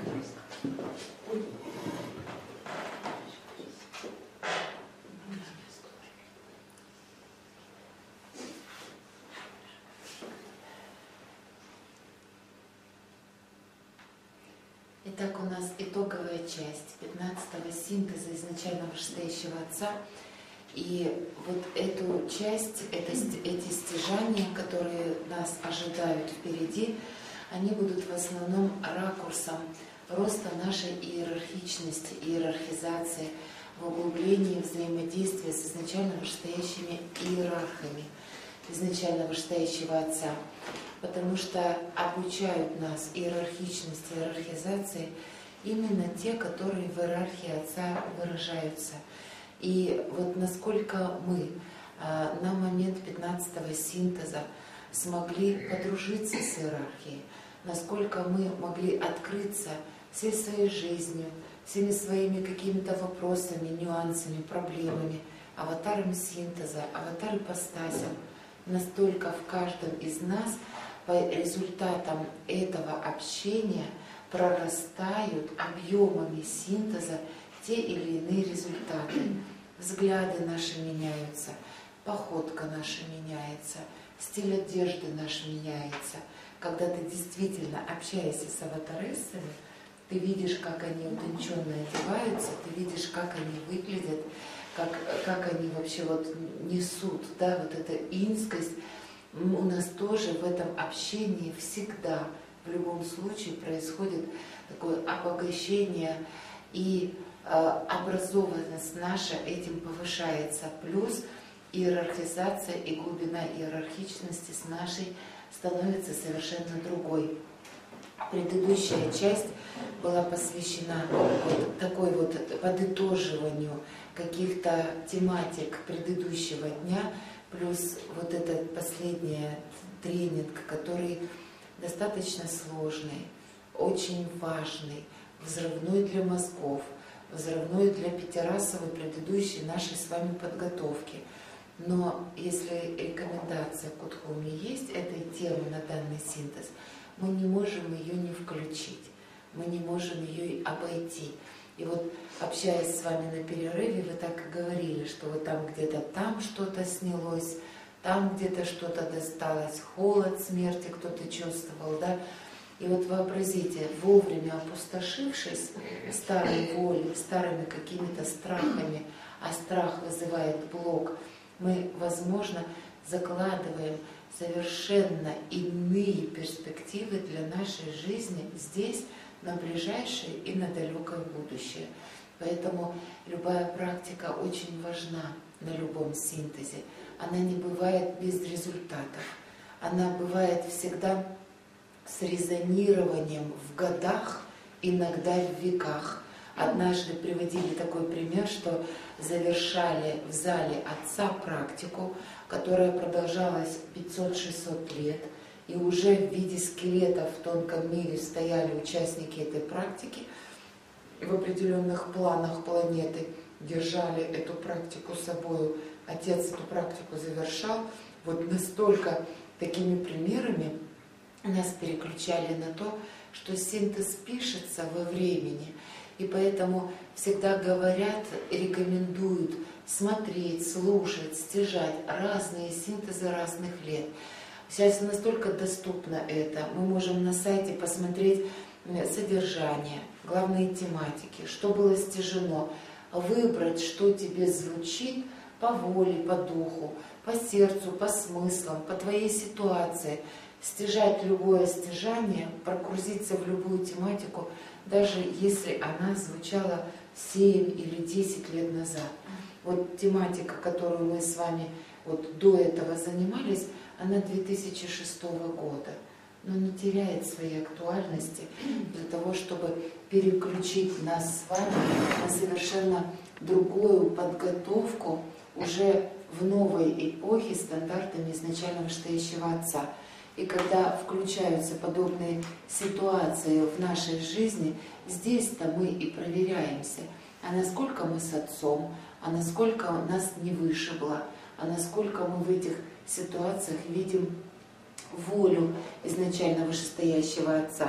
Итак, у нас итоговая часть 15-го синтеза изначально вышестоящего Отца. И вот эту часть, эти стяжания, которые нас ожидают впереди, они будут в основном ракурсом роста нашей иерархичности, иерархизации, в углублении взаимодействия с изначально вышестоящими иерархами изначально вышестоящего Отца. Потому что обучают нас иерархичности, иерархизации именно те, которые в иерархии Отца выражаются. И вот насколько мы на момент 15-го синтеза смогли подружиться с иерархией, насколько мы могли открыться всей своей жизнью, всеми своими какими-то вопросами, нюансами, проблемами, аватаром синтеза, аватар ипостасем, настолько в каждом из нас по результатам этого общения прорастают объемами синтеза те или иные результаты. Взгляды наши меняются, походка наша меняется, стиль одежды наш меняется. Когда ты действительно общаешься с аватарессами, ты видишь, как они утонченно одеваются, ты видишь, как они выглядят, как они вообще вот несут, да, вот эта инскость. У нас тоже в этом общении всегда, в любом случае, происходит такое обогащение, и образованность наша этим повышается. Плюс иерархизация и глубина иерархичности с нашей становится совершенно другой. Предыдущая часть была посвящена вот такой вот подытоживанию каких-то тематик предыдущего дня, плюс вот этот последний тренинг, который достаточно сложный, очень важный, взрывной для мозгов, взрывной для пятирасовой предыдущей нашей с вами подготовки. Но если рекомендация Кутхуми есть этой темы на данный синтез, мы не можем ее не включить, мы не можем ее обойти. И вот, общаясь с вами на перерыве, вы так и говорили, что вот там где-то там что-то снялось, там где-то что-то досталось, холод смерти кто-то чувствовал, да? И вот вообразите, вовремя опустошившись старой волей, старыми какими-то страхами, а страх вызывает блок, мы, возможно, закладываем совершенно иные перспективы для нашей жизни здесь, на ближайшее и на далекое будущее. Поэтому любая практика очень важна на любом синтезе. Она не бывает без результатов. Она бывает всегда с резонированием в годах, иногда в веках. Однажды приводили такой пример, что завершали в зале Отца практику, которая продолжалась 500-600 лет, и уже в виде скелетов в тонком мире стояли участники этой практики, в определенных планах планеты держали эту практику с собой. Отец эту практику завершал. Вот настолько такими примерами нас переключали на то, что синтез пишется во времени. И поэтому всегда говорят, рекомендуют смотреть, слушать, стяжать разные синтезы разных лет. Сейчас настолько доступно это. Мы можем на сайте посмотреть содержание, главные тематики, что было стяжено, выбрать, что тебе звучит по воле, по духу, по сердцу, по смыслам, по твоей ситуации. Стяжать любое стяжание, прогрузиться в любую тематику, даже если она звучала 7 или 10 лет назад. Вот тематика, которую мы с вами вот до этого занимались, она 2006 года, но не теряет своей актуальности для того, чтобы переключить нас с вами на совершенно другую подготовку уже в новой эпохе стандартами изначально вышестоящего Отца. И когда включаются подобные ситуации в нашей жизни, здесь-то мы и проверяемся, а насколько мы с Отцом, а насколько нас не вышибло, а насколько мы в этих ситуациях видим волю изначально вышестоящего Отца.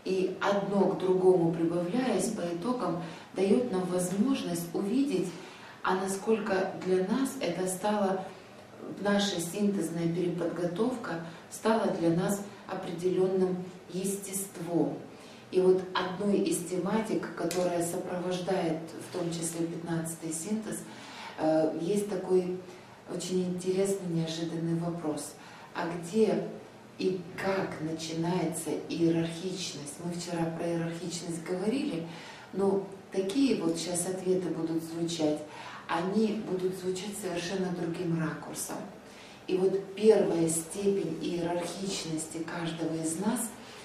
и одно к другому прибавляясь, по итогам дает нам возможность увидеть, а насколько для нас это стало, наша синтезная переподготовка стала для нас определенным естеством. И вот одной из тематик, которая сопровождает в том числе 15-й синтез, есть такой очень интересный, неожиданный вопрос. А где и как начинается иерархичность? Мы вчера про иерархичность говорили, но такие вот сейчас ответы будут звучать, они будут звучать совершенно другим ракурсом. И вот первая степень иерархичности каждого из нас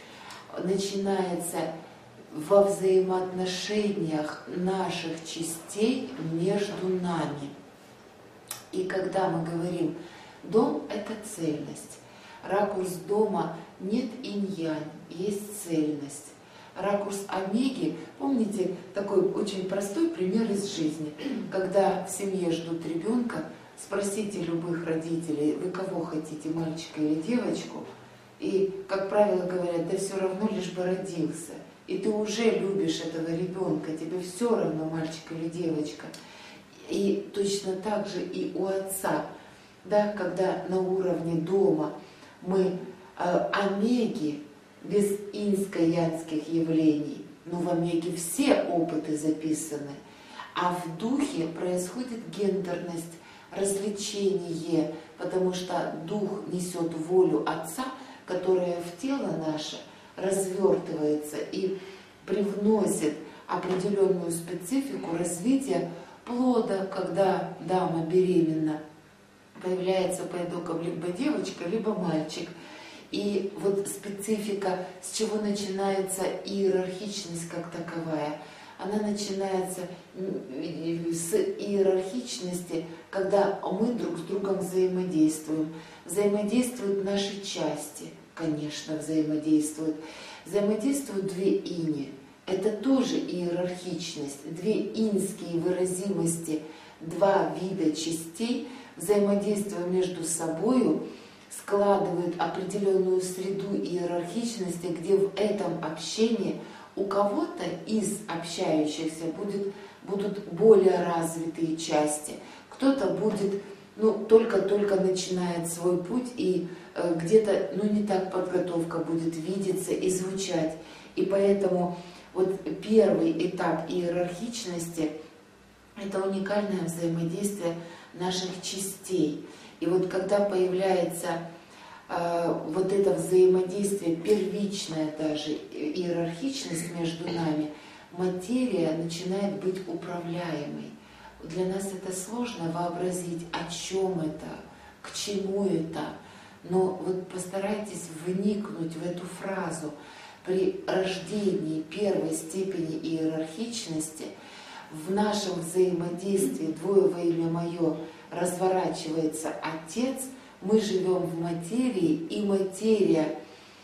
начинается во взаимоотношениях наших частей между нами. И когда мы говорим «дом» — это цельность. Ракурс дома нет инь-янь, есть цельность. Ракурс омеги, помните, такой очень простой пример из жизни. Когда в семье ждут ребенка, спросите любых родителей, вы кого хотите, мальчика или девочку? И, как правило, говорят, да все равно, лишь бы родился. И ты уже любишь этого ребенка, тебе все равно, мальчик или девочка. И точно так же и у отца, да, когда на уровне дома мы омеги, без инско-янских явлений, но в омеге все опыты записаны, а в духе происходит гендерность, развлечение, потому что дух несет волю Отца, которая в тело наше развертывается и привносит определенную специфику развития плода, когда дама беременна, появляется по итогам либо девочка, либо мальчик. И вот специфика, с чего начинается иерархичность как таковая, она начинается с иерархичности, когда мы друг с другом взаимодействуем. Взаимодействуют наши части, конечно, взаимодействуют. Взаимодействуют две ини. Это тоже иерархичность. Две инские выразимости, два вида частей, взаимодействуя между собою, складывают определенную среду иерархичности, где в этом общении у кого-то из общающихся будут более развитые части, кто-то будет, только-только начинает свой путь, и где-то, не так подготовка будет видеться и звучать. И поэтому вот первый этап иерархичности – это уникальное взаимодействие наших частей. И вот когда появляется вот это взаимодействие, первичная даже иерархичность между нами, материя начинает быть управляемой. Для нас это сложно вообразить, о чем это, к чему это. Но вот постарайтесь вникнуть в эту фразу. При рождении первой степени иерархичности в нашем взаимодействии «двое во имя мое» разворачивается Отец, мы живем в материи, и материя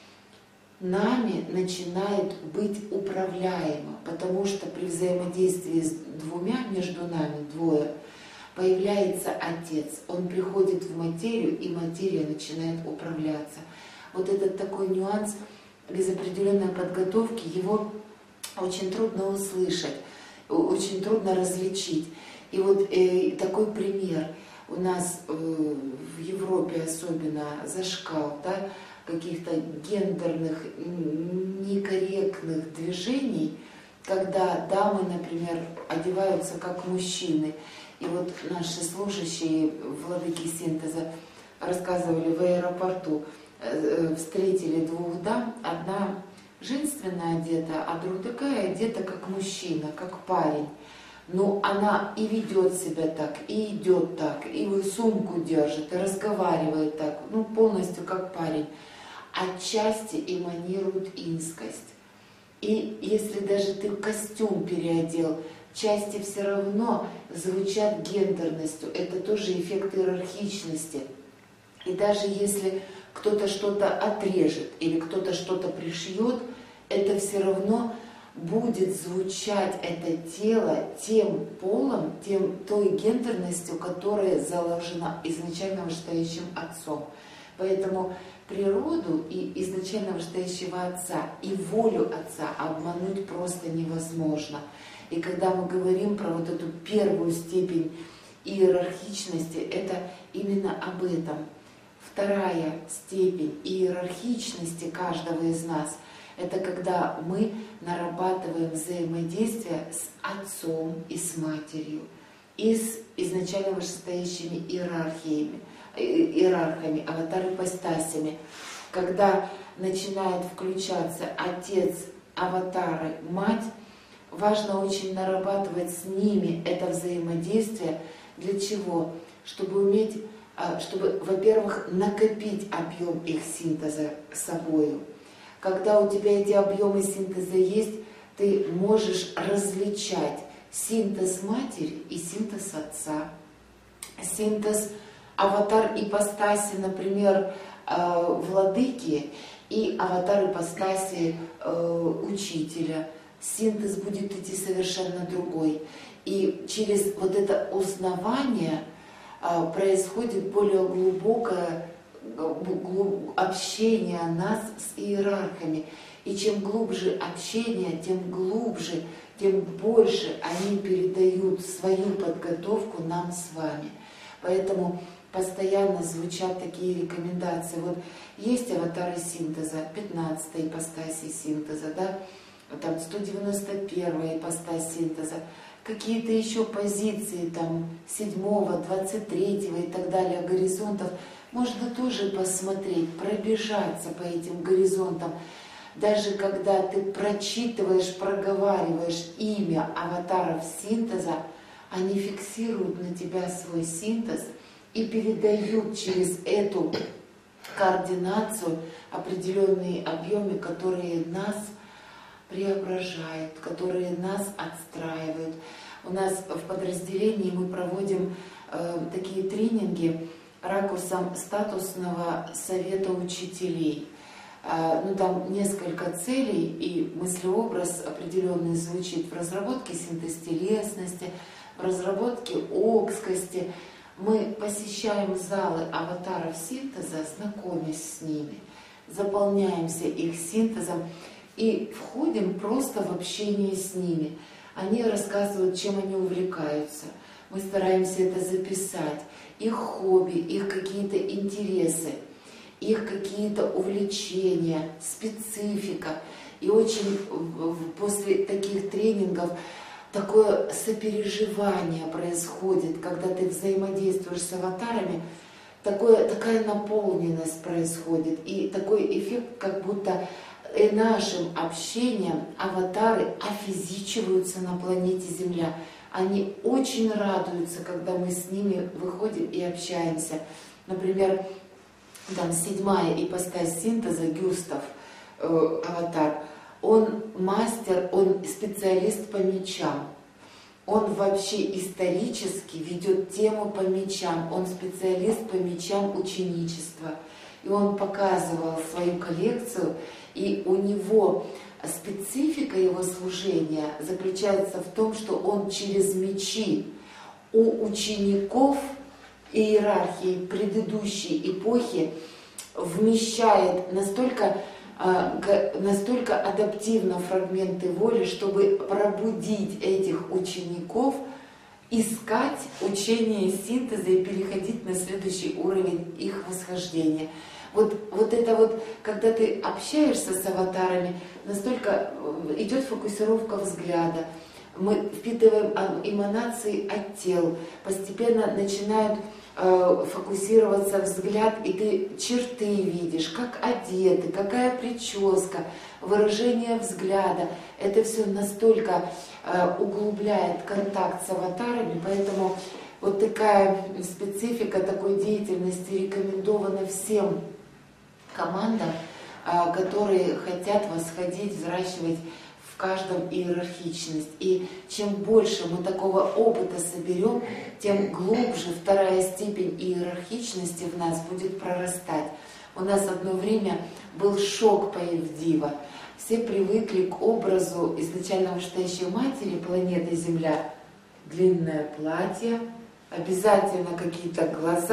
нами начинает быть управляема, потому что при взаимодействии с двумя, между нами двое, появляется Отец. Он приходит в материю, и материя начинает управляться. Вот этот такой нюанс, без определенной подготовки, его очень трудно услышать, очень трудно различить. И вот такой пример. У нас в Европе особенно зашкал, да, каких-то гендерных, некорректных движений, когда дамы, например, одеваются как мужчины. И вот наши служащие, владыки синтеза, рассказывали в аэропорту, встретили двух дам, одна женственно одета, а другая одета как мужчина, как парень. Но она и ведет себя так, и идет так, и сумку держит, и разговаривает так, полностью как парень. Отчасти эманирует инскость. И если даже ты костюм переодел, части все равно звучат гендерностью. Это тоже эффект иерархичности. И даже если кто-то что-то отрежет или кто-то что-то пришьет, это все равно будет звучать это тело тем полом, той гендерностью, которая заложена изначально вышестоящим Отцом. Поэтому природу и изначально вышестоящего Отца, и волю Отца обмануть просто невозможно. И когда мы говорим про вот эту первую степень иерархичности, это именно об этом. Вторая степень иерархичности каждого из нас – это когда мы нарабатываем взаимодействие с Отцом и с Матерью, и с изначально вышестоящими иерархами, аватар-ипостасями. Когда начинает включаться Отец, аватары, Мать, важно очень нарабатывать с ними это взаимодействие. Для чего? Чтобы уметь, чтобы, во-первых, накопить объем их синтеза с собою. Когда у тебя эти объемы синтеза есть, ты можешь различать синтез матери и синтез отца. Синтез аватар-ипостаси, например, владыки и аватар-ипостаси учителя. Синтез будет идти совершенно другой. И через вот это узнавание происходит более глубокое общение нас с иерархами. И чем глубже общение, тем глубже, тем больше они передают свою подготовку нам с вами. Поэтому постоянно звучат такие рекомендации. Вот есть аватары синтеза, 15-я ипостась синтеза, да? Там 191-я ипостась синтеза, какие-то еще позиции, там 7-го, 23-го и так далее горизонтов. Можно тоже посмотреть, пробежаться по этим горизонтам. Даже когда ты прочитываешь, проговариваешь имя аватаров синтеза, они фиксируют на тебя свой синтез и передают через эту координацию определенные объемы, которые нас преображают, которые нас отстраивают. У нас в подразделении мы проводим такие тренинги ракурсом статусного совета учителей. Там несколько целей, и мыслеобраз определенный звучит в разработке синтез-телесности, в разработке окскости. Мы посещаем залы аватаров синтеза, знакомясь с ними, заполняемся их синтезом и входим просто в общение с ними. Они рассказывают, чем они увлекаются. Мы стараемся это записать. Их хобби, их какие-то интересы, их какие-то увлечения, специфика. И очень после таких тренингов такое сопереживание происходит, когда ты взаимодействуешь с аватарами, такая наполненность происходит. И такой эффект, как будто нашим общением аватары офизичиваются на планете Земля. Они очень радуются, когда мы с ними выходим и общаемся. Например, там 7-я ипостась синтеза, Гюстав, аватар, он мастер, он специалист по мечам. Он вообще исторически ведет тему по мечам. Он специалист по мечам ученичества. И он показывал свою коллекцию, и у него специфика его служения заключается в том, что он через мечи у учеников иерархии предыдущей эпохи вмещает настолько адаптивно фрагменты воли, чтобы пробудить этих учеников, искать учение синтеза и переходить на следующий уровень их восхождения. Вот это вот, когда ты общаешься с аватарами, настолько идет фокусировка взгляда, мы впитываем эманации от тел, постепенно начинают фокусироваться взгляд, и ты черты видишь, как одеты, какая прическа, выражение взгляда. Это все настолько углубляет контакт с аватарами, поэтому вот такая специфика такой деятельности рекомендована всем командам, которые хотят восходить, взращивать в каждом иерархичность. И чем больше мы такого опыта соберем, тем глубже 2-я степень иерархичности в нас будет прорастать. У нас одно время был шок по Евдива. Все привыкли к образу изначально вышестоящей матери планеты Земля. Длинное платье, обязательно какие-то глаза,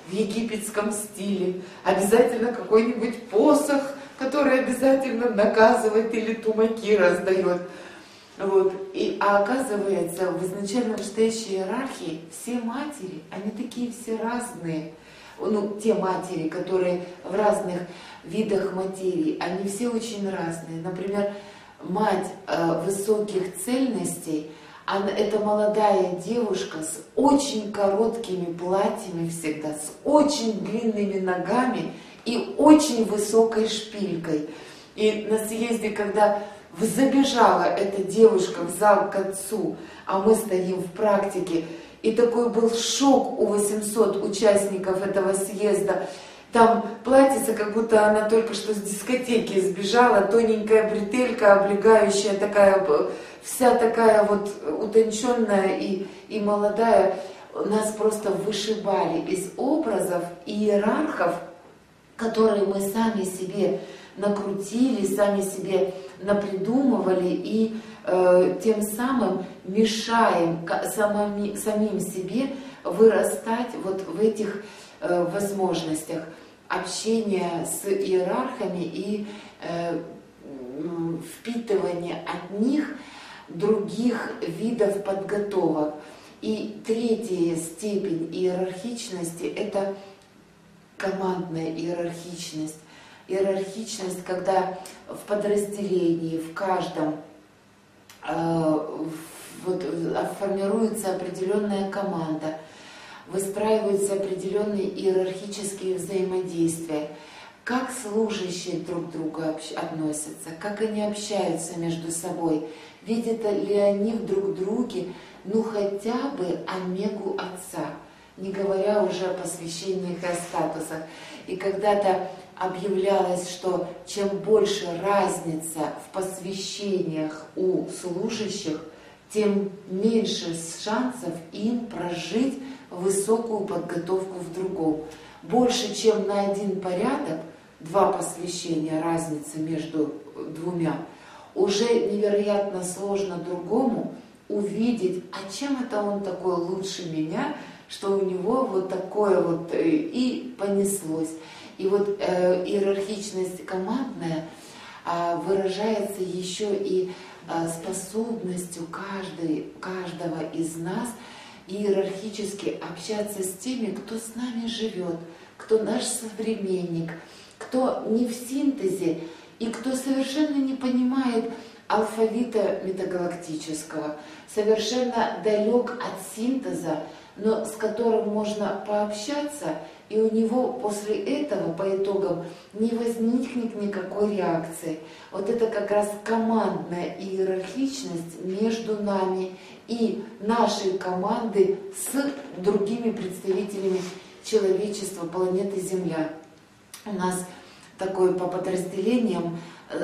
в египетском стиле, обязательно какой-нибудь посох, который обязательно наказывает или тумаки раздает. Вот. А оказывается, в изначально настоящей иерархии все матери, они такие все разные. Ну, те матери, которые в разных видах материи, они все очень разные. Например, мать высоких цельностей, это молодая девушка с очень короткими платьями всегда, с очень длинными ногами и очень высокой шпилькой. И на съезде, когда забежала эта девушка в зал к отцу, а мы стоим в практике, и такой был шок у 800 участников этого съезда. Там платьице, как будто она только что с дискотеки сбежала, тоненькая бретелька, облегающая такая, вся такая вот утонченная и молодая. Нас просто вышибали из образов иерархов, которые мы сами себе накрутили, сами себе напридумывали и тем самым мешаем самим себе вырастать вот в этих возможностях общения с иерархами и впитывания от них других видов подготовок. И третья степень иерархичности – это командная иерархичность. Иерархичность, когда в подразделении, в каждом формируется определенная команда, выстраиваются определенные иерархические взаимодействия, как служащие друг к другу относятся, как они общаются между собой, видят ли они друг в друге, ну хотя бы омегу Отца, не говоря уже о посвящениях и о статусах. И когда-то объявлялось, что чем больше разница в посвящениях у служащих, тем меньше шансов им прожить высокую подготовку в другом. Больше, чем на один порядок, 2 посвящения, разница между двумя, уже невероятно сложно другому увидеть, а чем это он такой лучше меня, что у него вот такое вот и понеслось. И вот иерархичность командная выражается еще и способностью каждого из нас иерархически общаться с теми, кто с нами живет, кто наш современник, кто не в синтезе и кто совершенно не понимает алфавита метагалактического, совершенно далек от синтеза, но с которым можно пообщаться, и у него после этого, по итогам, не возникнет никакой реакции. Вот это как раз командная иерархичность между нами и нашей команды с другими представителями человечества, планеты Земля. У нас такой по подразделениям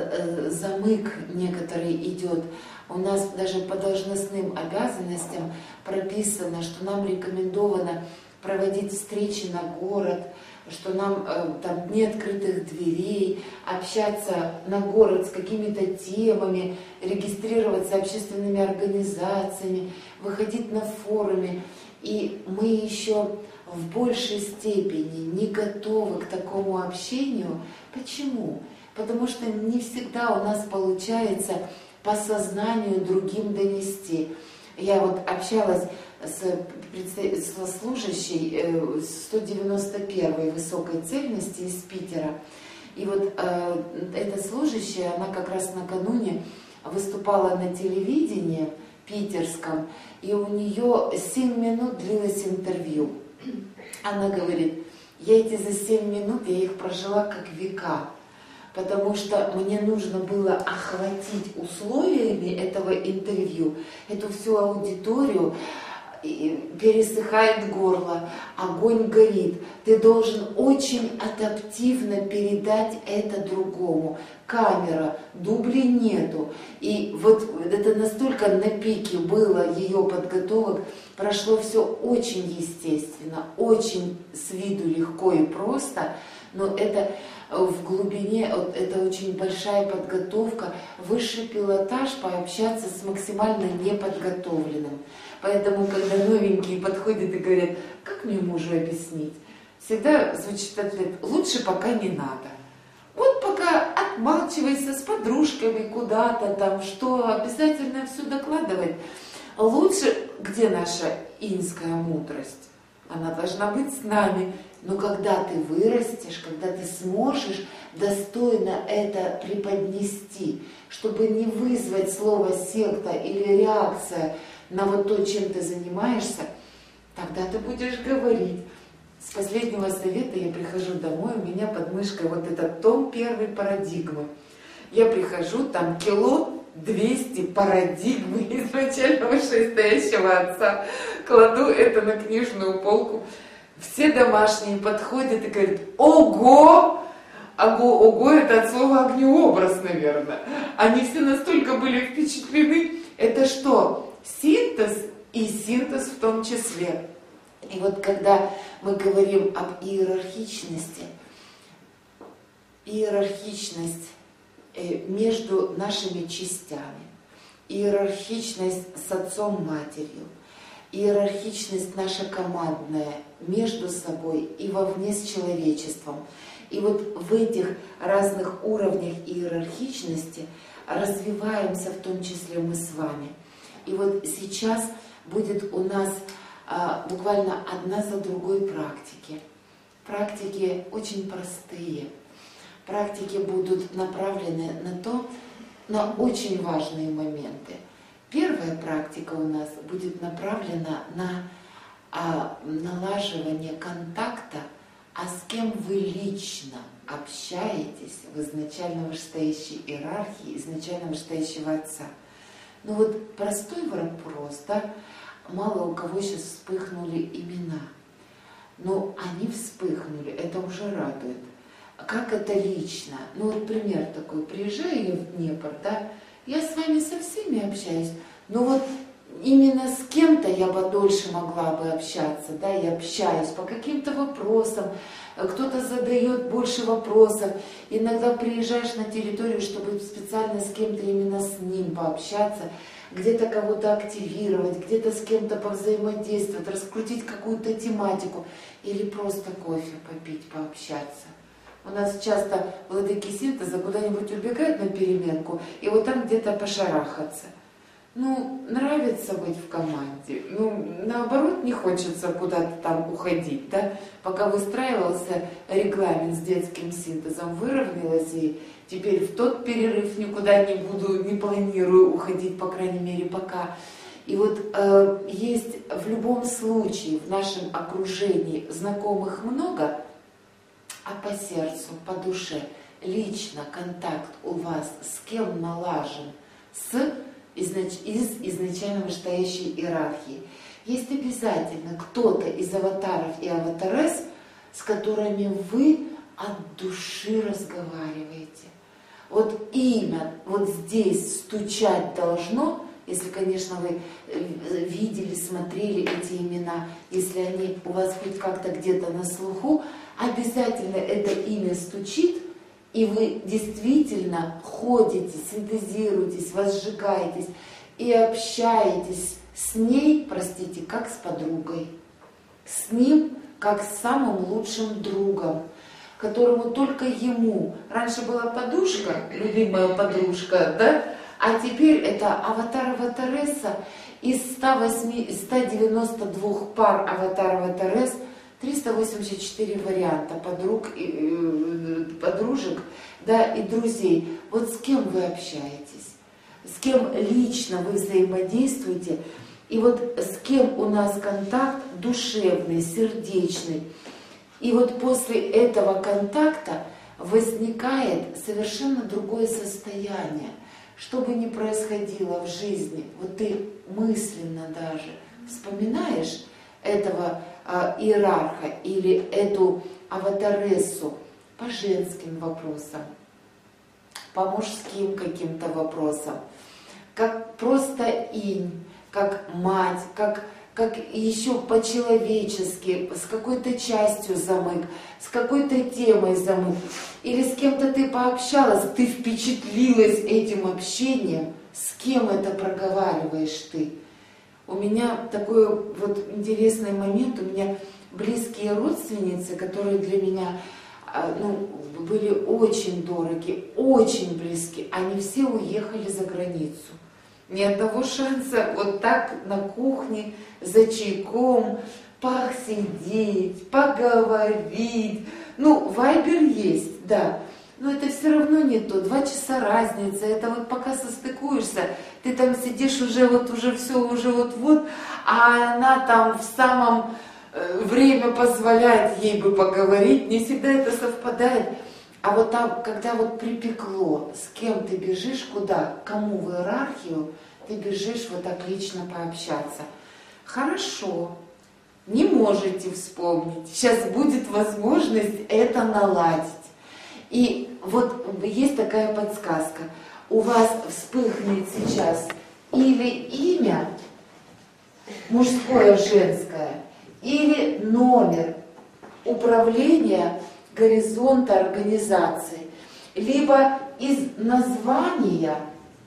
замык некоторый идет. У нас даже по должностным обязанностям прописано, что нам рекомендовано проводить встречи на город, что нам там дни открытых дверей, общаться на город с какими-то темами, регистрироваться общественными организациями, выходить на форумы. И мы еще в большей степени не готовы к такому общению. Почему? Потому что не всегда у нас получается по сознанию другим донести. Я вот общалась со служащей 191-й высокой цельности из Питера. И вот эта служащая, она как раз накануне выступала на телевидении питерском, и у нее 7 минут длилось интервью. Она говорит, я эти за 7 минут, я их прожила как века, потому что мне нужно было охватить условиями этого интервью, эту всю аудиторию. Пересыхает горло, огонь горит. Ты должен очень адаптивно передать это другому. Камера, дублей нету. И вот это настолько на пике было ее подготовок, прошло все очень естественно, очень с виду легко и просто, но это в глубине, это очень большая подготовка, высший пилотаж, пообщаться с максимально неподготовленным. Поэтому, когда новенькие подходят и говорят, как мне мужу объяснить? всегда звучит ответ: лучше пока не надо. Вот пока отмалчивайся с подружками куда-то там, что обязательно все докладывать. Лучше, где наша инская мудрость? Она должна быть с нами. Но когда ты вырастешь, когда ты сможешь достойно это преподнести, чтобы не вызвать слово секта или реакция на вот то, чем ты занимаешься, тогда ты будешь говорить. С последнего совета я прихожу домой, у меня под мышкой вот этот том первой парадигмы. Я прихожу, там 200 килограмм парадигмы изначально вышестоящего отца. Кладу это на книжную полку. Все домашние подходят и говорят: ого! Ого, это от слова огнеобраз, наверное. Они все настолько были впечатлены. Это что? Синтез и синтез в том числе. И вот когда мы говорим об иерархичности между нашими частями, иерархичность с отцом, матерью, иерархичность наша командная между собой и вовне с человечеством. И вот в этих разных уровнях иерархичности развиваемся в том числе мы с вами. И вот сейчас будет у нас буквально одна за другой практики. Практики очень простые. Практики будут направлены на очень важные моменты. Первая практика у нас будет направлена на налаживание контакта, а с кем вы лично общаетесь в изначально вышестоящей иерархии, изначально вышестоящего отца. Ну вот простой вопрос, да? Мало у кого сейчас вспыхнули имена. Но они вспыхнули, это уже радует. Как это лично? Ну вот пример такой, приезжаю я в Днепр, да, я с вами со всеми общаюсь, но вот именно с кем-то я бы дольше могла бы общаться, да, я общаюсь по каким-то вопросам, кто-то задает больше вопросов, иногда приезжаешь на территорию, чтобы специально с кем-то именно с ним пообщаться, где-то кого-то активировать, где-то с кем-то повзаимодействовать, раскрутить какую-то тематику или просто кофе попить, пообщаться. У нас часто владыки синтеза куда-нибудь убегают на переменку и вот там где-то пошарахаться. Ну, нравится быть в команде, ну, наоборот, не хочется куда-то там уходить, да. Пока выстраивался регламент с детским синтезом, выровнялось, и теперь в тот перерыв никуда не буду, не планирую уходить, по крайней мере, пока. И вот есть в любом случае в нашем окружении знакомых много, а по сердцу, по душе, лично контакт у вас с кем налажен? Из изначально вышестоящей иерархии. Есть обязательно кто-то из аватаров и аватарес, с которыми вы от души разговариваете. Вот имя вот здесь стучать должно, если, конечно, вы видели, смотрели эти имена, если они у вас хоть как-то где-то на слуху, обязательно это имя стучит, и вы действительно ходите, синтезируетесь, возжигаетесь и общаетесь с ней, простите, как с подругой, с ним, как с самым лучшим другом, которому только ему. Раньше была подушка, любимая подружка, да? А теперь это аватар-аватареса из 192 пар аватар-аватарес, 384 варианта подружек, да, и друзей. Вот с кем вы общаетесь, с кем лично вы взаимодействуете, и вот с кем у нас контакт душевный, сердечный. И вот после этого контакта возникает совершенно другое состояние. Что бы ни происходило в жизни, вот ты мысленно даже вспоминаешь этого иерарха или эту аватарессу по женским вопросам, по мужским каким-то вопросам, как просто инь, как мать, как еще по-человечески, с какой-то частью замык, с какой-то темой замык, или с кем-то ты пообщалась, ты впечатлилась этим общением, с кем это проговариваешь ты. У меня такой вот интересный момент, у меня близкие родственницы, которые для меня были очень дороги, очень близки, они все уехали за границу. Ни одного шанса вот так на кухне за чайком посидеть, поговорить. Вайбер есть, да, но это все равно не то. 2 часа разница, это вот пока состыкуешься, ты там сидишь уже все, уже вот-вот, а она там в самом время позволяет ей бы поговорить, не всегда это совпадает. А вот там, когда вот припекло, с кем ты бежишь, куда, кому в иерархию, ты бежишь вот так лично пообщаться. Хорошо, не можете вспомнить, сейчас будет возможность это наладить. И вот есть такая подсказка, у вас вспыхнет сейчас или имя, мужское, женское, или номер управления горизонта организации, либо из названия,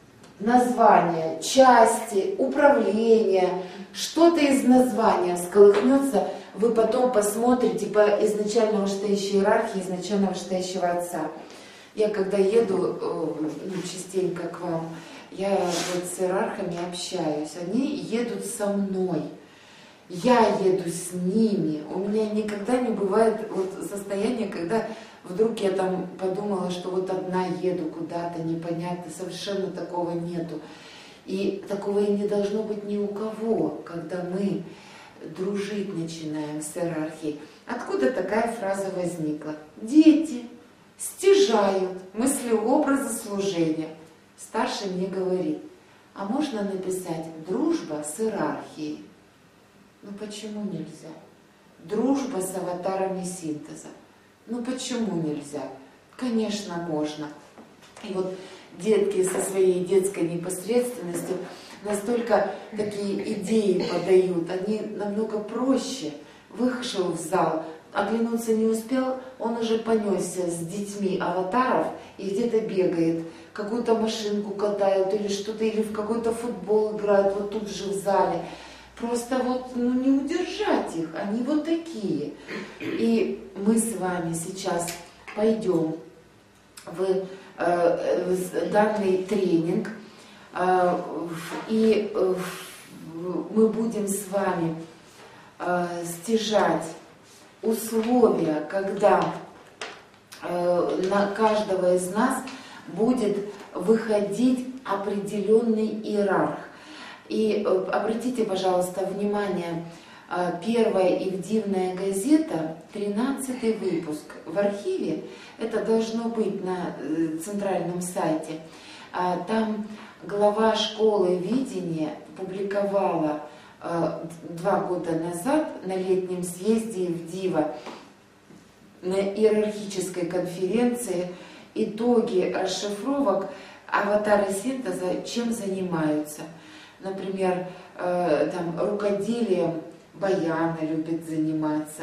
части, управления, что-то из названия всколыхнется, вы потом посмотрите по изначально вышестоящей иерархии, изначально вышестоящего отца. Я когда еду частенько к вам, я вот с иерархами общаюсь, они едут со мной. Я еду с ними. У меня никогда не бывает вот состояние, когда вдруг я там подумала, что вот одна еду куда-то, непонятно, совершенно такого нету. И такого и не должно быть ни у кого, когда мы дружить начинаем с иерархией. Откуда такая фраза возникла? Дети стяжают мыслеобразы служения. Старший мне говорит, а можно написать «дружба с иерархией»? Почему нельзя? Дружба с аватарами синтеза. Почему нельзя? Конечно, можно. И вот детки со своей детской непосредственностью настолько такие идеи подают, они намного проще. Вышел в зал, оглянуться не успел, он уже понесся с детьми аватаров и где-то бегает, какую-то машинку катают или что-то, или в какой-то футбол играют вот тут же в зале. Просто не удержать их, они вот такие. И мы с вами сейчас пойдем в данный тренинг, и мы будем с вами стяжать условия, когда на каждого из нас будет выходить определенный иерарх. И обратите, пожалуйста, внимание, первая Ивдивная газета, 13-й выпуск в архиве, это должно быть на центральном сайте. Там глава школы видения публиковала 2 года назад на летнем съезде Ивдива на иерархической конференции итоги расшифровок аватары синтеза, чем занимаются. Например, там рукоделием Баяна любит заниматься,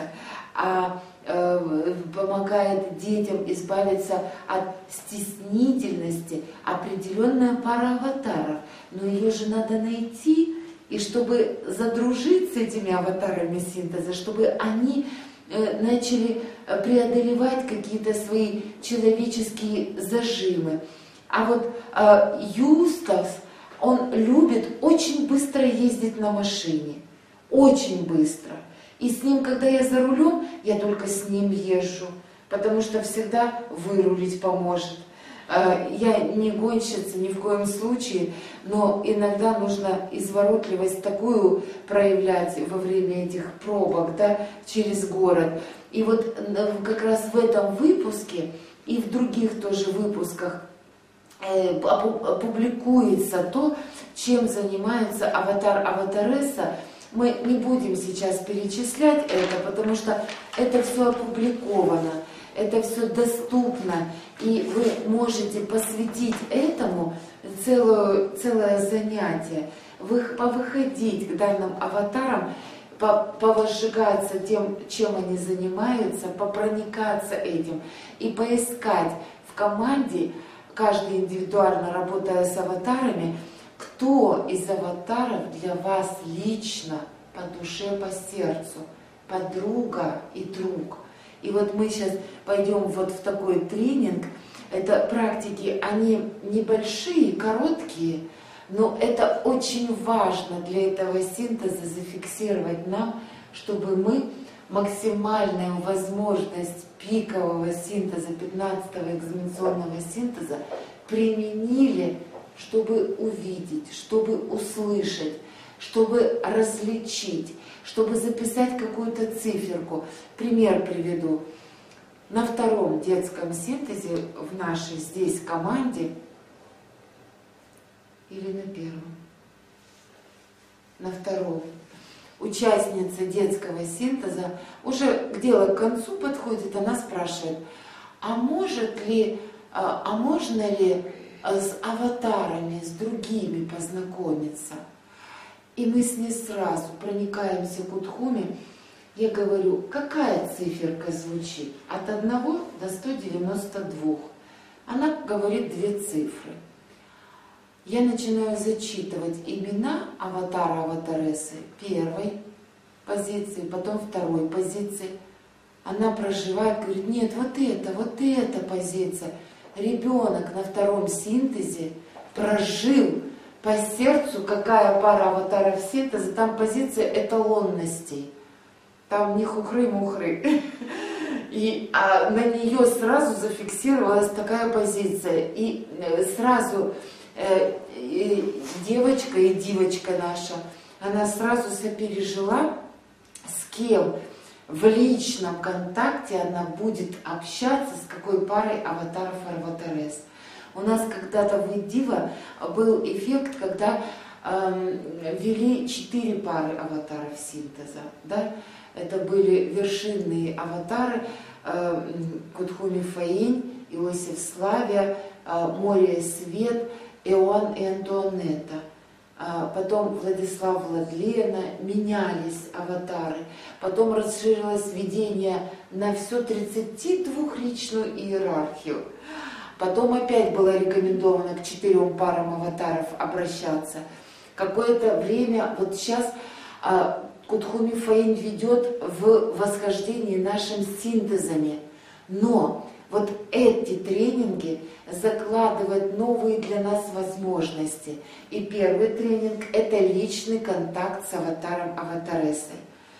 помогает детям избавиться от стеснительности определенная пара аватаров. Но ее же надо найти, и чтобы задружить с этими аватарами синтеза, чтобы они начали преодолевать какие-то свои человеческие зажимы. А вот Юстас, он любит очень быстро ездить на машине, очень быстро. И с ним, когда я за рулем, я только с ним езжу, потому что всегда вырулить поможет. Я не гонщица ни в коем случае, но иногда нужно изворотливость такую проявлять во время этих пробок, да, через город. И вот как раз в этом выпуске и в других тоже выпусках публикуется то, чем занимается аватаресса. Мы не будем сейчас перечислять это, потому что это все опубликовано, это все доступно, и вы можете посвятить этому целое занятие, повыходить к данным аватарам, повозжигаться тем, чем они занимаются, попроникаться этим и поискать в команде, каждый индивидуально работая с аватарами, кто из аватаров для вас лично, по душе, по сердцу. подруга и друг. И вот мы сейчас пойдем вот в такой тренинг. Это практики, они небольшие, короткие, но это очень важно для этого синтеза зафиксировать нам, чтобы мы максимальную возможность пикового синтеза, 15-го экзаменационного синтеза применили, чтобы увидеть, чтобы услышать, чтобы различить, чтобы записать какую-то циферку. Пример приведу. На втором детском синтезе в нашей здесь команде или на первом? На втором. Участница детского синтеза уже к делу к концу подходит, она спрашивает, а можно ли с аватарами, с другими познакомиться? И мы с ней сразу проникаемся к Удхуме. Я говорю, какая циферка звучит? От 1 до 192. Она говорит 2 цифры. Я начинаю зачитывать имена аватара, аватарессы первой позиции, потом второй позиции. Она проживает, говорит, нет, вот эта позиция. Ребенок на втором синтезе прожил по сердцу, какая пара аватаров синтеза, там позиция эталонностей. Там не хухры-мухры. И на нее сразу зафиксировалась такая позиция. И сразу девочка и дивочка наша, она сразу сопережила, с кем в личном контакте она будет общаться, с какой парой аватаров и аватарес. У нас когда-то в Идива был эффект, когда ввели 4 пары аватаров синтеза. Да? Это были вершинные аватары Кудхуми Фаинь, Иосиф Славия, Море Свет, Иоанн и Антуанетта. Потом Владислав Владлена, менялись аватары. Потом расширилось видение на всю 32-личную иерархию. Потом опять было рекомендовано к 4 парам аватаров обращаться. Какое-то время, вот сейчас Кудхуми Фаинь ведет в восхождении нашим синтезами. Но вот эти тренинги закладывают новые для нас возможности. И первый тренинг – это личный контакт с аватаром, аватарессой.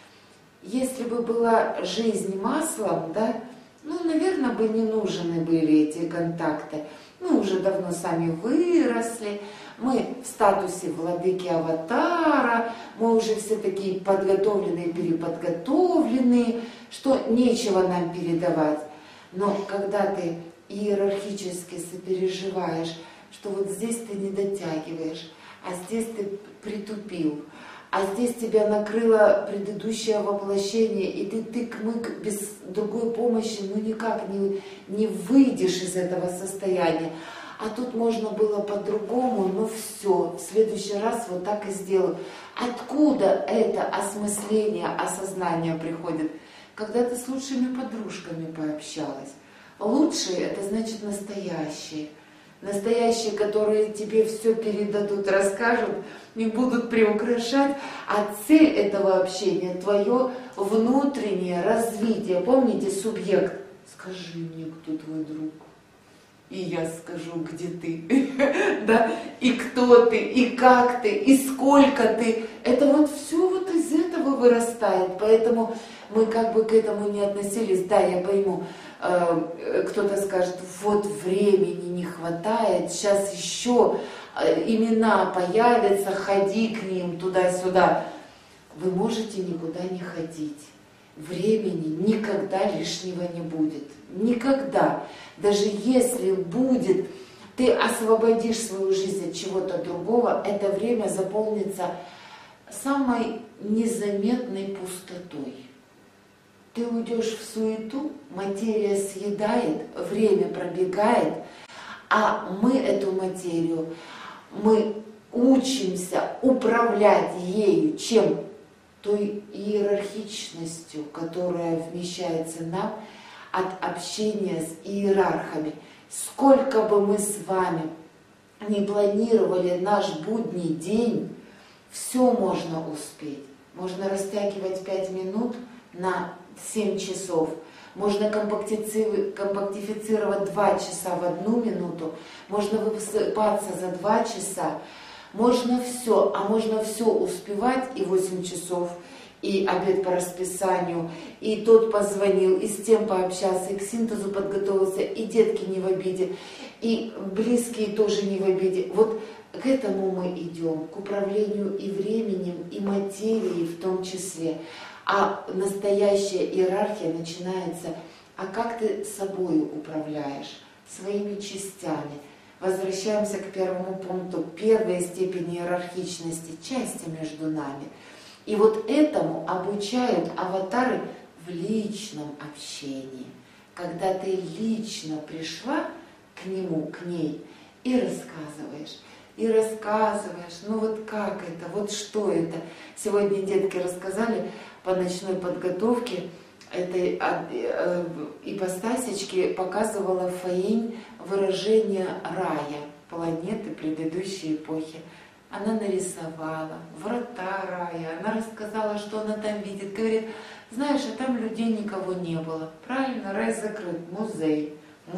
Если бы была жизнь маслом, да, наверное, бы не нужны были эти контакты. Мы уже давно сами выросли, мы в статусе владыки аватара, мы уже все такие подготовленные, переподготовленные, что нечего нам передавать. Но когда ты иерархически сопереживаешь, что вот здесь ты не дотягиваешь, а здесь ты притупил, а здесь тебя накрыло предыдущее воплощение, и ты тык-мык без другой помощи никак не выйдешь из этого состояния. А тут можно было по-другому, все, в следующий раз вот так и сделаю. Откуда это осмысление, осознание приходит? Когда ты с лучшими подружками пообщалась. Лучшие – это значит настоящие. Настоящие, которые тебе все передадут, расскажут, не будут приукрашать. А цель этого общения – твое внутреннее развитие. Помните, субъект? Скажи мне, кто твой друг. И я скажу, где ты, да, и кто ты, и как ты, и сколько ты. Это вот все вот из этого вырастает. Поэтому мы как бы к этому не относились. Да, я пойму, кто-то скажет, вот времени не хватает, сейчас еще имена появятся, ходи к ним туда-сюда. Вы можете никуда не ходить. Времени никогда лишнего не будет. Никогда. Даже если будет, ты освободишь свою жизнь от чего-то другого, это время заполнится самой незаметной пустотой. Ты уйдешь в суету, материя съедает, время пробегает, а мы эту материю, мы учимся управлять ею, чем? Той иерархичностью, которая вмещается нам от общения с иерархами. Сколько бы мы с вами не планировали наш будний день, все можно успеть. Можно растягивать 5 минут, на 7 часов. Можно компактифицировать 2 часа в 1 минуту. Можно высыпаться за 2 часа. Можно все, а можно все успевать и 8 часов, и обед по расписанию, и тот позвонил, и с тем пообщался, и к синтезу подготовился, и детки не в обиде, и близкие тоже не в обиде. Вот к этому мы идем, к управлению и временем, и материей в том числе. А настоящая иерархия начинается, а как ты собой управляешь, своими частями. Возвращаемся к первому пункту, первая степень иерархичности, части между нами. И вот этому обучают аватары в личном общении, когда ты лично пришла к нему, к ней, и рассказываешь. Ну вот как это, вот что это. Сегодня детки рассказали по ночной подготовке этой ипостасечки, показывала Фаинь выражение рая, планеты предыдущей эпохи. Она нарисовала врата рая, она рассказала, что она там видит. Говорит, знаешь, а там людей никого не было. Правильно, рай закрыт, музей.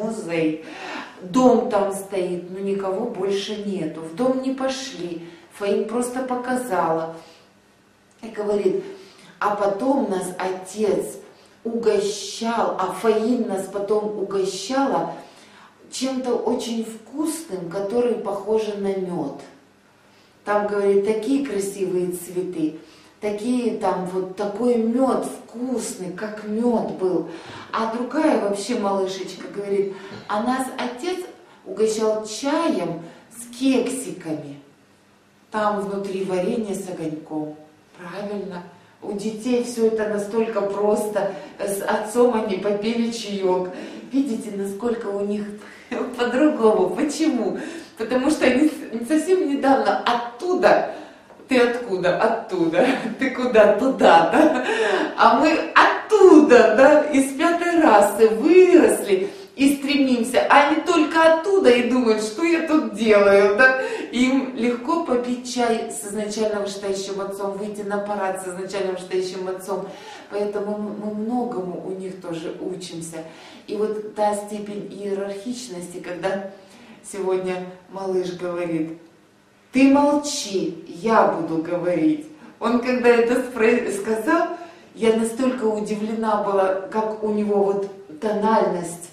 Дом там стоит, но никого больше нету. В дом не пошли. Фаинь просто показала. И говорит, а потом нас отец угощал, а Фаинь нас потом угощала чем-то очень вкусным, который похоже на мед. Там, говорит, такие красивые цветы, такие там вот такой мед вкусный, как мед был. А другая вообще малышечка говорит, а нас отец угощал чаем с кексиками. Там внутри варенье с огоньком. Правильно. У детей все это настолько просто. С отцом они попили чаек. Видите, насколько у них по-другому. Почему? Потому что они совсем недавно оттуда. Ты откуда? Оттуда. Ты куда? Туда, да? А мы оттуда, да, из 5-й расы выросли и стремимся. А они только оттуда и думают, что я тут делаю, да? Им легко попить чай с изначально вышестоящим отцом, выйти на парад с изначально вышестоящим отцом. Поэтому мы многому у них тоже учимся. И вот та степень иерархичности, когда сегодня малыш говорит, ты молчи, я буду говорить. Он когда это сказал, я настолько удивлена была, как у него вот тональность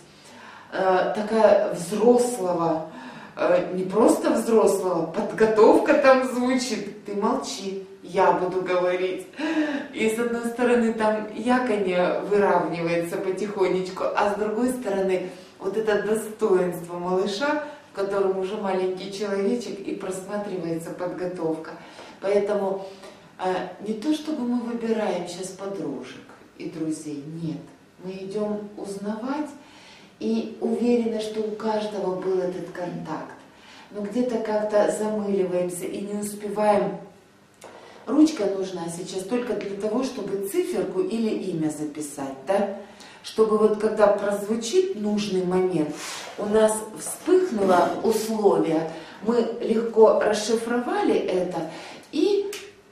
такая взрослого, не просто взрослого, подготовка там звучит. Ты молчи, я буду говорить. И с одной стороны там яконье выравнивается потихонечку, а с другой стороны вот это достоинство малыша, в котором уже маленький человечек, и просматривается подготовка. Поэтому не то, чтобы мы выбираем сейчас подружек и друзей, нет. Мы идем узнавать и уверены, что у каждого был этот контакт. Но где-то как-то замыливаемся и не успеваем. Ручка нужна сейчас только для того, чтобы циферку или имя записать, да? Чтобы вот когда прозвучит нужный момент, у нас вспыхнуло условие, мы легко расшифровали это, и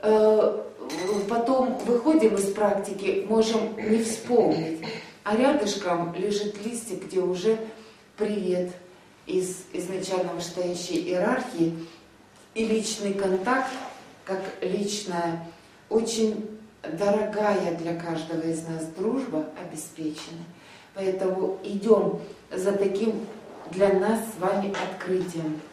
потом выходим из практики, можем не вспомнить. А рядышком лежит листик, где уже привет из изначально вышестоящей иерархии, и личный контакт, как личная, очень дорогая для каждого из нас дружба обеспечена. Поэтому идем за таким для нас с вами открытием.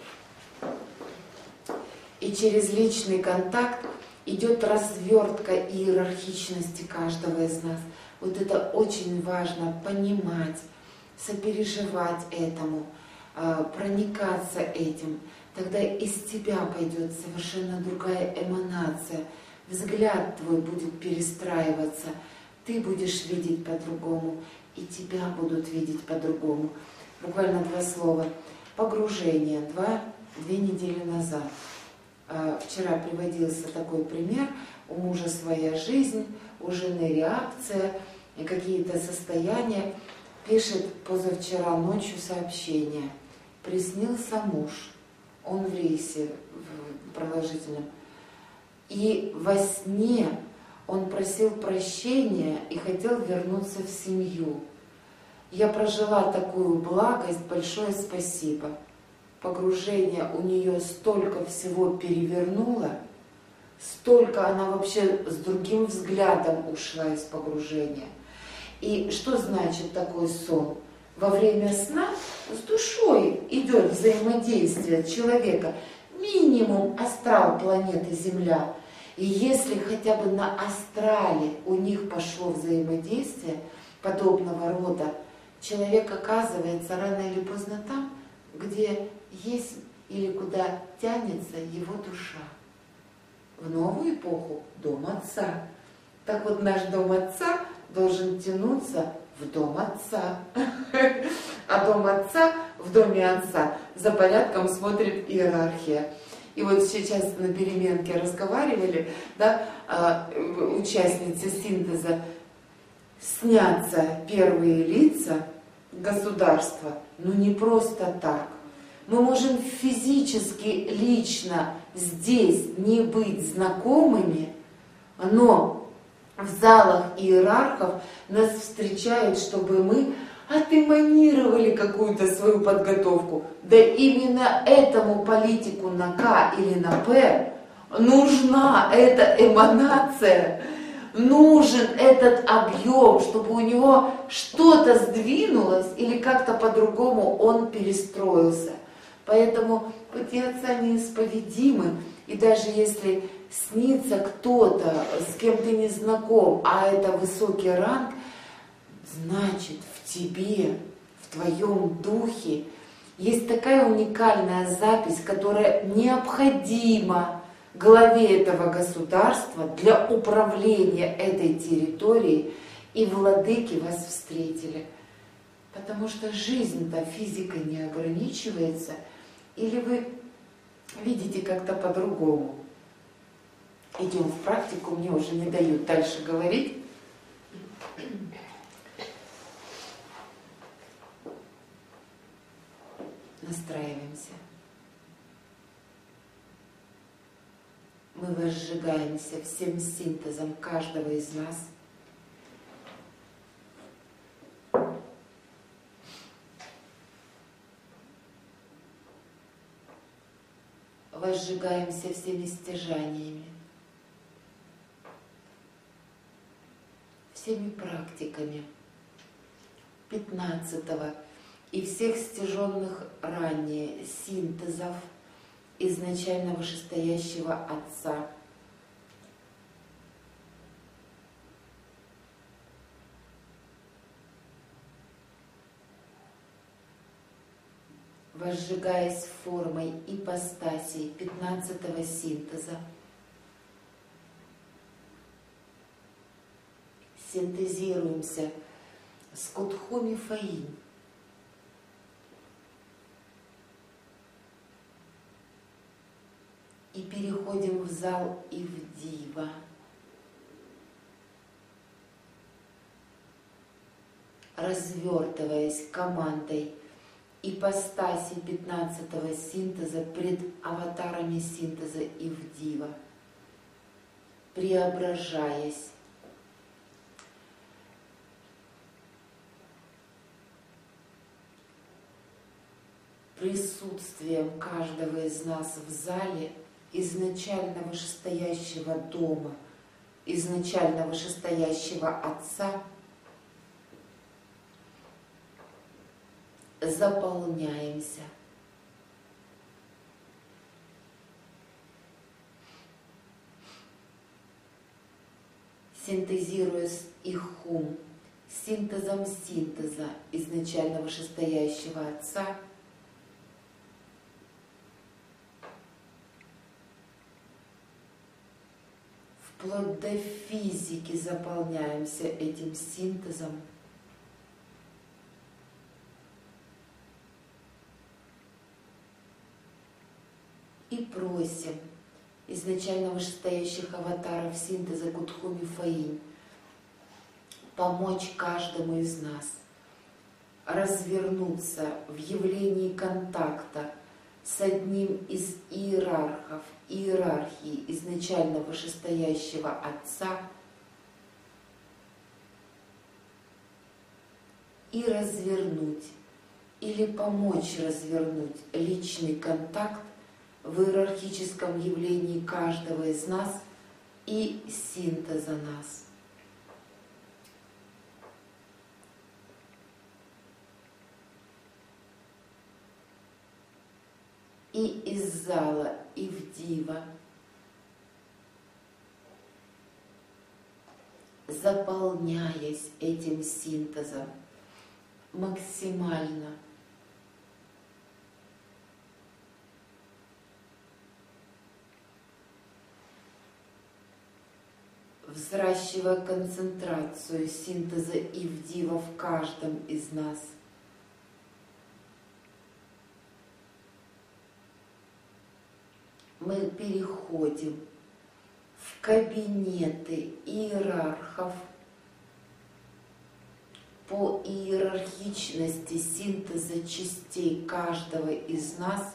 И через личный контакт идет развертка иерархичности каждого из нас. Вот это очень важно понимать, сопереживать этому, проникаться этим. Тогда из тебя пойдет совершенно другая эманация. Взгляд твой будет перестраиваться, ты будешь видеть по-другому, и тебя будут видеть по-другому. Буквально 2 слова. Погружение. 2 недели назад. Вчера приводился такой пример. У мужа своя жизнь, у жены реакция, и какие-то состояния. Пишет позавчера ночью сообщение. Приснился муж. Он в рейсе продолжительном. И во сне Он просил прощения и хотел вернуться в семью. Я прожила такую благость, большое спасибо. Погружение у нее столько всего перевернуло, столько она вообще с другим взглядом ушла из погружения. И что значит такой сон? Во время сна с душой идет взаимодействие человека, минимум астрал планеты Земля. И если хотя бы на астрале у них пошло взаимодействие подобного рода, человек оказывается рано или поздно там, где есть или куда тянется его душа. В новую эпоху дом Отца. Так вот, наш дом Отца должен тянуться в дом Отца. А дом Отца в доме Отца за порядком смотрит иерархия. И вот сейчас на переменке разговаривали, да, участницы синтеза, снятся первые лица государства, но не просто так. Мы можем физически, лично здесь не быть знакомыми, но в залах иерархов нас встречают, чтобы мы отэманировали какую-то свою подготовку. Да именно этому политику на К или на П нужна эта эманация, нужен этот объем, чтобы у него что-то сдвинулось или как-то по-другому он перестроился. Поэтому пути Отца неисповедимы, и даже если снится кто-то, с кем ты не знаком, а это высокий ранг, значит в тебе, в твоем духе есть такая уникальная запись, которая необходима главе этого государства для управления этой территорией, и владыки вас встретили. Потому что жизнь-то физикой не ограничивается, или вы видите как-то по-другому. Идем в практику, мне уже не дают дальше говорить. Настраиваемся. Мы возжигаемся всем синтезом каждого из нас. Возжигаемся всеми стяжаниями, всеми практиками 15-го и всех стяженных ранее синтезов изначально вышестоящего Отца. Возжигаясь формой ипостасей 15-го синтеза, синтезируемся с Кутхуми Фаинь, и переходим в зал Ивдива. Развертываясь командой ипостаси 15-го синтеза пред аватарами синтеза Ивдива, преображаясь, присутствием каждого из нас в зале изначально вышестоящего дома, изначально вышестоящего Отца, заполняемся. Синтезируя их ум, синтезом синтеза изначально вышестоящего Отца, вплоть до физики заполняемся этим синтезом. И просим изначально вышестоящих аватаров синтеза Кутхуми Фаинь помочь каждому из нас развернуться в явлении контакта с одним из иерархов иерархии изначально вышестоящего Отца и развернуть или помочь развернуть личный контакт в иерархическом явлении каждого из нас и синтеза нас. И из зала Ивдива, заполняясь этим синтезом максимально, взращивая концентрацию синтеза Ивдива в каждом из нас, мы переходим в кабинеты иерархов по иерархичности синтеза частей каждого из нас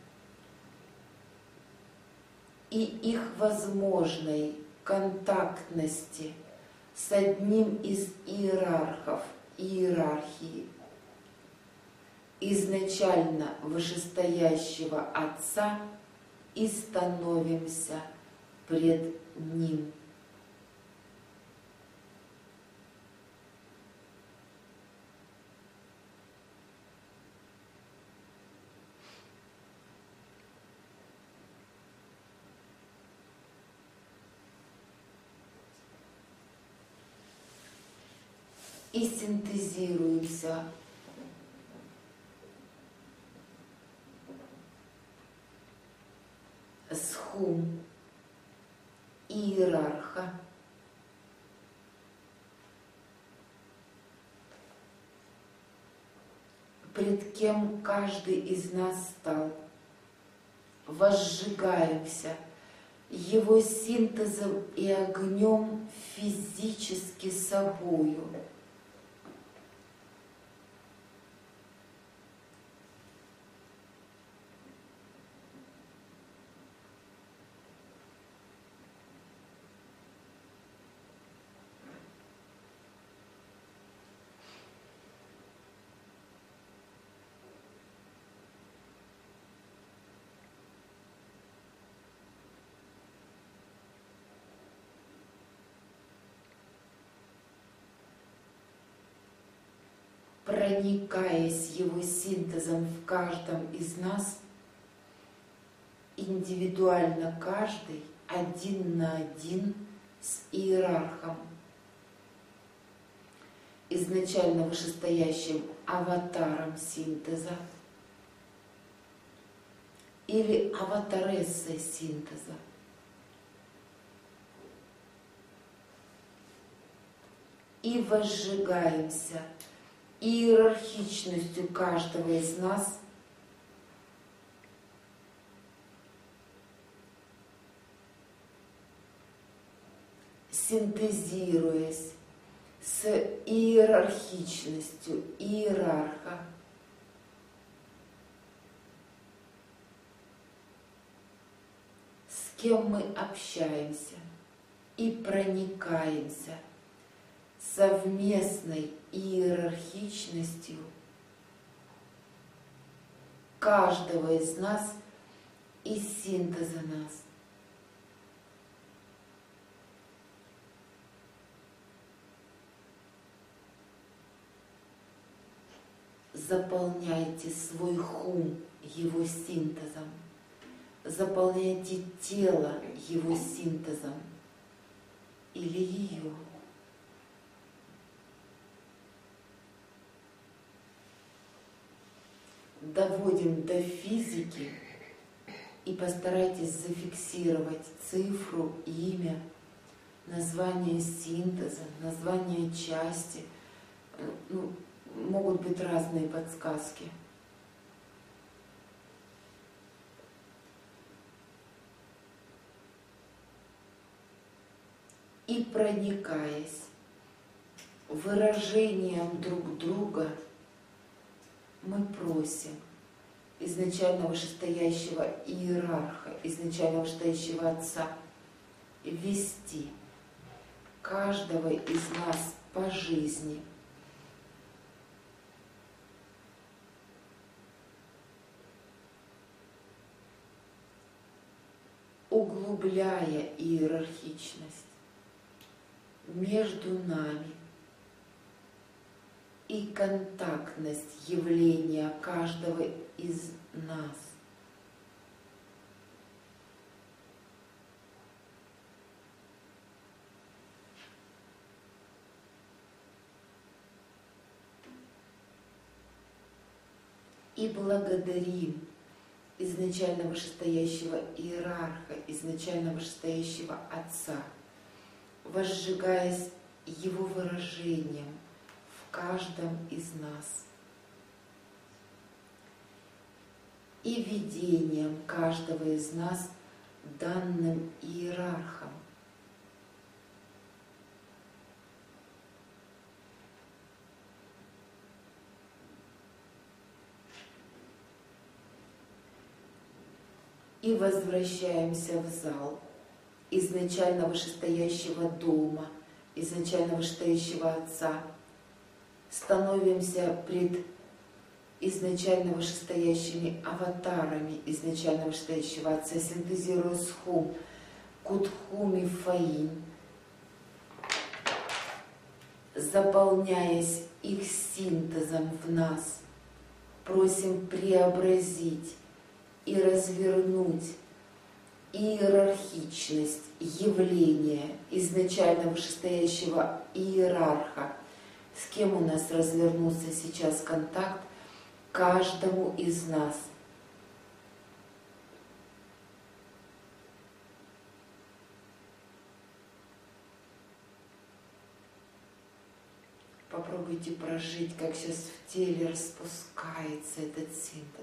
и их возможной контактности с одним из иерархов иерархии, изначально вышестоящего Отца, и становимся пред Ним. И синтезируемся с хум иерарха, пред кем каждый из нас стал, возжигаемся его синтезом и огнем физически собою. Проникаясь его синтезом в каждом из нас, индивидуально каждый, один на один с иерархом, изначально вышестоящим аватаром синтеза или аватарессой синтеза. И возжигаемся иерархичностью каждого из нас синтезируясь с иерархичностью иерарха, с кем мы общаемся и проникаемся совместной иерархичностью каждого из нас и синтеза нас. Заполняйте свой хум его синтезом, заполняйте тело его синтезом или ее. Доводим до физики и постарайтесь зафиксировать цифру, имя, название синтеза, название части. Могут быть разные подсказки. И проникаясь выражением друг друга, мы просим изначально вышестоящего иерарха, изначально вышестоящего Отца вести каждого из нас по жизни укрепляя иерархичность между нами и контактность явления каждого из нас. И благодарим изначально вышестоящего иерарха, изначально вышестоящего Отца, возжигаясь Его выражением в каждом из нас и видением каждого из нас данным иерархом. И возвращаемся в зал изначально вышестоящего дома, изначально вышестоящего Отца. Становимся пред изначально вышестоящими аватарами изначально вышестоящего Отца, синтезируя схум, кутхуми фаин, заполняясь их синтезом в нас, просим преобразить и развернуть иерархичность явления изначально вышестоящего иерарха. С кем у нас развернулся сейчас контакт? Каждому из нас. Попробуйте прожить, как сейчас в теле распускается этот синтез.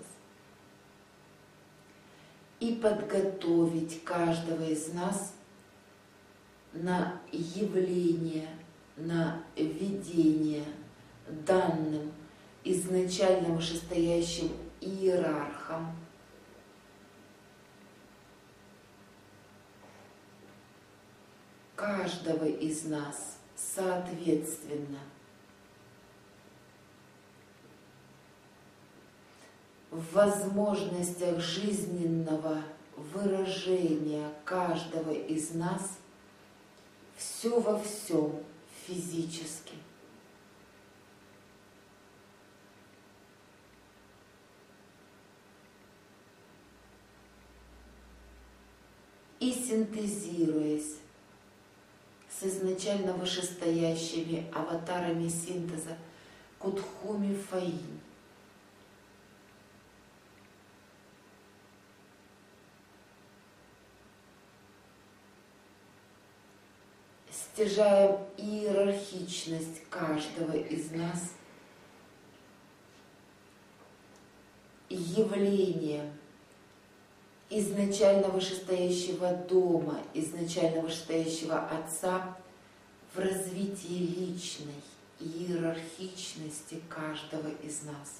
И подготовить каждого из нас на явление, на видение данным изначально вышестоящим иерархом, каждого из нас соответственно. В возможностях жизненного выражения каждого из нас все во всем физически. И синтезируясь с изначально вышестоящими аватарами синтеза Кутхуми Фаин, стяжаем иерархичность каждого из нас явлением изначально вышестоящего дома, изначально вышестоящего Отца в развитии личной иерархичности каждого из нас.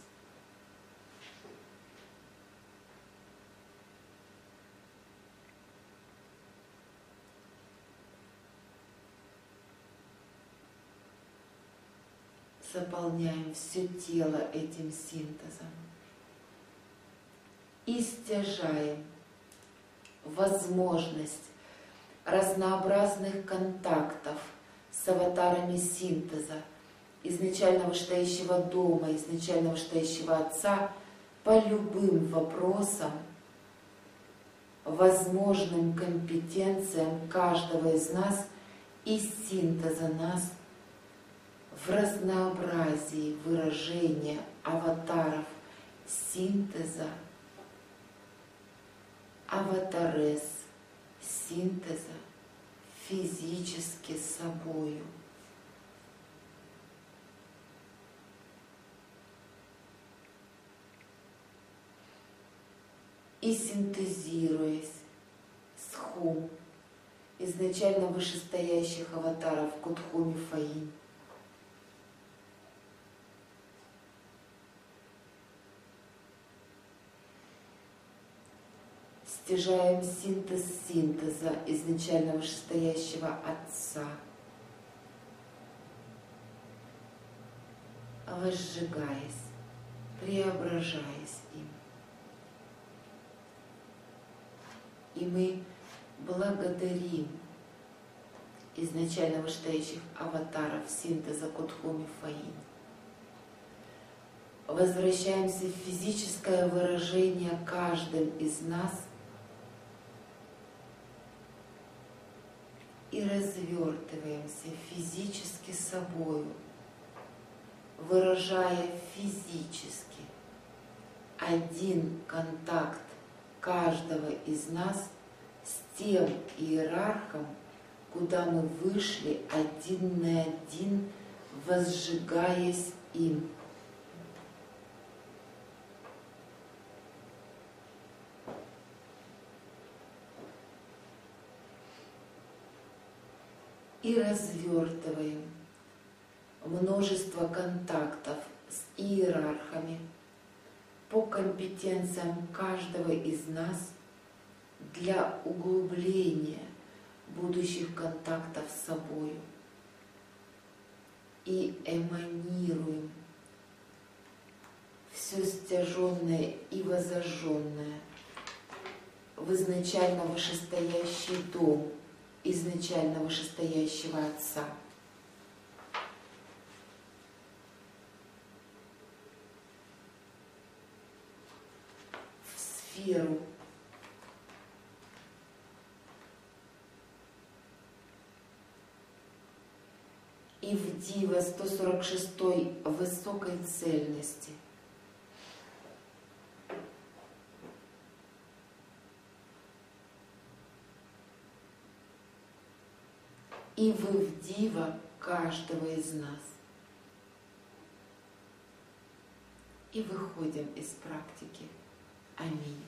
Заполняем все тело этим синтезом и стяжаем возможность разнообразных контактов с аватарами синтеза изначально вышестоящего дома, изначально вышестоящего Отца по любым вопросам, возможным компетенциям каждого из нас и синтеза нас в разнообразии выражения аватаров синтеза, аватарес синтеза физически собою. И синтезируясь с хум изначально вышестоящих аватаров Кутхуми Фаин, стяжаем синтез синтеза изначально вышестоящего Отца, возжигаясь, преображаясь им. И мы благодарим изначально вышестоящих аватаров синтеза Кутхуми Фаинь. Возвращаемся в физическое выражение каждым из нас и развертываемся физически собою, выражая физически один контакт каждого из нас с тем иерархом, куда мы вышли один на один, возжигаясь им. И развертываем множество контактов с иерархами по компетенциям каждого из нас для углубления будущих контактов с собой. И эманируем все стяженное и возожженное в изначально вышестоящий дом изначально вышестоящего Отца. В сферу и в Дива 146-й высокой цельности. И вы в Дива каждого из нас. И выходим из практики. Аминь.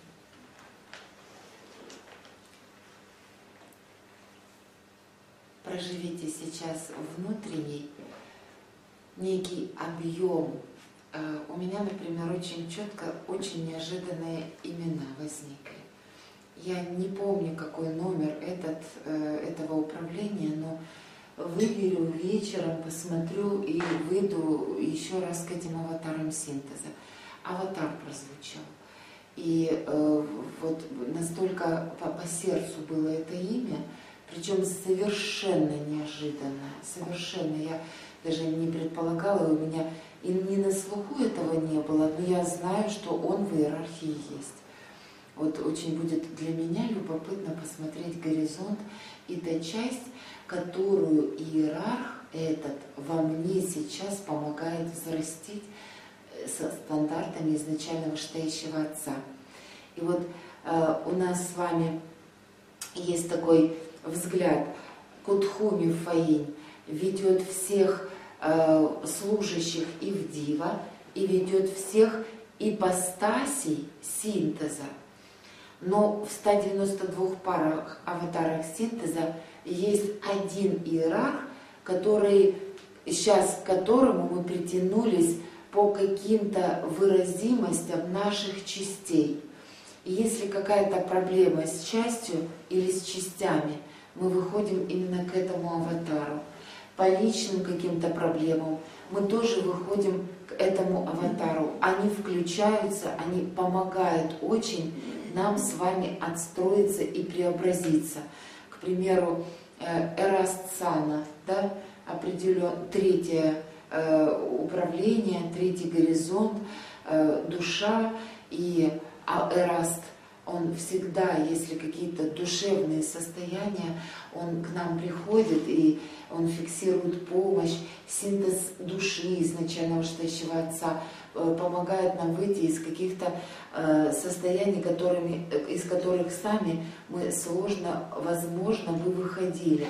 Проживите сейчас внутренний некий объем. У меня, например, очень четко, очень неожиданные имена возникли. Я не помню, какой номер этого управления, но выберу вечером, посмотрю и выйду еще раз к этим аватарам синтеза. Аватар прозвучал. И вот настолько по сердцу было это имя, причем совершенно неожиданно, совершенно. Я даже не предполагала, у меня и не на слуху этого не было, но я знаю, что он в иерархии есть. Вот очень будет для меня любопытно посмотреть горизонт и та часть, которую иерарх этот во мне сейчас помогает взрастить со стандартами изначально вышестоящего Отца. И вот у нас с вами есть такой взгляд. Кутхуми Фаинь ведет всех служащих и в Дива, и ведет всех ипостасей синтеза. Но в 192 парах аватарах синтеза есть один иерарх, сейчас к которому мы притянулись по каким-то выразимостям наших частей. И если какая-то проблема с частью или с частями, мы выходим именно к этому аватару. По личным каким-то проблемам мы тоже выходим к этому аватару. Они включаются, они помогают очень нам с вами отстроиться и преобразиться. К примеру, Эрастсана, да, третье управление, третий горизонт, душа и Эраст. Он всегда, если какие-то душевные состояния, он к нам приходит и он фиксирует помощь, синтез души изначально вышестоящего Отца, помогает нам выйти из каких-то состояний, из которых сами мы сложно, возможно, бы выходили.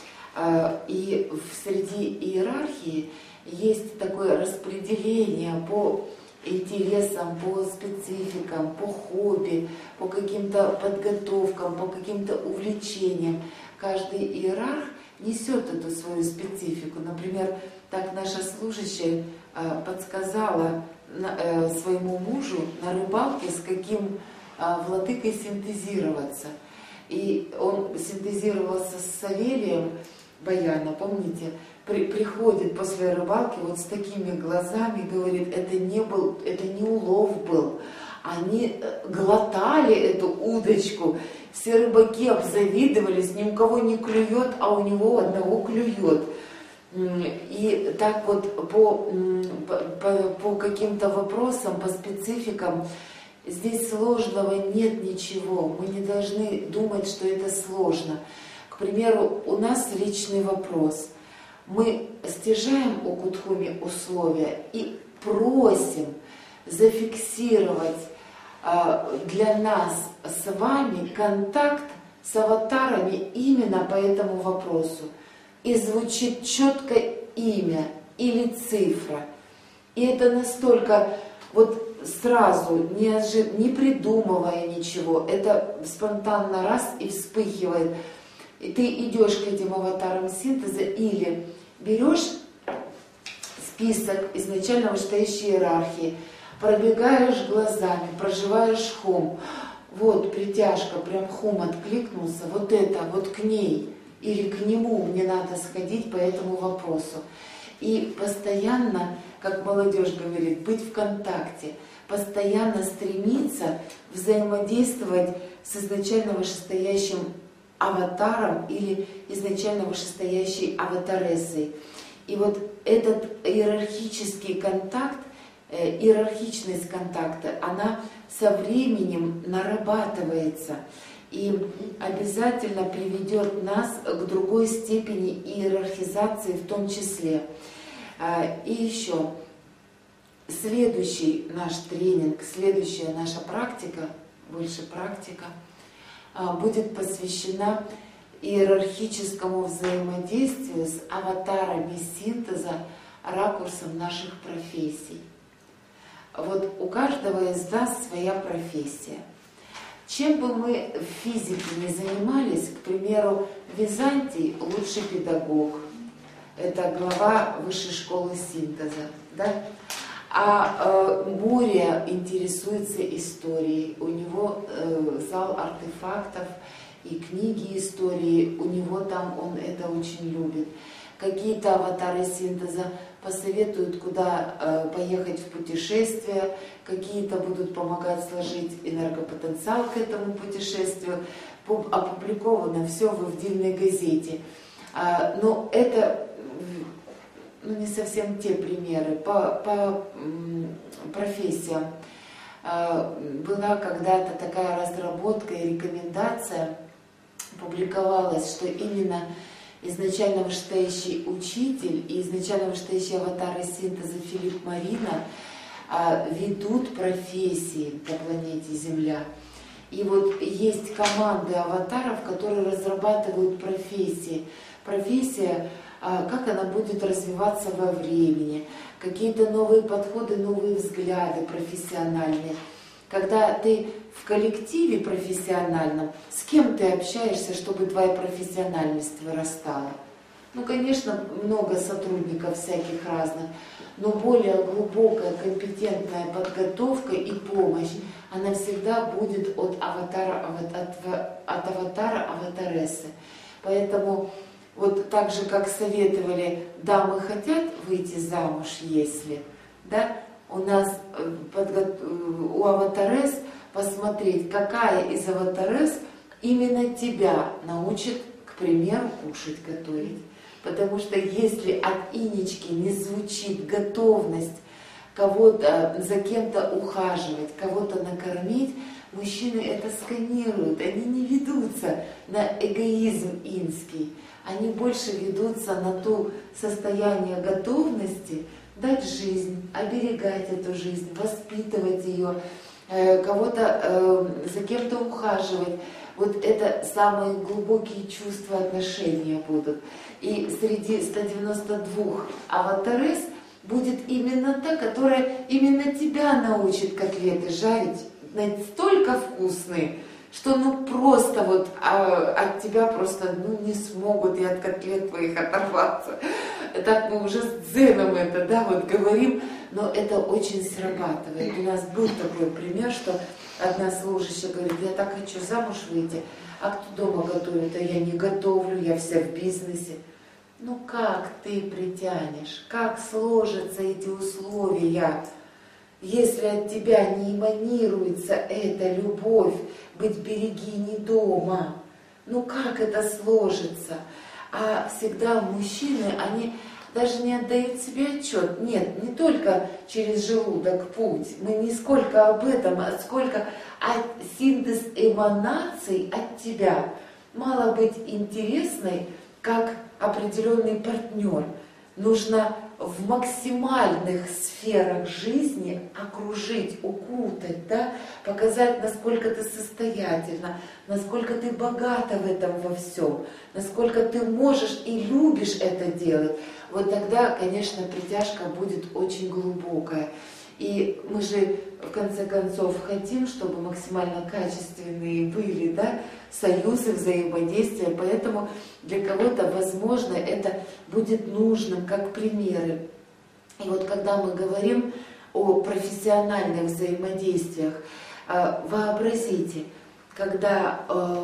И среди иерархии есть такое распределение по интересам, по спецификам, по хобби, по каким-то подготовкам, по каким-то увлечениям. Каждый иерарх несет эту свою специфику. Например, так наша служащая подсказала своему мужу на рыбалке, с каким владыкой синтезироваться. И он синтезировался с Савелием Баяна, помните? Приходит после рыбалки вот с такими глазами, говорит, это не улов был, они глотали эту удочку, все рыбаки обзавидовались, ни у кого не клюет, а у него одного клюет. И так вот по каким-то вопросам, по спецификам, здесь сложного нет ничего. Мы не должны думать, что это сложно. К примеру, у нас личный вопрос. Мы стяжаем у Кутхуми условия и просим зафиксировать для нас с вами контакт с аватарами именно по этому вопросу. И звучит четко имя или цифра. И это настолько вот сразу, не придумывая ничего, это спонтанно раз и вспыхивает. И ты идешь к этим аватарам синтеза или берешь список изначально вышестоящей иерархии, пробегаешь глазами, проживаешь хум. Вот притяжка, прям хум откликнулся, вот это, вот к ней или к нему мне надо сходить по этому вопросу. И постоянно, как молодежь говорит, быть в контакте, постоянно стремиться взаимодействовать с изначально вышестоящим аватаром или изначально вышестоящей аватарессой. И вот этот иерархический контакт, иерархичность контакта, она со временем нарабатывается и обязательно приведет нас к другой степени иерархизации в том числе. И еще следующий наш тренинг, следующая наша практика, больше практика, будет посвящена иерархическому взаимодействию с аватарами синтеза, ракурсом наших профессий. Вот у каждого из нас своя профессия. Чем бы мы в физике ни занимались, к примеру, Византий лучший педагог, это глава высшей школы синтеза, да? А Буря интересуется историей, у него зал артефактов и книги истории, у него там, он это очень любит. Какие-то аватары синтеза посоветуют, куда поехать в путешествие, какие-то будут помогать сложить энергопотенциал к этому путешествию. Опубликовано все в Ивдильной газете. Но это не совсем те примеры. По профессиям была когда-то такая разработка и рекомендация, публиковалась, что именно изначально вышестоящий учитель и изначально вышестоящие аватары синтеза Филипп Марина ведут профессии на планете Земля. И вот есть команды аватаров, которые разрабатывают профессии. Профессия, как она будет развиваться во времени, какие-то новые подходы, новые взгляды профессиональные. Когда ты в коллективе профессиональном, с кем ты общаешься, чтобы твоя профессиональность вырастала? Ну, конечно, много сотрудников всяких разных, но более глубокая, компетентная подготовка и помощь, она всегда будет от аватара аватарессы. Поэтому вот так же, как советовали, дамы хотят выйти замуж, если, да, у нас у аватарес посмотреть, какая из аватарес именно тебя научит, к примеру, кушать, готовить. Потому что если от инечки не звучит готовность кого-то, за кем-то ухаживать, кого-то накормить, мужчины это сканируют, они не ведутся на эгоизм инский, они больше ведутся на то состояние готовности дать жизнь, оберегать эту жизнь, воспитывать ее, кого-то за кем-то ухаживать. Вот это самые глубокие чувства, отношения будут. И среди 192 аватарес будет именно та, которая именно тебя научит котлеты жарить настолько вкусные, что просто вот от тебя просто не смогут и от котлет твоих оторваться. Так мы уже с дзеном это, да, вот говорим, но это очень срабатывает. У нас был такой пример, что одна служащая говорит: я так хочу замуж выйти, а кто дома готовит, а я не готовлю, я вся в бизнесе. Ну как ты притянешь, как сложатся эти условия? если от тебя не эманируется эта любовь, быть берегини дома, ну как это сложится? А всегда мужчины, они даже не отдают себе отчет. Нет, не только через желудок путь. Мы не сколько об этом, а сколько синтез эманаций от тебя. Мало быть интересной, как определенный партнер. Нужно в максимальных сферах жизни окружить, укутать, да? Показать, насколько ты состоятельна, насколько ты богата в этом во всем, насколько ты можешь и любишь это делать. Вот тогда, конечно, притяжка будет очень глубокая. И мы же, в конце концов, хотим, чтобы максимально качественные были, да, союзы, взаимодействия. Поэтому для кого-то, возможно, это будет нужным, как примеры. И вот когда мы говорим о профессиональных взаимодействиях, вообразите, когда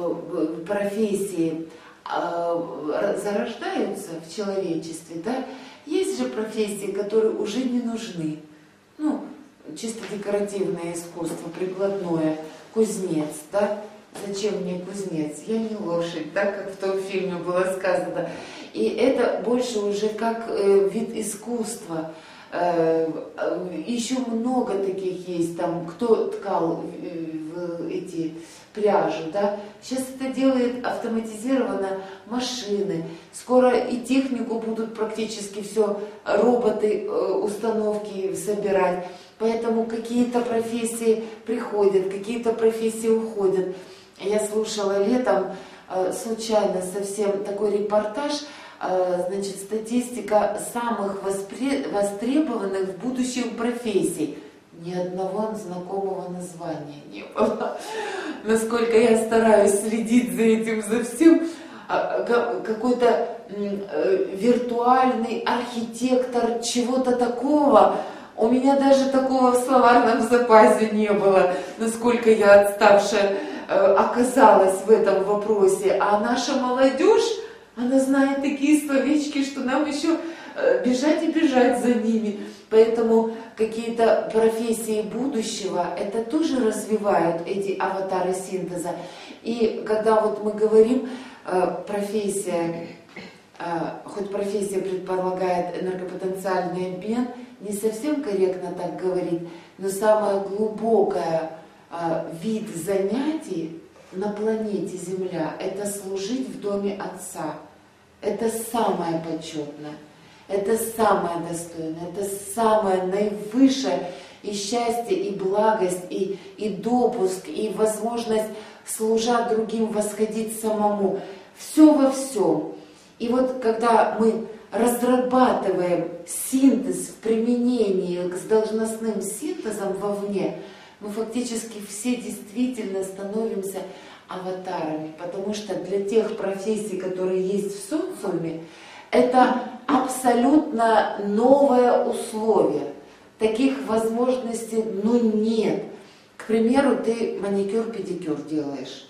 профессии зарождаются в человечестве, да, есть же профессии, которые уже не нужны. Ну, чисто декоративное искусство, прикладное, кузнец, да? Зачем мне кузнец? Я не лошадь, да, как в том фильме было сказано. И это больше уже как вид искусства. Еще много таких есть, там, кто ткал эти пряжи, да. Сейчас это делает автоматизированно машины. Скоро и технику будут практически все роботы, установки собирать. Поэтому какие-то профессии приходят, какие-то профессии уходят. Я слушала летом случайно совсем такой репортаж, значит, статистика самых востребованных в будущем профессий. Ни одного знакомого названия не было. Насколько я стараюсь следить за этим, за всем, какой-то виртуальный архитектор чего-то такого. У меня даже такого в словарном запасе не было, насколько я отставшая оказалась в этом вопросе. А наша молодежь, она знает такие словечки, что нам еще бежать и бежать за ними. Поэтому какие-то профессии будущего, это тоже развивают эти аватары синтеза. И когда вот мы говорим, профессия, хоть профессия предполагает энергопотенциальный обмен, не совсем корректно так говорить, но самое глубокое вид занятий на планете Земля – это служить в доме Отца. Это самое почетное, это самое достойное, это самое наивысшее и счастье, и благость, и допуск, и возможность, служа другим, восходить самому. Все во всем. И вот когда мы разрабатываем синтез в применении с должностным синтезом вовне, мы фактически все действительно становимся аватарами, потому что для тех профессий, которые есть в социуме, это абсолютно новое условие. Таких возможностей, нет. К примеру, ты маникюр-педикюр делаешь.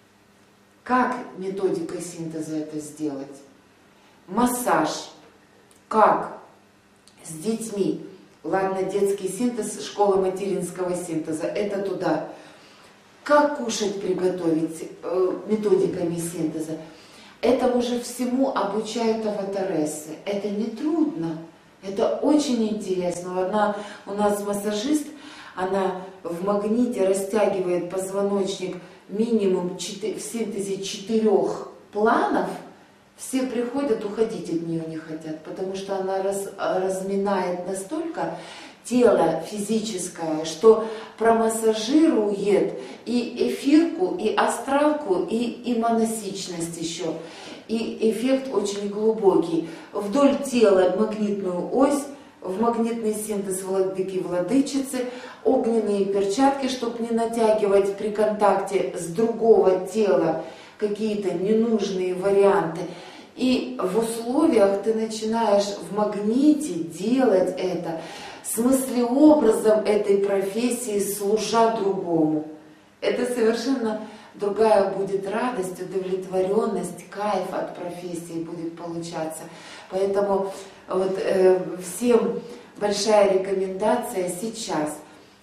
Как методикой синтеза это сделать? Массаж. Как? С детьми. Ладно, детский синтез, школа материнского синтеза, это туда. Как кушать приготовить методиками синтеза? Этому же всему обучают аватарессы. Это не трудно, это очень интересно. У нас массажист, она в магните растягивает позвоночник минимум в синтезе 4 планов. Все приходят, уходить от нее не хотят, потому что она разминает настолько тело физическое, что промассажирует и эфирку, и астралку, и моносичность еще. И эффект очень глубокий. Вдоль тела магнитную ось, в магнитный синтез владыки-владычицы, огненные перчатки, чтобы не натягивать при контакте с другого тела какие-то ненужные варианты. И в условиях ты начинаешь в магните делать это, смыслеобразом этой профессии, служа другому. Это совершенно другая будет радость, удовлетворенность, кайф от профессии будет получаться. Поэтому вот, всем большая рекомендация сейчас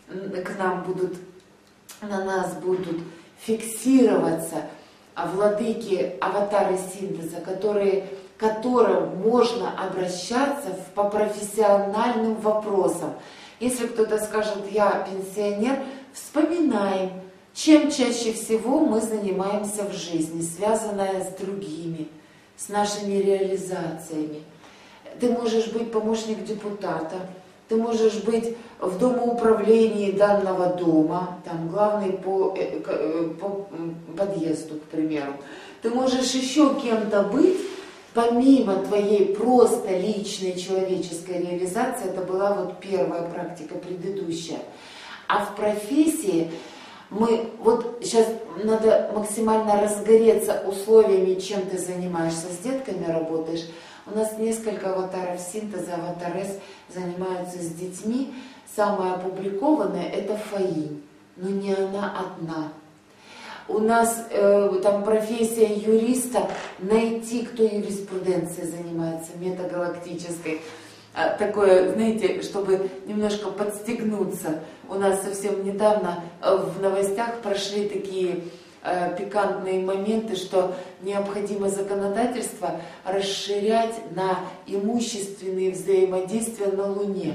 к нам будут, на нас будут фиксироваться владыки, аватары синтеза, к которым можно обращаться по профессиональным вопросам. Если кто-то скажет, я пенсионер, вспоминаем, чем чаще всего мы занимаемся в жизни, связанное с другими, с нашими реализациями. Ты можешь быть помощник депутата, ты можешь быть в домоуправлении данного дома, там главный по подъезду, к примеру. Ты можешь еще кем-то быть, помимо твоей просто личной человеческой реализации. Это была вот первая практика, предыдущая. А в профессии вот сейчас надо максимально разгореться условиями, чем ты занимаешься. С детками работаешь. У нас несколько аватаров синтеза, аватар С занимаются с детьми. Самое опубликованное это Фаинь, но не она одна. У нас там профессия юриста, найти, кто юриспруденцией занимается, метагалактической. Такое, знаете, чтобы немножко подстегнуться. У нас совсем недавно в новостях прошли такие пикантные моменты, что необходимо законодательство расширять на имущественные взаимодействия на Луне.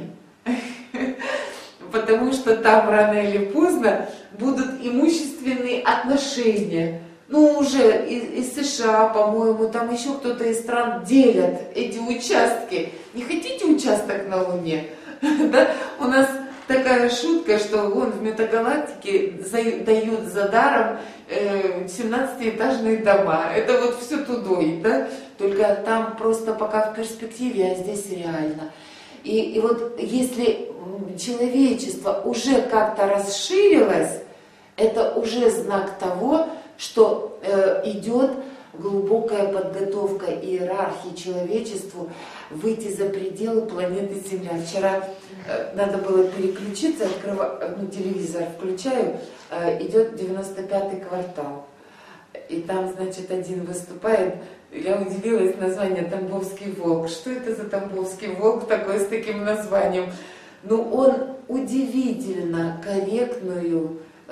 Потому что там рано или поздно будут имущественные отношения. Ну, уже из США, по-моему, там еще кто-то из стран делят эти участки. Не хотите участок на Луне? Да? У нас такая шутка, что вон в метагалактике дают за даром 17-этажные дома. Это вот все тудой, да? Только там просто пока в перспективе, а здесь реально. И вот если человечество уже как-то расширилось, это уже знак того, что идет глубокая подготовка иерархии человечеству выйти за пределы планеты Земля. Вчера надо было переключиться, телевизор включаю, идет 95-й квартал. И там, значит, один выступает. Я удивилась, название «Тамбовский волк». Что это за Тамбовский волк такой с таким названием? Ну, он удивительно корректное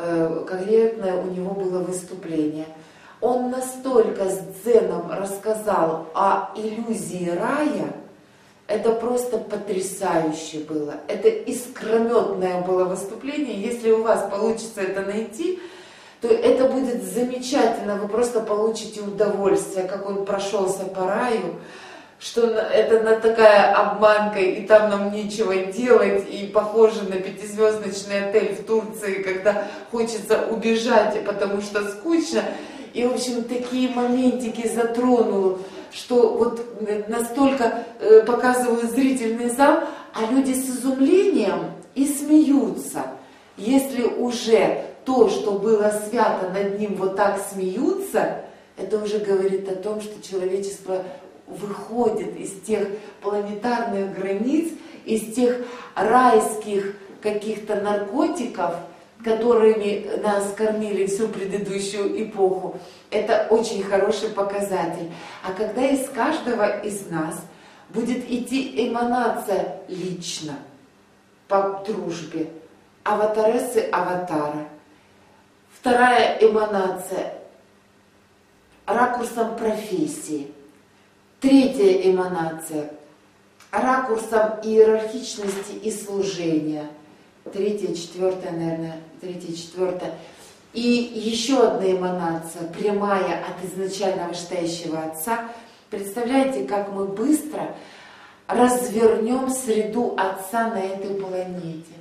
у него было выступление. Он настолько с дзеном рассказал о иллюзии рая, это просто потрясающе было. Это искрометное было выступление. Если у вас получится это найти, то это будет замечательно. Вы просто получите удовольствие, как он прошелся по раю, что это такая обманка, и там нам нечего делать, и похоже на 5-звездочный отель в Турции, когда хочется убежать, потому что скучно. И, в общем, такие моментики затронул, что вот настолько показывают зрительный зал, а люди с изумлением и смеются. Если уже то, что было свято, над ним вот так смеются, это уже говорит о том, что человечество выходит из тех планетарных границ, из тех райских каких-то наркотиков, которыми нас кормили всю предыдущую эпоху. Это очень хороший показатель. А когда из каждого из нас будет идти эманация лично, по дружбе, аватарессы аватара, вторая эманация ракурсом профессии, третья эманация ракурсом иерархичности и служения, третья, четвертая, наверное, третья, четвертая. И еще одна эманация, прямая от изначально вышестоящего Отца. Представляете, как мы быстро развернем среду Отца на этой планете.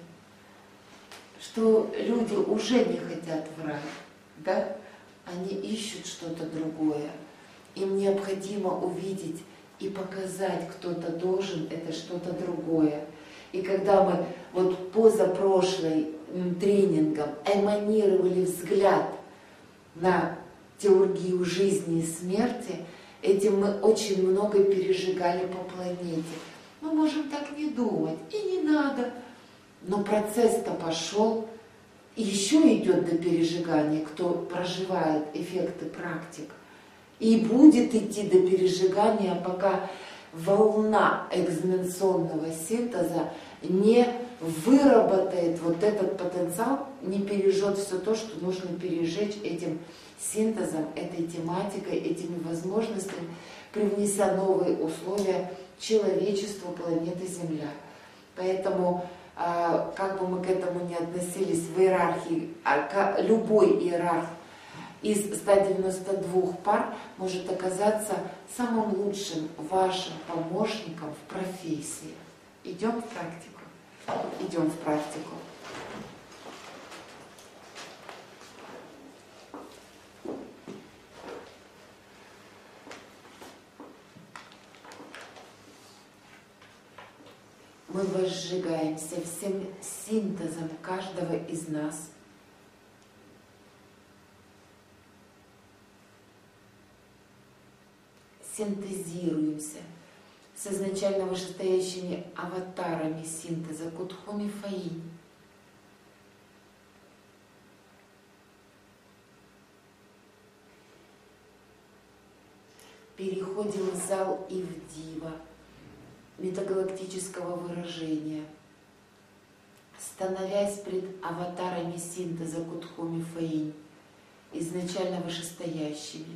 Что люди уже не хотят в рай, да? Они ищут что-то другое. Им необходимо увидеть и показать, кто-то должен, это что-то другое. И когда мы вот позапрошлым тренингом эманировали взгляд на теургию жизни и смерти, этим мы очень много пережигали по планете. Мы можем так не думать, и не надо. Но процесс-то пошел, и еще идет до пережигания, кто проживает эффекты практик. И будет идти до пережигания, пока волна экзаменационного синтеза не выработает вот этот потенциал, не пережжет все то, что нужно пережечь этим синтезом, этой тематикой, этими возможностями, привнеся новые условия человечеству планеты Земля. Поэтому, как бы мы к этому ни относились в иерархии, любой иерарх из 192 пар может оказаться самым лучшим вашим помощником в профессии. Идем в практику. Идем в практику. Мы возжигаемся всем синтезом каждого из нас. Синтезируемся с изначально вышестоящими аватарами синтеза Кудхуми Фаинь. Переходим в зал Ивдива, метагалактического выражения, становясь пред аватарами синтеза Кудхуми Фаинь, изначально вышестоящими.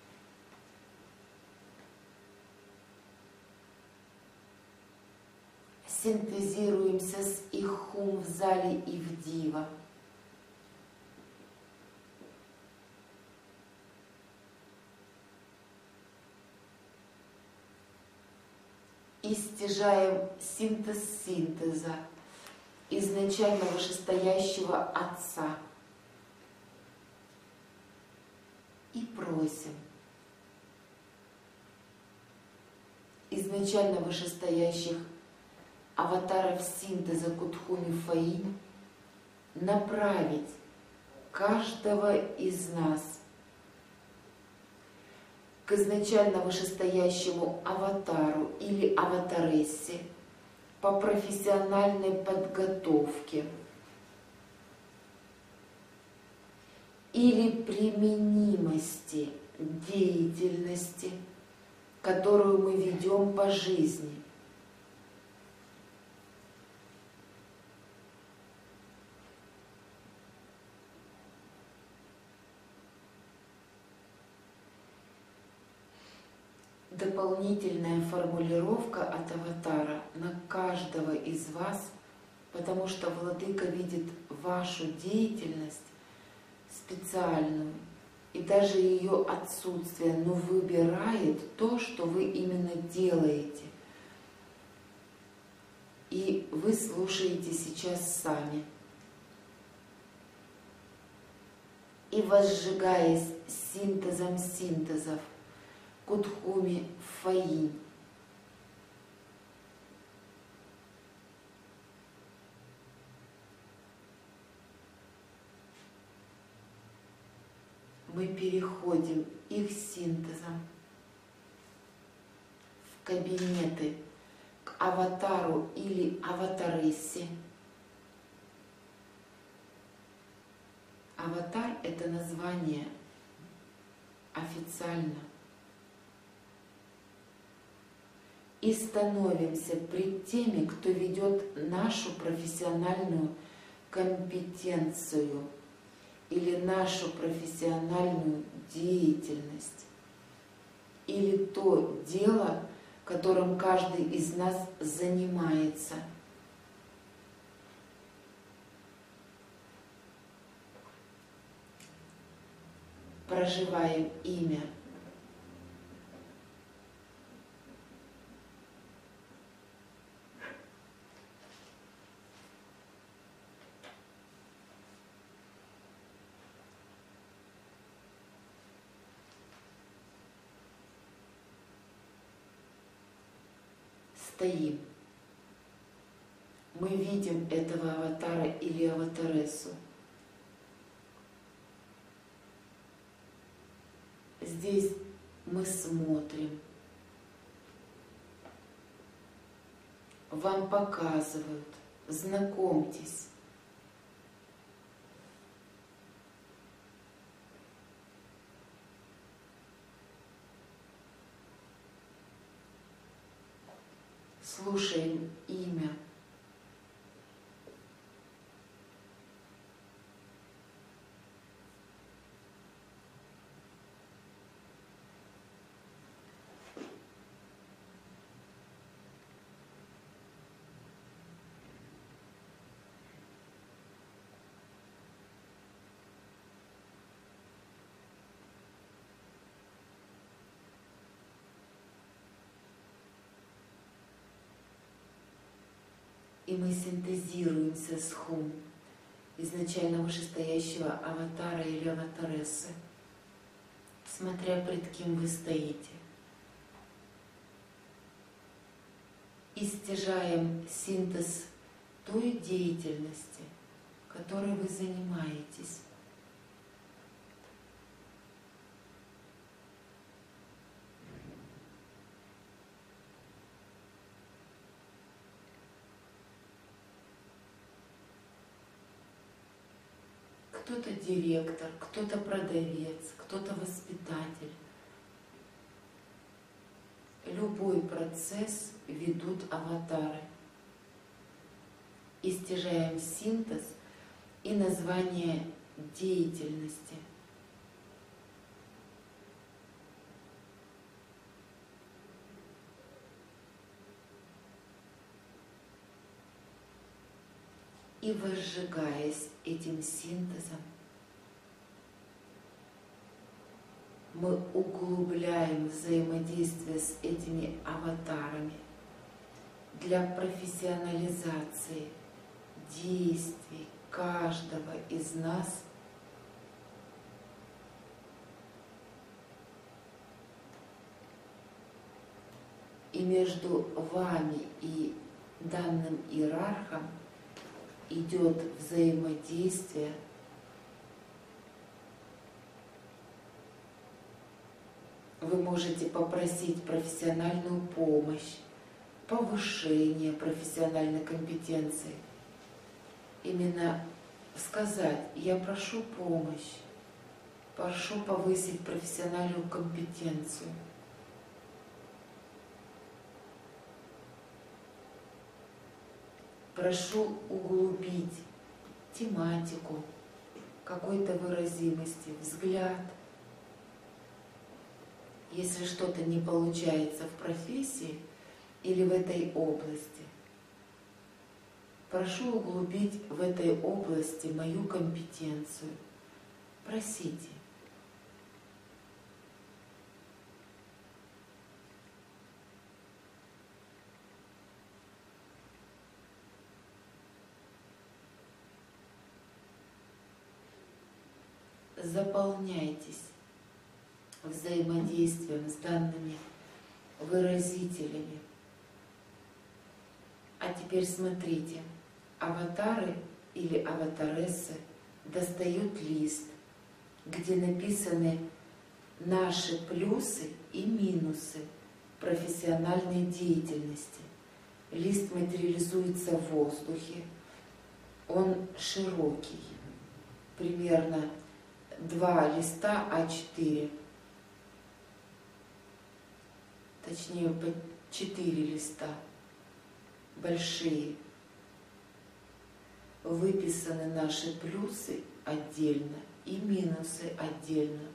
Синтезируемся с Ихум в зале Ивдива. И стяжаем синтез синтеза, изначально вышестоящего Отца. И просим изначально вышестоящих аватаров синтеза Кудхуми Фаинь направить каждого из нас к изначально вышестоящему аватару или аватарессе по профессиональной подготовке или применимости деятельности, которую мы ведем по жизни. Дополнительная формулировка от аватара на каждого из вас, потому что Владыка видит вашу деятельность специальную и даже ее отсутствие, но выбирает то, что вы именно делаете. И вы слушаете сейчас сами. И возжигаясь синтезом синтезов, Кудхуми Фаинь, мы переходим их синтезом в кабинеты к аватару или аватарессе. Аватар — это название официально. И становимся пред теми, кто ведет нашу профессиональную компетенцию или нашу профессиональную деятельность, или то дело, которым каждый из нас занимается. Проживаем имя. Стоим. Мы видим этого аватара или аватарессу. Здесь мы смотрим. Вам показывают. Знакомьтесь. Слушаем имя. И мы синтезируемся с Хум, изначально вышестоящего аватара или аватарессы, смотря пред кем вы стоите. И стяжаем синтез той деятельности, которой вы занимаетесь. Кто-то директор, кто-то продавец, кто-то воспитатель. Любой процесс ведут аватары. И стяжаем синтез и название деятельности. И возжигаясь этим синтезом, мы углубляем взаимодействие с этими аватарами для профессионализации действий каждого из нас и между вами и данным иерархом идет взаимодействие, вы можете попросить профессиональную помощь, повышение профессиональной компетенции. Именно сказать: я прошу помощь, прошу повысить профессиональную компетенцию. Прошу углубить тематику какой-то выразимости, взгляд. Если что-то не получается в профессии или в этой области, прошу углубить в этой области мою компетенцию. Просите. Заполняйтесь взаимодействием с данными выразителями. А теперь смотрите, аватары или аватарессы достают лист, где написаны наши плюсы и минусы профессиональной деятельности. Лист материализуется в воздухе, он широкий, примерно 2 листа А4, точнее 4 листа, большие. Выписаны наши плюсы отдельно и минусы отдельно.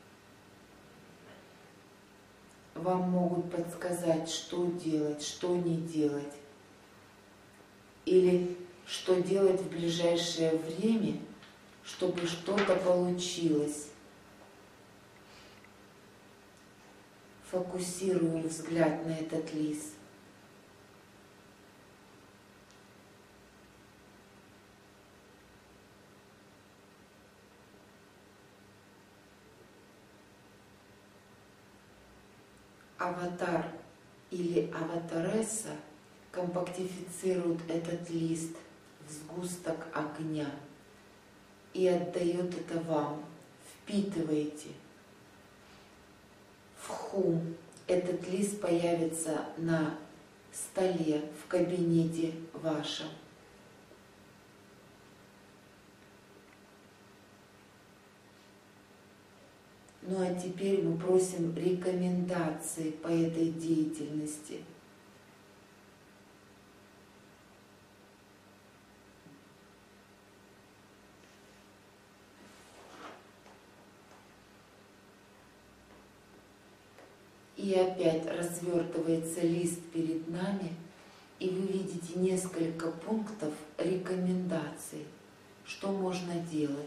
Вам могут подсказать, что делать, что не делать, или что делать в ближайшее время, чтобы что-то получилось. Фокусируем взгляд на этот лист. Аватар или аватаресса компактифицирует этот лист в сгусток огня и отдает это вам. Впитываете. В Хум этот лист появится на столе в кабинете вашем. Ну а теперь мы просим рекомендации по этой деятельности. И опять развертывается лист перед нами, и вы видите несколько пунктов рекомендаций, что можно делать.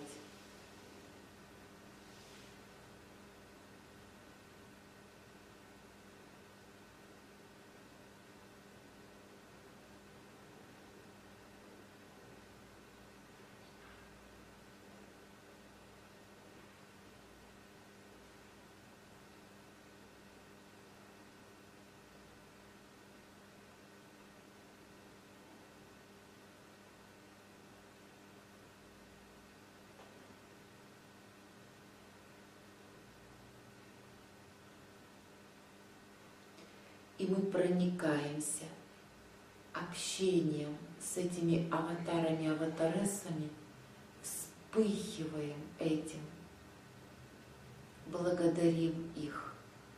мы проникаемся общением с этими аватарами, аватарессами, вспыхиваем этим, благодарим их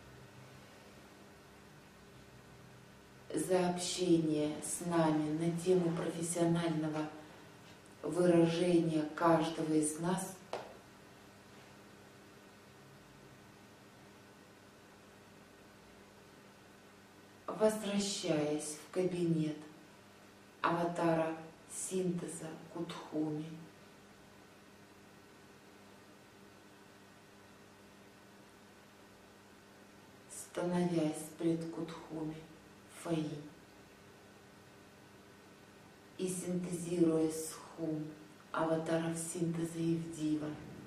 за общение с нами на тему профессионального выражения каждого из нас. Возвращаясь в кабинет аватара синтеза Кутхуми, становясь пред Кутхуми Фаи и синтезируя с Хум аватаров синтеза Ивдива,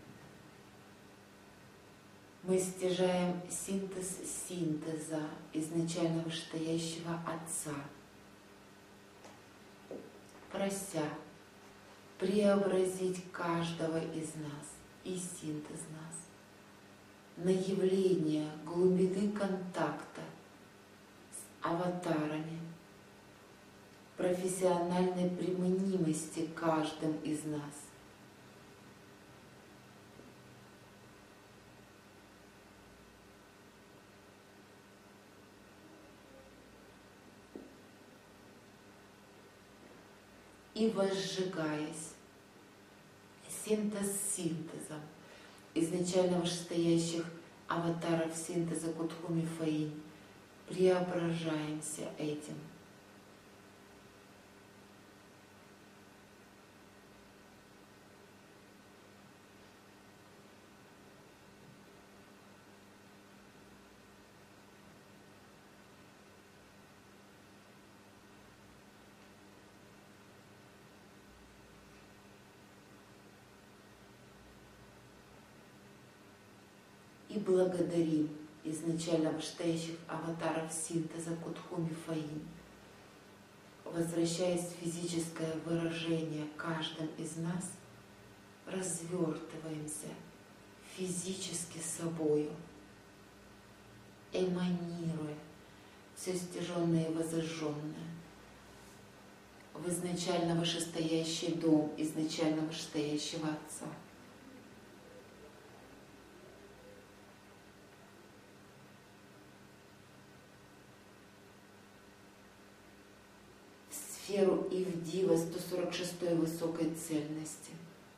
мы стяжаем синтез синтеза изначально вышестоящего Отца, прося преобразить каждого из нас и синтез нас на явление глубины контакта с аватарами, профессиональной приманимости каждым из нас. И возжигаясь синтез синтезом изначально вышестоящих аватаров синтеза Кутхуми Фаи, преображаемся этим. И благодарим изначально вышестоящих аватаров синтеза Кутхуми Фаи, возвращаясь в физическое выражение каждым из нас, развертываемся физически собою, эманируя все стяженное и возожженное в изначально вышестоящий дом изначально вышестоящего Отца. Сферу Ивдива 146-й высокой цельности.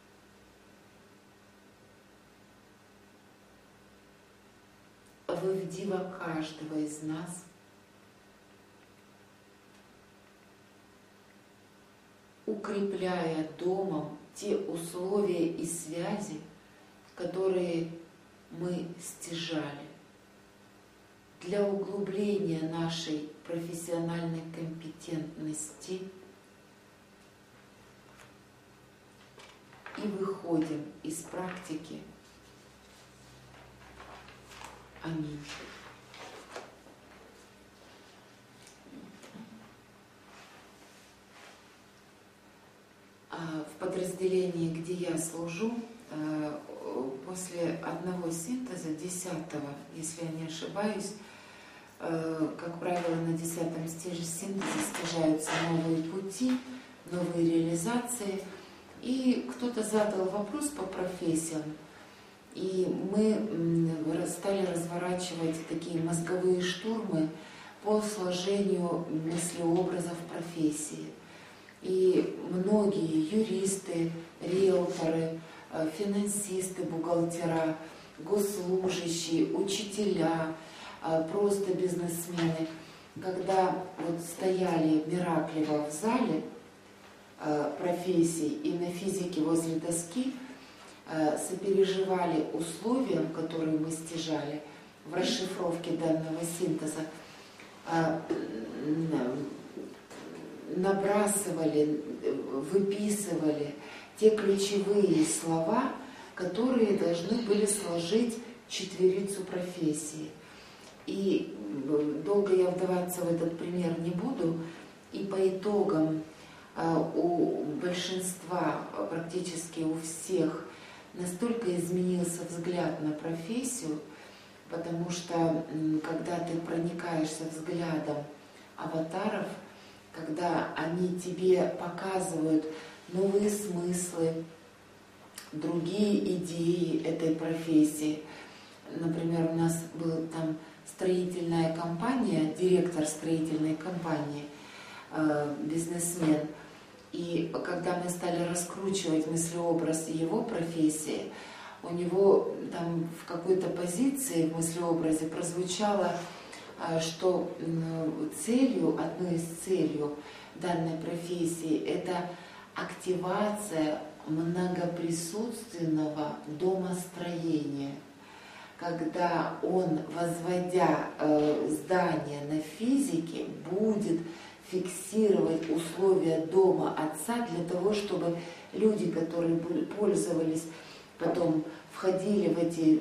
В Ивдива каждого из нас укрепляя домом те условия и связи, которые мы стяжали для углубления нашей профессиональной компетентности, и выходим из практики. Аминь. В подразделении, где я служу, после одного синтеза, 10-го, если я не ошибаюсь, как правило, на 10-м синтезе стяжаются новые пути, новые реализации. И кто-то задал вопрос по профессиям, и мы стали разворачивать такие мозговые штурмы по сложению мыслеобразов профессии. И многие юристы, риэлторы, финансисты, бухгалтера, госслужащие, учителя, просто бизнесмены, когда вот стояли Мираклева в зале профессий и на физике возле доски, сопереживали условиям, которые мы стяжали в расшифровке данного синтеза, набрасывали, выписывали те ключевые слова, которые должны были сложить четверицу профессии. И долго я вдаваться в этот пример не буду, и по итогам у большинства, практически у всех, настолько изменился взгляд на профессию, потому что когда ты проникаешься взглядом аватаров, когда они тебе показывают новые смыслы, другие идеи этой профессии. Например, у нас был там строительная компания, директор строительной компании, бизнесмен. И когда мы стали раскручивать мыслеобраз его профессии, у него там в какой-то позиции в мыслеобразе прозвучало, что одной из целей данной профессии это активация многоприсутственного домостроения, когда он, возводя здание на физике, будет фиксировать условия дома отца для того, чтобы люди, которые пользовались, потом входили в эти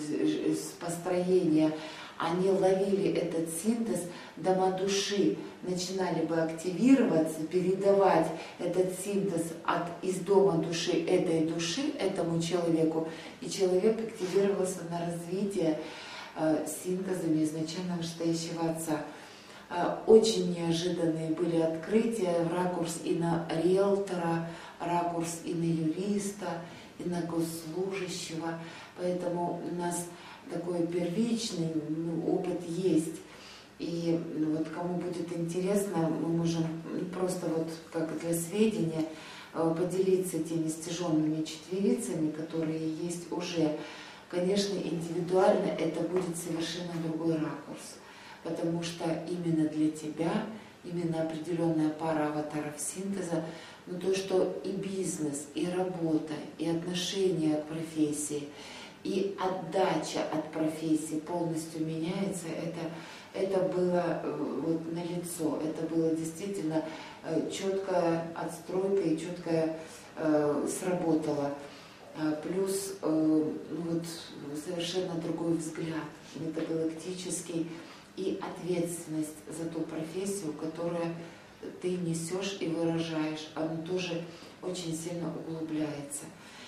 построения, они ловили этот синтез, дома души начинали бы активироваться, передавать этот синтез из дома души этой души этому человеку, и человек активировался на развитие синтезами изначально вышестоящего отца. Очень неожиданные были открытия, ракурс и на риэлтора, ракурс и на юриста, и на госслужащего, поэтому у нас такой первичный опыт есть. И вот кому будет интересно, мы можем просто вот как для сведения поделиться теми стяженными четверицами, которые есть уже. Конечно, индивидуально это будет совершенно другой ракурс, потому что именно для тебя, именно определенная пара аватаров синтеза, но то, что и бизнес, и работа, и отношение к профессии, и отдача от профессии полностью меняется, это было вот налицо, это было действительно четкая отстройка и четкая сработала. Плюс вот, совершенно другой взгляд, метагалактический, и ответственность за ту профессию, которую ты несешь и выражаешь, она тоже очень сильно углубляется.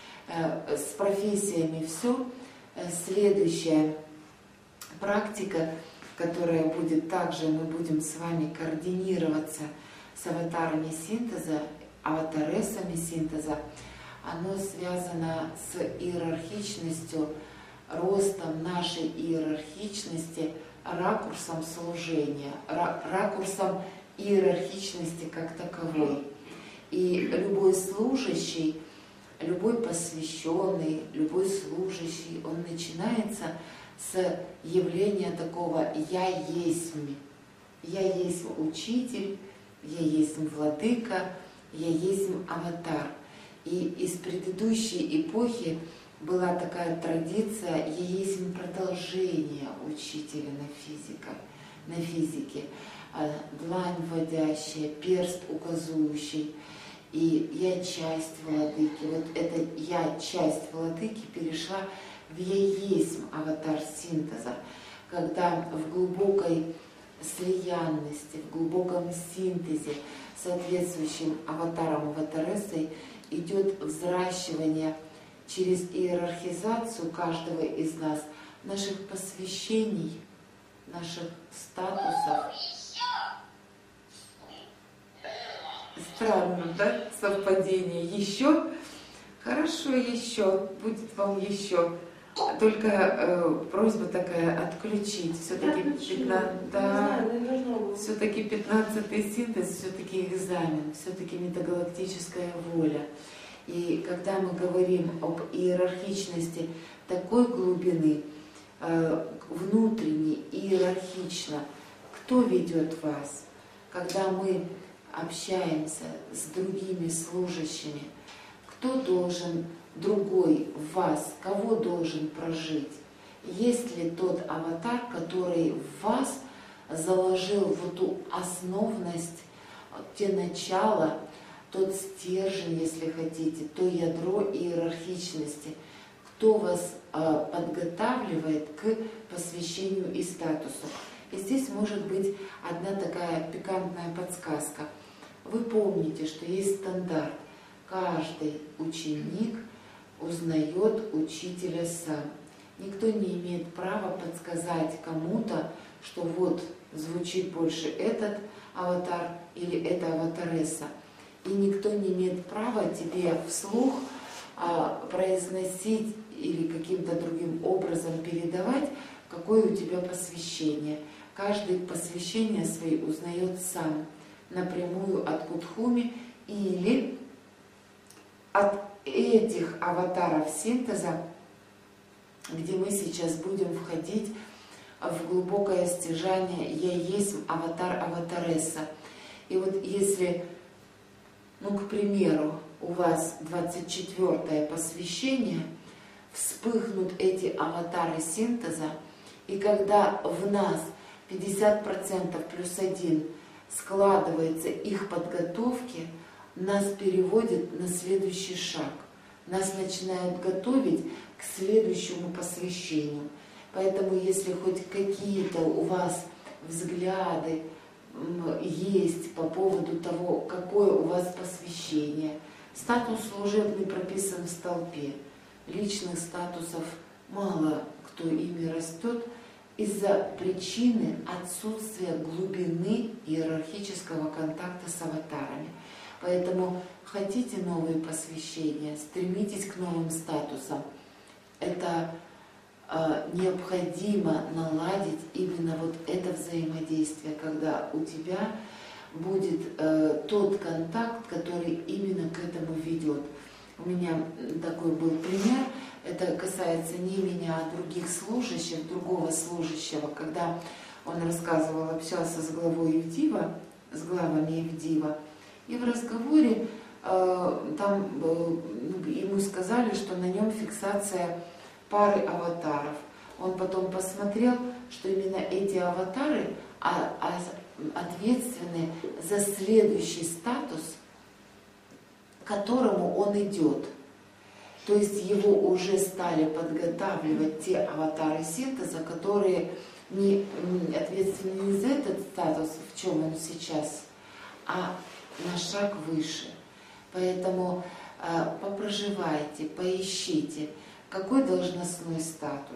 С профессиями все. Следующая практика, которая будет также, мы будем с вами координироваться с аватарами синтеза, аватаресами синтеза, оно связано с иерархичностью, ростом нашей иерархичности, ракурсом служения, ракурсом иерархичности как таковой. И любой служащий, любой посвященный, любой служащий, он начинается с явления такого «я есмь». Я есть учитель, я есть владыка, я есть аватар. И из предыдущей эпохи была такая традиция «я есть продолжение учителя на физике». Длань вводящая, перст указующий. И я часть владыки. Вот эта я часть владыки перешла в я есть аватар синтеза, когда в глубокой слиянности, в глубоком синтезе соответствующим аватаром аватаресой идет взращивание через иерархизацию каждого из нас наших посвящений, наших статусов. Странно, да? Совпадение. Еще? Хорошо, еще. Будет вам еще. Только просьба такая отключить. Все-таки 15-й синтез, все-таки экзамен, все-таки метагалактическая воля. И когда мы говорим об иерархичности такой глубины, внутренней, иерархично, кто ведет вас? Когда мы общаемся с другими служащими, кто должен другой в вас, кого должен прожить? Есть ли тот аватар, который в вас заложил в эту основность, те начала, тот стержень, если хотите, то ядро иерархичности, кто вас подготавливает к посвящению и статусу? И здесь может быть одна такая пикантная подсказка. Вы помните, что есть стандарт. Каждый ученик узнает учителя сам. Никто не имеет права подсказать кому-то, что вот звучит больше этот аватар или эта аватаресса. И никто не имеет права тебе вслух произносить или каким-то другим образом передавать, какое у тебя посвящение. Каждый посвящение свои узнает сам, напрямую от Кудхуми или от этих аватаров синтеза, где мы сейчас будем входить в глубокое стяжание «Я есть аватар аватаресса». И вот если, к примеру, у вас 24-е посвящение, вспыхнут эти аватары синтеза, и когда в нас 50% плюс 1 складывается их подготовки, нас переводит на следующий шаг. Нас начинают готовить к следующему посвящению. Поэтому если хоть какие-то у вас взгляды есть по поводу того, какое у вас посвящение, статус служебный прописан в столпе. Личных статусов мало кто ими растет из-за причины отсутствия глубины иерархического контакта с аватарами. Поэтому хотите новые посвящения, стремитесь к новым статусам. Это необходимо наладить именно вот это взаимодействие, когда у тебя будет тот контакт, который именно к этому ведет. У меня такой был пример, это касается не меня, а других служащих, другого служащего, когда он рассказывал, общался с главой Ивдива, с главами Ивдива, и в разговоре там ему сказали, что на нем фиксация пары аватаров. Он потом посмотрел, что именно эти аватары ответственны за следующий статус, к которому он идет. То есть его уже стали подготавливать те аватары синтеза, которые не ответственны не за этот статус, в чем он сейчас, а на шаг выше. Поэтому попроживайте, поищите, какой должностной статус,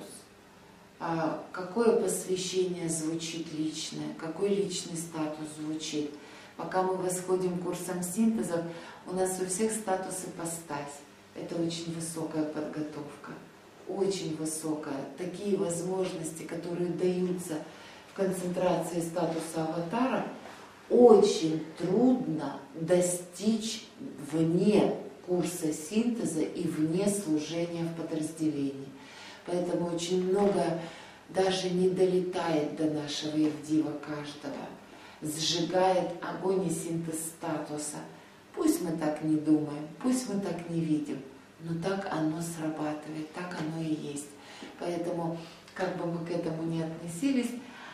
какое посвящение звучит личное, какой личный статус звучит. Пока мы восходим курсом синтеза, у нас у всех статус ипостась. Это очень высокая подготовка, очень высокая. Такие возможности, которые даются в концентрации статуса аватара, очень трудно достичь вне курса синтеза и вне служения в подразделении. Поэтому очень многое даже не долетает до нашего Ивдива каждого. Сжигает огонь и синтез статуса. Пусть мы так не думаем, пусть мы так не видим, но так оно срабатывает, так оно и есть. Поэтому, как бы мы к этому ни относились,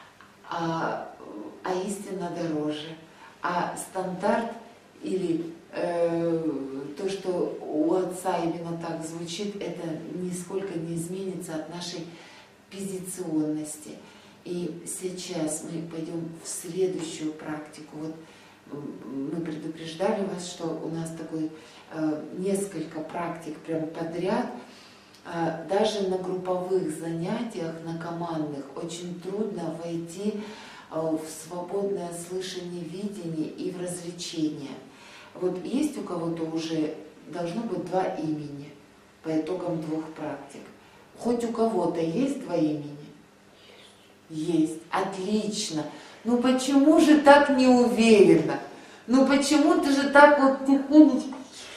истина дороже. А стандарт или то, что у Отца именно так звучит, это нисколько не изменится от нашей позиционности. И сейчас мы пойдем в следующую практику. Вот мы предупреждали вас, что у нас такой несколько практик прям подряд. Даже на групповых занятиях, на командных, очень трудно войти в свободное слышание, видение и в развлечение. Вот есть у кого-то уже, должно быть 2 имени по итогам 2 практик. Хоть у кого-то есть 2 имени? Есть. Отлично. Ну почему же так не уверенно? Ну почему ты же так вот тихонечко?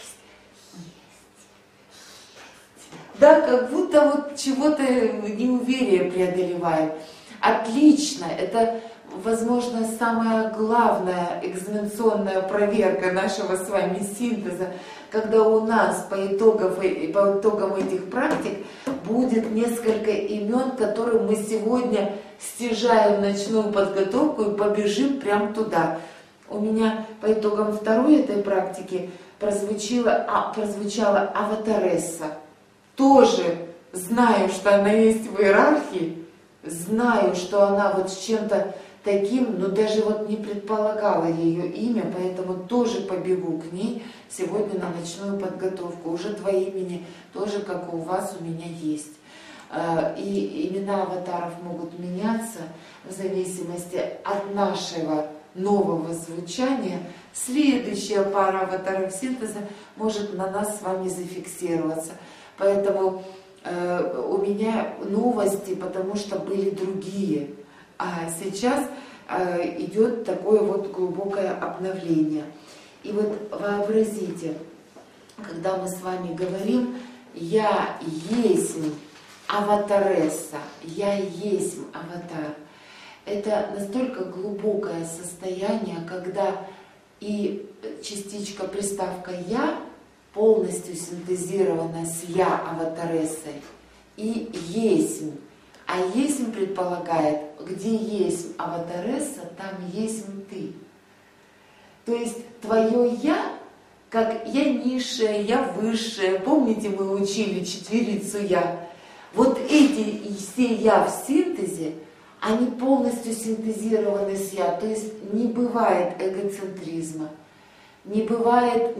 Да, как будто вот чего-то неуверие преодолеваем. Отлично. Это, возможно, самая главная экзаменационная проверка нашего с вами синтеза, когда у нас по итогам этих практик будет несколько имен, которым мы сегодня стяжаем ночную подготовку и побежим прямо туда. У меня по итогам 2-й этой практики прозвучала аватаресса. Тоже знаю, что она есть в иерархии, знаю, что она вот с чем-то таким, но даже вот не предполагала ее имя, поэтому тоже побегу к ней сегодня на ночную подготовку. Уже 2 имени, тоже как у вас, у меня есть. И имена аватаров могут меняться в зависимости от нашего нового звучания. Следующая пара аватаров синтеза может на нас с вами зафиксироваться. Поэтому у меня новости, потому что были другие. А сейчас идет такое вот глубокое обновление. И вот вообразите, когда мы с вами говорим «Я есть аватаресса», «Я есть аватар», это настолько глубокое состояние, когда и частичка, приставка «я» полностью синтезирована с «я» аватарессой, и «есть». А «есть» предполагает, где есть аватаресса, там есть ты. То есть твое «я», как «я низшее», «я высшее», помните, мы учили четверицу «я», вот эти все «я» в синтезе, они полностью синтезированы с «я», то есть не бывает эгоцентризма, не бывает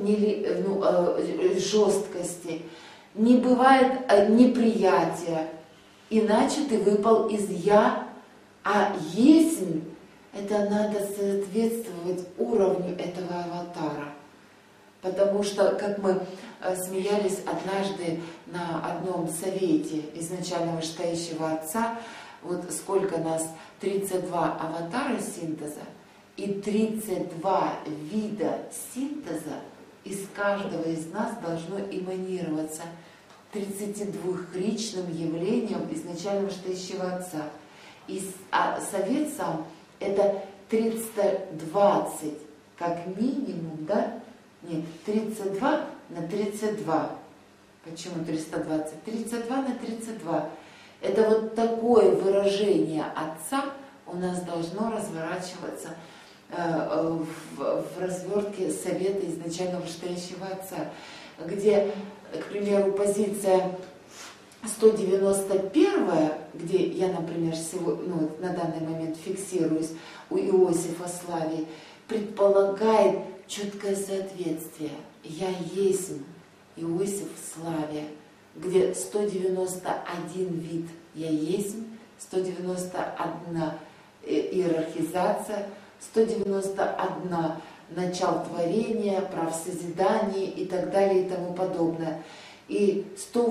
жесткости, не бывает неприятия, иначе ты выпал из «я», а «есть» это надо соответствовать уровню этого аватара. Потому что, как мы смеялись однажды на одном совете изначально вышестоящего Отца, вот сколько нас, 32 аватара синтеза и 32 вида синтеза из каждого из нас должно эманироваться 32-ричным явлением изначально вышестоящего Отца. И совет сам это 320 как минимум, да? Нет, 32 на 32. Почему 320? 32 на 32. Это вот такое выражение Отца у нас должно разворачиваться в развертке совета изначально вышестоящего Отца, где, к примеру, позиция 191, где я, например, на данный момент фиксируюсь у Иосифа Славии, предполагает четкое соответствие. Я есть Иосиф Славия, где 191 вид я есть, 191 иерархизация, 191 начал творения, прав созидания и так далее и тому подобное. И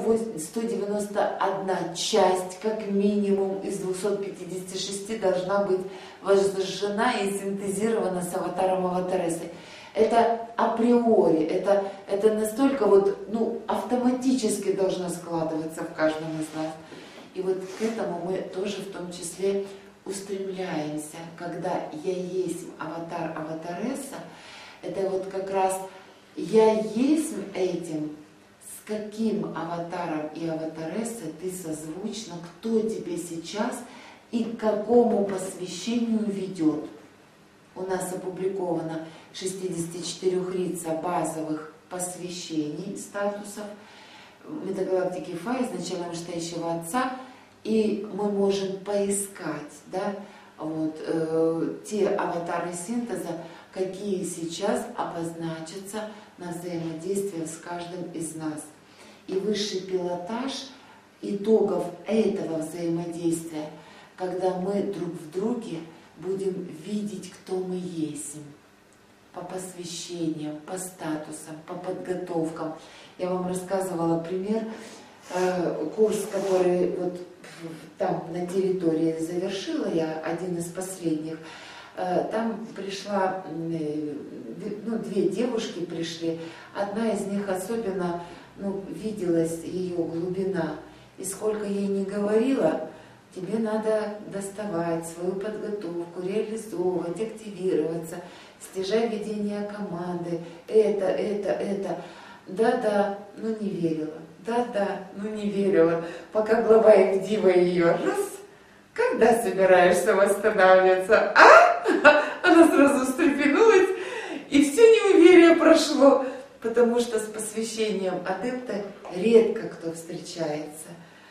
191 часть, как минимум, из 256 должна быть возжжена и синтезирована с аватаром аватарессы. Это априори, это настолько автоматически должно складываться в каждом из нас. И вот к этому мы тоже в том числе устремляемся, когда я есть аватар аватаресса, это вот как раз я есть этим, с каким аватаром и аватарессой ты созвучна, кто тебе сейчас и к какому посвящению ведет. У нас опубликовано 64 рица базовых посвящений, статусов метагалактики Фа, изначально вышестоящего Отца, и мы можем поискать, да, те аватары синтеза, какие сейчас обозначатся на взаимодействие с каждым из нас. И высший пилотаж итогов этого взаимодействия, когда мы друг в друге будем видеть, кто мы есть, по посвящениям, по статусам, по подготовкам. Я вам рассказывала пример, курс, который вот там на территории завершила я, один из последних. Там пришла, две девушки пришли, одна из них особенно, виделась ее глубина, и сколько ей не говорила, тебе надо доставать свою подготовку, реализовывать, активироваться, стяжай ведение команды, это. Да, не верила. Да, не верила. Пока глава Евдива ее раз, когда собираешься восстанавливаться, Она сразу встрепенулась, и все неуверие прошло, потому что с посвящением адепта редко кто встречается.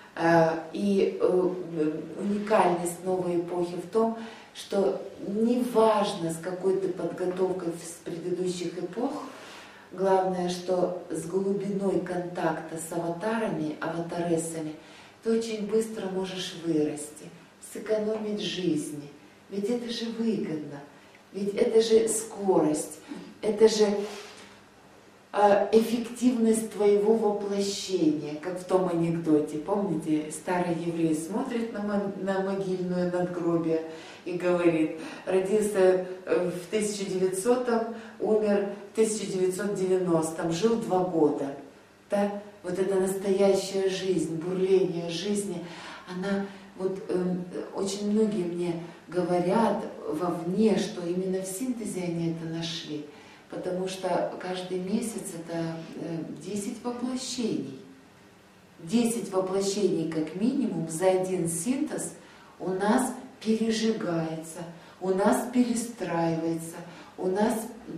И уникальность новой эпохи в том, что неважно, с какой ты подготовкой с предыдущих эпох, главное, что с глубиной контакта с аватарами, аватарессами, ты очень быстро можешь вырасти, сэкономить жизни. Ведь это же выгодно, ведь это же скорость, это же эффективность твоего воплощения, как в том анекдоте. Помните, старый еврей смотрит на могильное надгробие и говорит: родился в 1900-м, умер в 1990-м, жил 2 года. Да? Вот эта настоящая жизнь, бурление жизни, она вот очень многие мне говорят вовне, что именно в синтезе они это нашли. Потому что каждый месяц это 10 воплощений. 10 воплощений как минимум за один синтез у нас пережигается, у нас перестраивается, у нас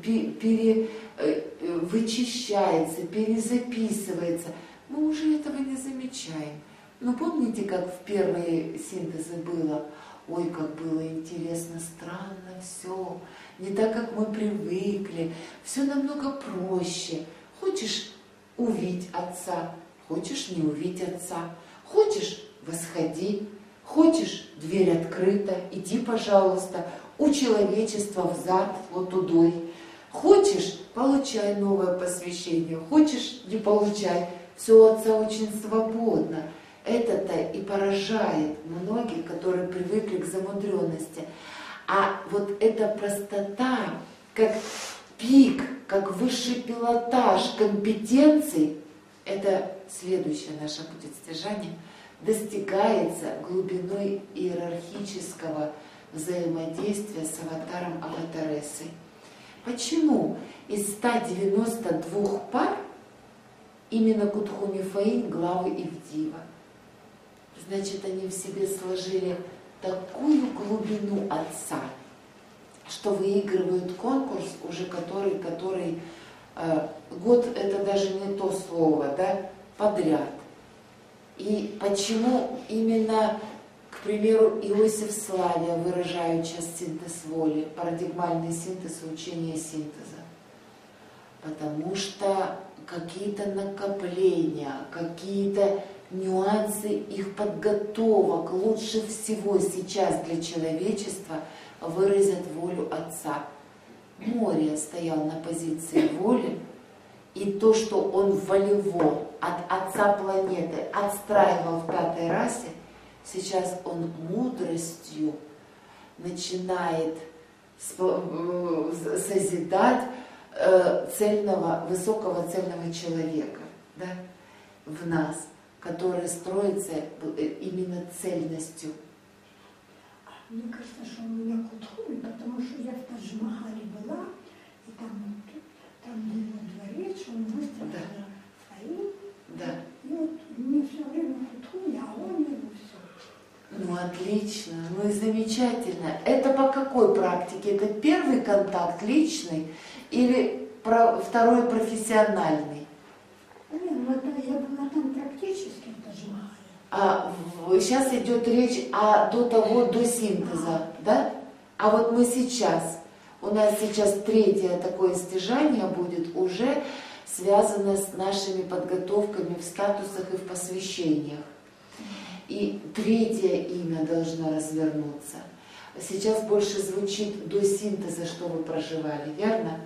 вычищается, перезаписывается. Мы уже этого не замечаем. Но помните, как в первые синтезы было? Ой, как было интересно, странно все, не так, как мы привыкли, все намного проще. Хочешь — увидь Отца, хочешь — не увидь Отца, хочешь — восходи, хочешь — дверь открыта, иди, пожалуйста, у человечества взад, вот тудой. Хочешь — получай новое посвящение, хочешь — не получай. Все у Отца очень свободно. Это-то и поражает многих, которые привыкли к замудренности. А вот эта простота, как пик, как высший пилотаж компетенций, это следующее наше будет стяжание, достигается глубиной иерархического взаимодействия с аватаром Аватаресой. Почему из 192 пар именно Кутхуми Фаин, главы Ивдива? Значит, они в себе сложили такую глубину Отца, что выигрывают конкурс уже который год, это даже не то слово, да, подряд. И почему именно, к примеру, Иосиф Славия выражают сейчас синтез воли, парадигмальный синтез и учение синтеза? Потому что какие-то накопления, какие-то нюансы их подготовок лучше всего сейчас для человечества выразят волю Отца. Море стоял на позиции воли, и то, что он волево от Отца планеты отстраивал в 5-й расе, сейчас он мудростью начинает созидать высокого цельного человека, да, в нас, который строится именно цельностью. Мне кажется, что у меня Кутхуми, потому что я в Тадж-Махале была, и там его дворец, он выстроил Фаин. Да. И вот мне все время Кутхуми, а он его все. Ну отлично, ну и замечательно. Это по какой практике? Это первый контакт личный или второй профессиональный? Нет, ну это я была там практически в Тадж-Махале. Сейчас идет речь до синтеза, да? А вот мы сейчас, у нас сейчас 3-е такое стяжание будет уже связано с нашими подготовками в статусах и в посвящениях. И 3-е имя должно развернуться. Сейчас больше звучит до синтеза, что вы проживали, верно?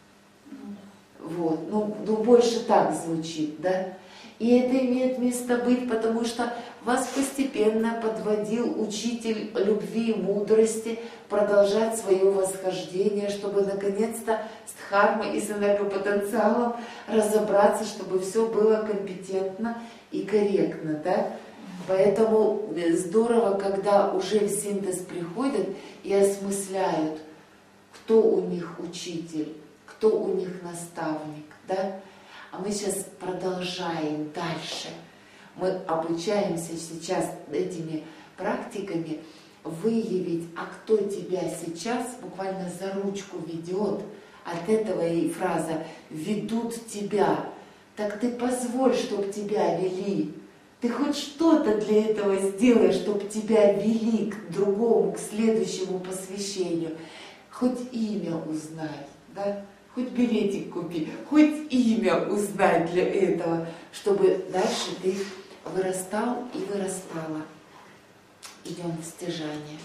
Вот, ну больше так звучит, да? И это имеет место быть, потому что вас постепенно подводил учитель любви и мудрости продолжать свое восхождение, чтобы наконец-то с дхармой и с энергопотенциалом разобраться, чтобы все было компетентно и корректно, да? Поэтому здорово, когда уже в синтез приходят и осмысляют, кто у них учитель, кто у них наставник, да? А мы сейчас продолжаем дальше. Мы обучаемся сейчас этими практиками выявить, а кто тебя сейчас буквально за ручку ведет. От этого и фраза «ведут тебя». Так ты позволь, чтобы тебя вели. Ты хоть что-то для этого сделай, чтобы тебя вели к другому, к следующему посвящению. Хоть имя узнай, да? Хоть билетик купи, хоть имя узнай для этого, чтобы дальше ты вырастал и вырастало. Идем в стяжание.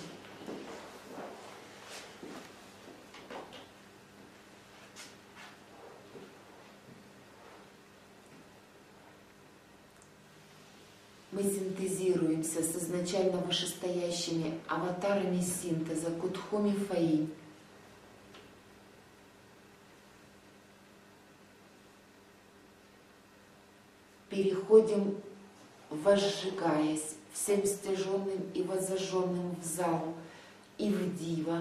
Мы синтезируемся с изначально вышестоящими аватарами синтеза Кудхуми Фаинь. Переходим, возжигаясь всем стяженным и воззаженным в зал и в дива,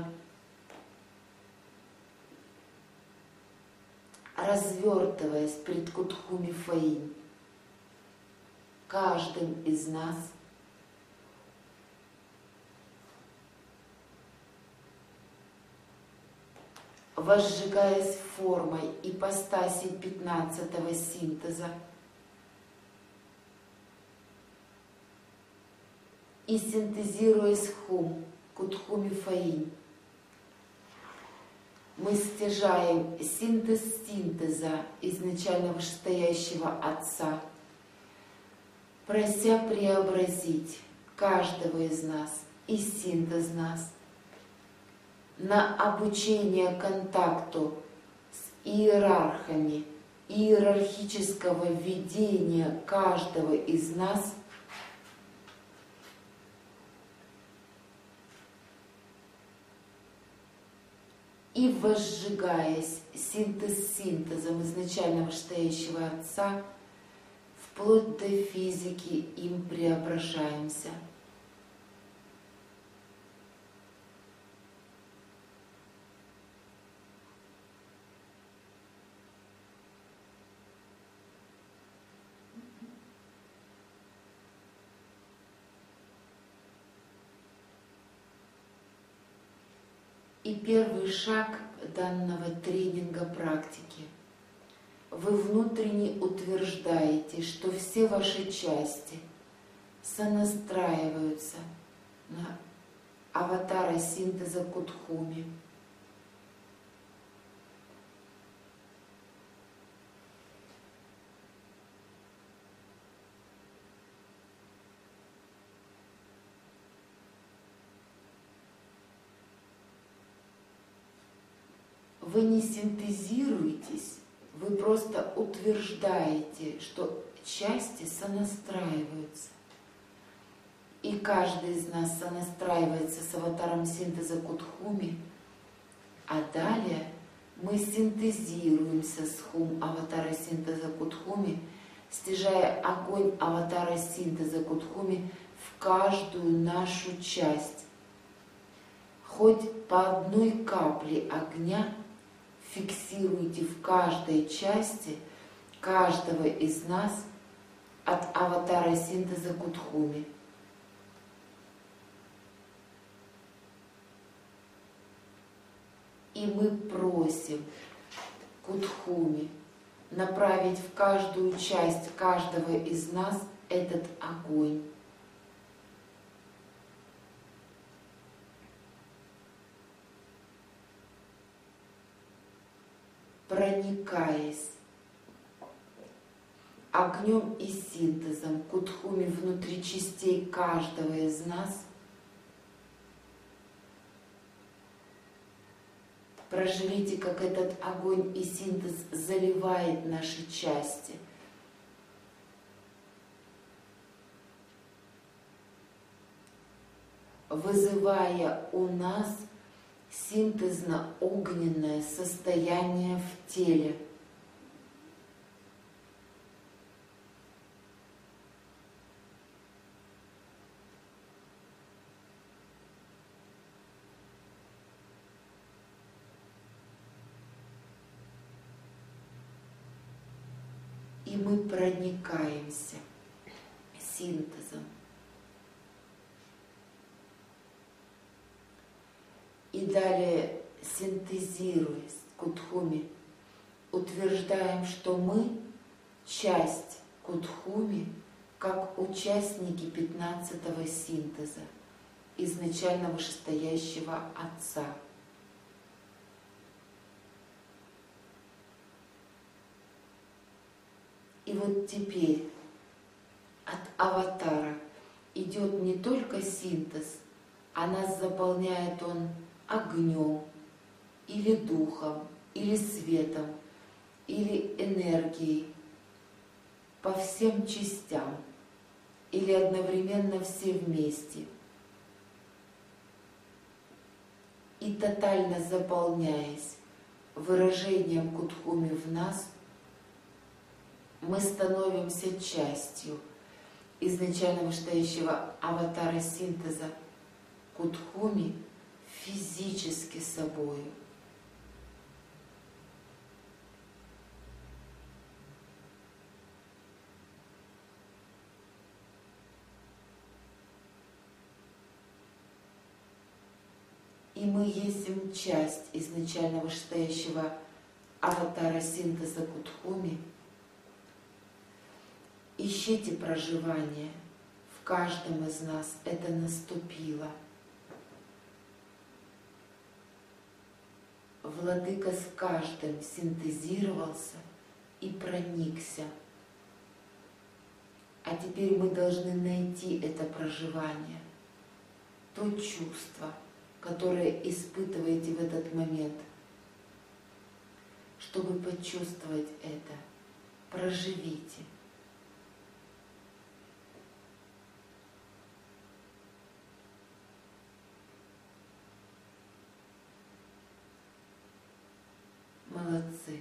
развертываясь пред Кудхуми Фаинь, каждым из нас возжигаясь формой ипостаси 15-го синтеза и синтезируясь хум Кудхуми Фаинь, мы стяжаем синтез синтеза изначально вышестоящего Отца, прося преобразить каждого из нас и синтез нас на обучение контакту с иерархами иерархического ведения каждого из нас и возжигаясь синтез синтезом изначально вышестоящего Отца, вплоть до физики им преображаемся. И первый шаг данного тренинга практики. Вы внутренне утверждаете, что все ваши части сонастраиваются на аватара синтеза Кудхуми. Вы не синтезируетесь, вы просто утверждаете, что части сонастраиваются. И каждый из нас сонастраивается с аватаром синтеза Кудхуми, а далее мы синтезируемся с хум аватара синтеза Кудхуми, стяжая огонь аватара синтеза Кудхуми в каждую нашу часть. Хоть по одной капле огня фиксируйте в каждой части каждого из нас от аватара синтеза Кудхуми. И мы просим Кудхуми направить в каждую часть каждого из нас этот огонь. Проникаясь огнем и синтезом Кудхуми внутри частей каждого из нас, проживите, как этот огонь и синтез заливает наши части. Вызывая у нас синтезно-огненное состояние в теле. И мы проникаемся синтезом. И далее, синтезируясь Кудхуми, утверждаем, что мы часть Кудхуми, как участники 15-го синтеза, изначально вышестоящего Отца. И вот теперь от аватара идет не только синтез, а нас заполняет он огнем, или духом, или светом, или энергией по всем частям, или одновременно все вместе. И тотально заполняясь выражением Кудхуми в нас, мы становимся частью изначально вышестоящего аватара синтеза Кудхуми физически собою. И мы есть часть изначально вышестоящего аватара синтеза Кудхуми. Ищите проживание. В каждом из нас это наступило. Владыка с каждым синтезировался и проникся. А теперь мы должны найти это проживание, то чувство, которое испытываете в этот момент. Чтобы почувствовать это, проживите. Молодцы.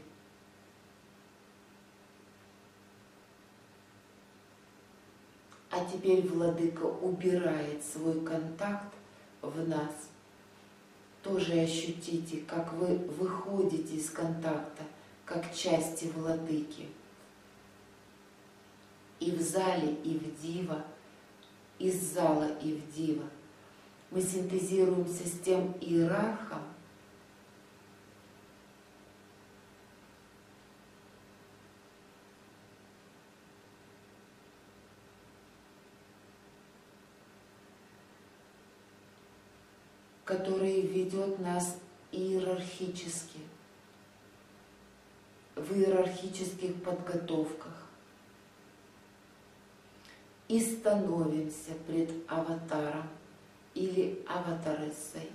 А теперь Владыка убирает свой контакт в нас. Тоже ощутите, как вы выходите из контакта, как части Владыки. И в зале, и в Дива, из зала и в Дива мы синтезируемся с тем иерархом, который ведет нас иерархически, в иерархических подготовках. И становимся пред аватаром или аватарессой.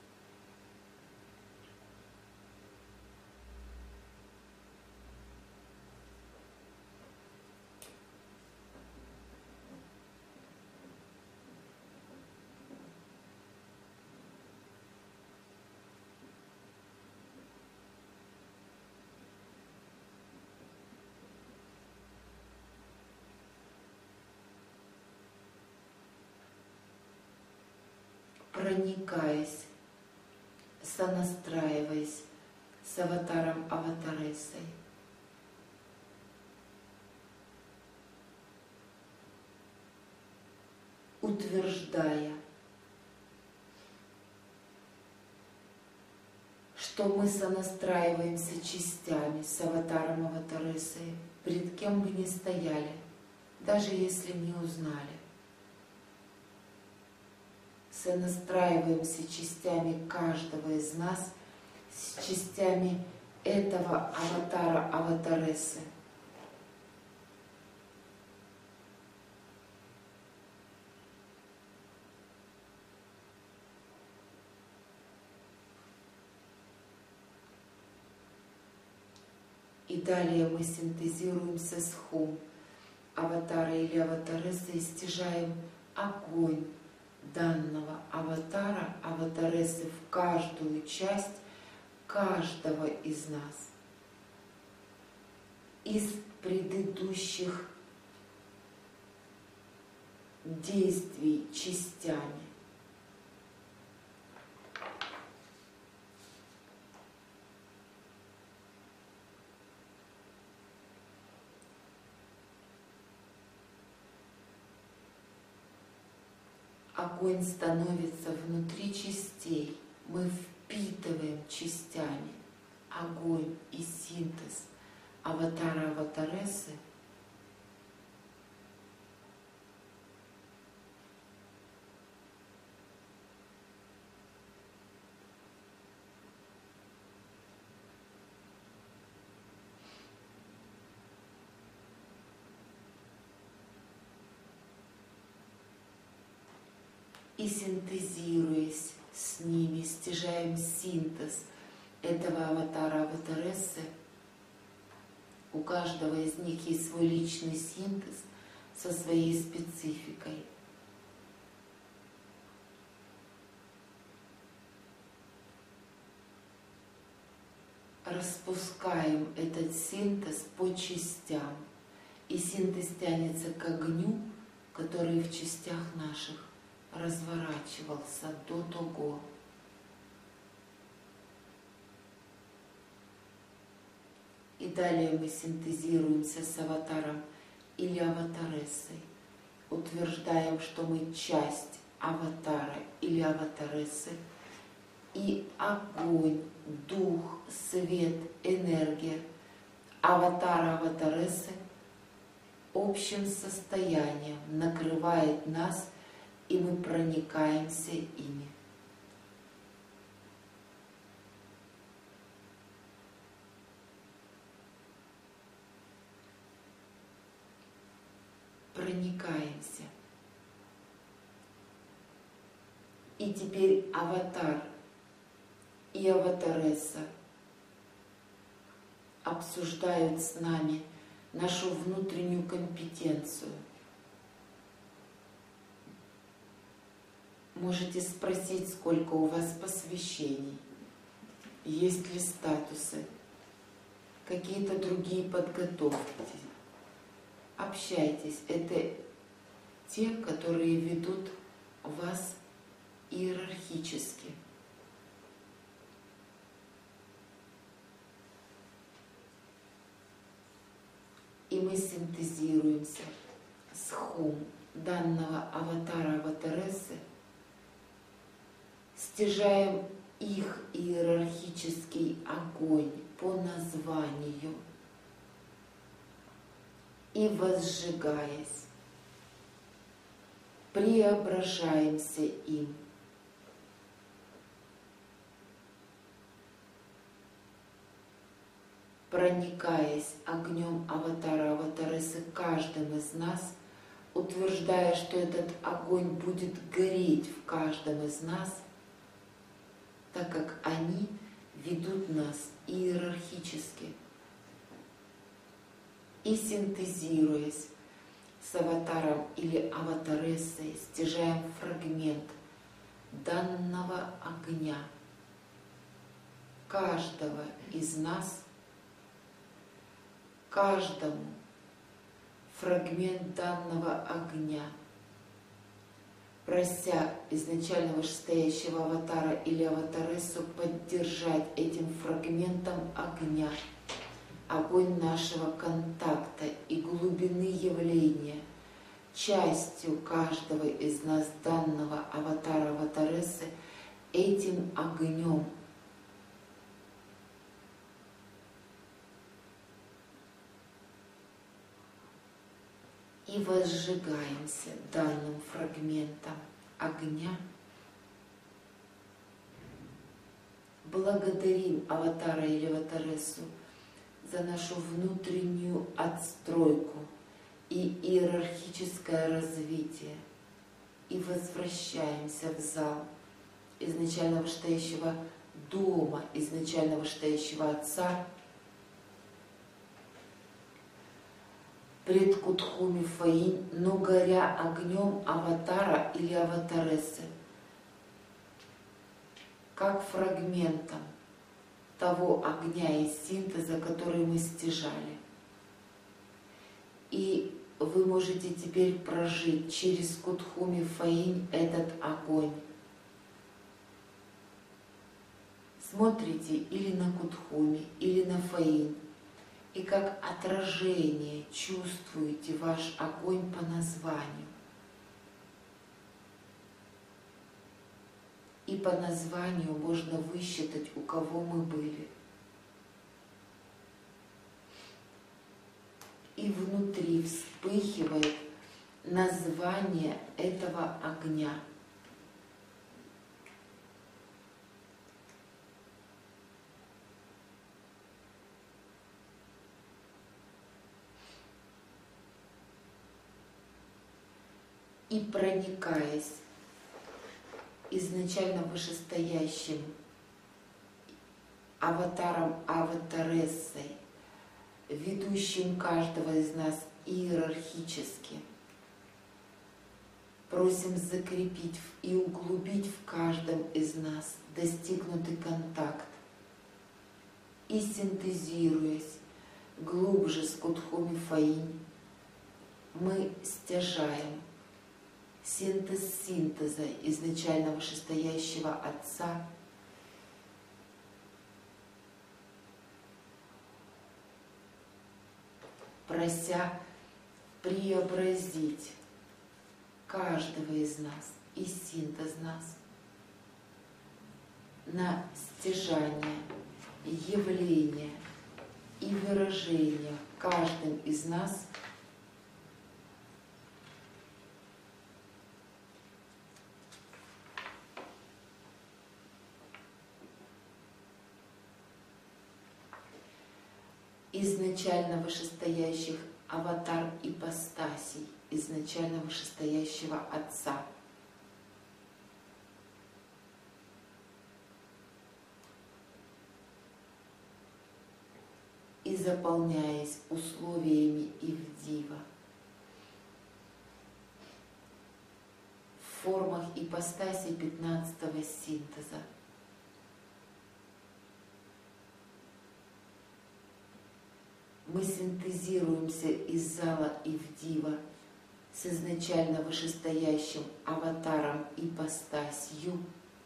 Проникаясь, сонастраиваясь с аватаром аватарессой. Утверждая, что мы сонастраиваемся частями с аватаром аватарессой, пред кем бы ни стояли, даже если не узнали. Сонастраиваемся частями каждого из нас с частями этого аватара аватарессы. И далее мы синтезируемся с Хум, аватара или аватарессы, и стяжаем огонь данного аватара, аватарессы в каждую часть каждого из нас. Из предыдущих действий частями. Огонь становится внутри частей. Мы впитываем частями огонь и синтез аватара аватарессы. и синтезируясь с ними, стяжаем синтез этого аватара, аватарессы. У каждого из них есть свой личный синтез со своей спецификой. Распускаем этот синтез по частям, и синтез тянется к огню, который в частях наших разворачивался до того. И далее мы синтезируемся с аватаром или аватарессой, утверждаем, что мы часть аватара или аватарессы, и огонь, дух, свет, энергия аватара, аватарессы общим состоянием накрывает нас, и мы проникаемся ими. Проникаемся. И теперь аватар и аватаресса обсуждают с нами нашу внутреннюю компетенцию. Можете спросить, сколько у вас посвящений, есть ли статусы, какие-то другие подготовки. Общайтесь. Это те, которые ведут вас иерархически. И мы синтезируемся с хум данного аватара, аватарессы, стяжаем их иерархический огонь по названию и, возжигаясь, преображаемся им. Проникаясь огнем аватара, аватарессы каждым из нас, утверждая, что этот огонь будет гореть в каждом из нас, так как они ведут нас иерархически. И синтезируясь с аватаром или аватарессой, стяжаем фрагмент данного огня каждого из нас, каждому фрагмент данного огня, прося изначально вышестоящего аватара или аватарессу поддержать этим фрагментом огня огонь нашего контакта и глубины явления, частью каждого из нас данного аватара, аватарессы, этим огнем. И возжигаемся данным фрагментом огня. Благодарим аватара или аватарессу за нашу внутреннюю отстройку и иерархическое развитие. И возвращаемся в зал изначально вышестоящего дома, изначально вышестоящего Отца, пред Кутхуми Фаинь, но горя огнем аватара или аватарессы, как фрагментом того огня и синтеза, который мы стяжали. И вы можете теперь прожить через Кутхуми Фаинь этот огонь. Смотрите или на Кутхуми, или на Фаинь, и как отражение чувствуете ваш огонь по названию. И по названию можно высчитать, у кого мы были. И внутри вспыхивает название этого огня. И проникаясь изначально вышестоящим аватаром, аватарессой, ведущим каждого из нас иерархически. Просим закрепить и углубить в каждом из нас достигнутый контакт. И синтезируясь глубже с Кудхуми Фаинь, мы стяжаем синтез синтеза изначально вышестоящего Отца, прося преобразить каждого из нас и синтез нас на стяжание, явление и выражение каждым из нас изначально вышестоящих аватар-ипостасей, изначально вышестоящего Отца. И заполняясь условиями Ивдива, в формах ипостаси 15-го синтеза, мы синтезируемся из зала Ивдива с изначально вышестоящим аватаром ипостасью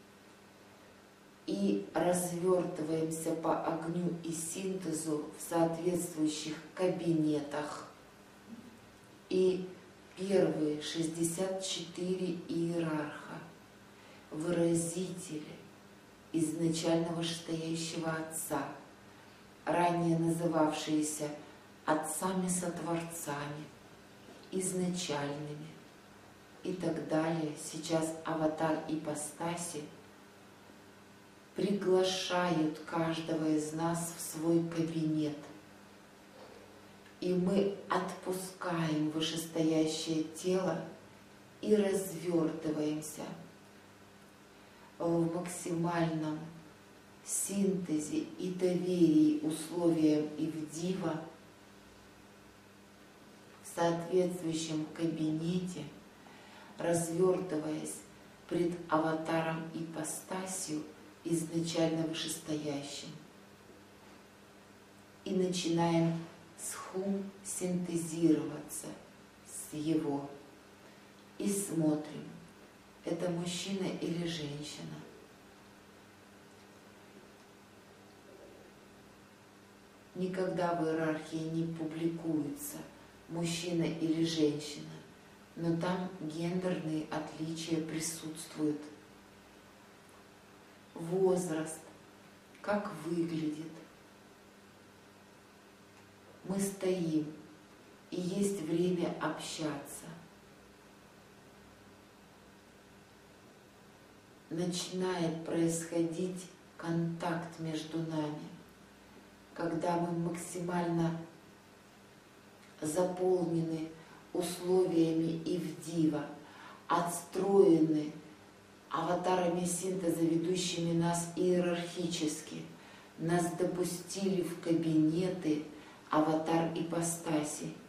и развертываемся по огню и синтезу в соответствующих кабинетах. И первые 64 иерарха, выразители изначально вышестоящего Отца, ранее называвшиеся отцами-сотворцами, изначальными и так далее, сейчас аватар ипостаси, приглашают каждого из нас в свой кабинет. И мы отпускаем вышестоящее тело и развертываемся в максимальном синтезе и доверии условиям Ивдива в соответствующем кабинете, развертываясь пред аватаром ипостасью изначально вышестоящим. И начинаем с Хум синтезироваться с его. И смотрим, это мужчина или женщина. Никогда в иерархии не публикуется мужчина или женщина, но там гендерные отличия присутствуют. Возраст, как выглядит. Мы стоим, и есть время общаться. Начинает происходить контакт между нами, когда мы максимально заполнены условиями Ивдива, отстроены аватарами синтеза, ведущими нас иерархически, нас допустили в кабинеты аватар-ипостаси.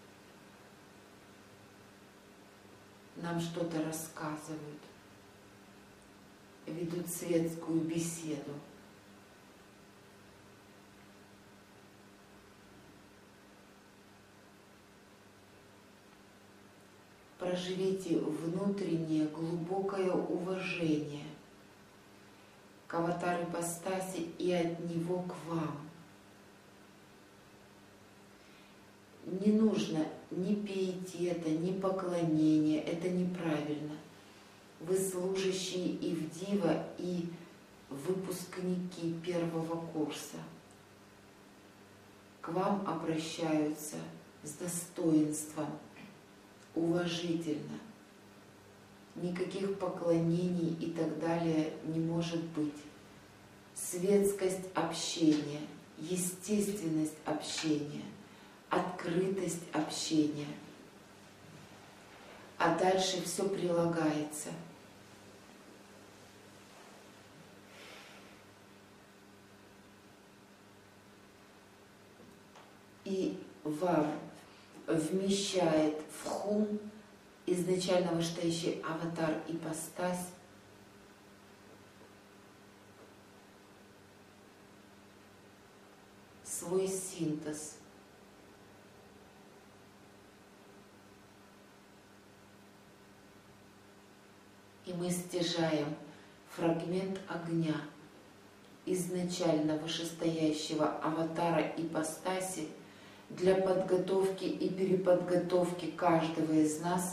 Нам что-то рассказывают, ведут светскую беседу. Проживите внутреннее глубокое уважение к аватар-ипостаси и от него к вам. Не нужно ни пиетета, ни поклонения, это неправильно. Вы служащие Ивдива и выпускники первого курса. К вам обращаются с достоинством, уважительно. Никаких поклонений и так далее не может быть. Светскость общения, естественность общения, открытость общения. А дальше все прилагается. и вам вмещает в хум изначально вышестоящий аватар ипостась, свой синтез. И мы стяжаем фрагмент огня изначально вышестоящего аватара ипостаси для подготовки и переподготовки каждого из нас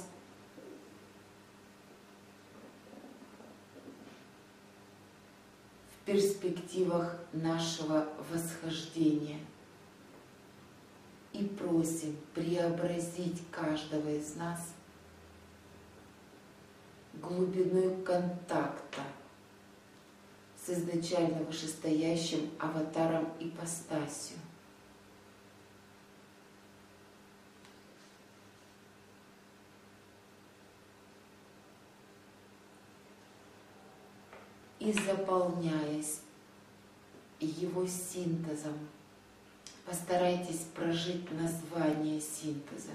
в перспективах нашего восхождения. И просим преобразить каждого из нас глубиной контакта с изначально вышестоящим аватаром ипостасью. И заполняясь его синтезом, постарайтесь прожить название синтеза.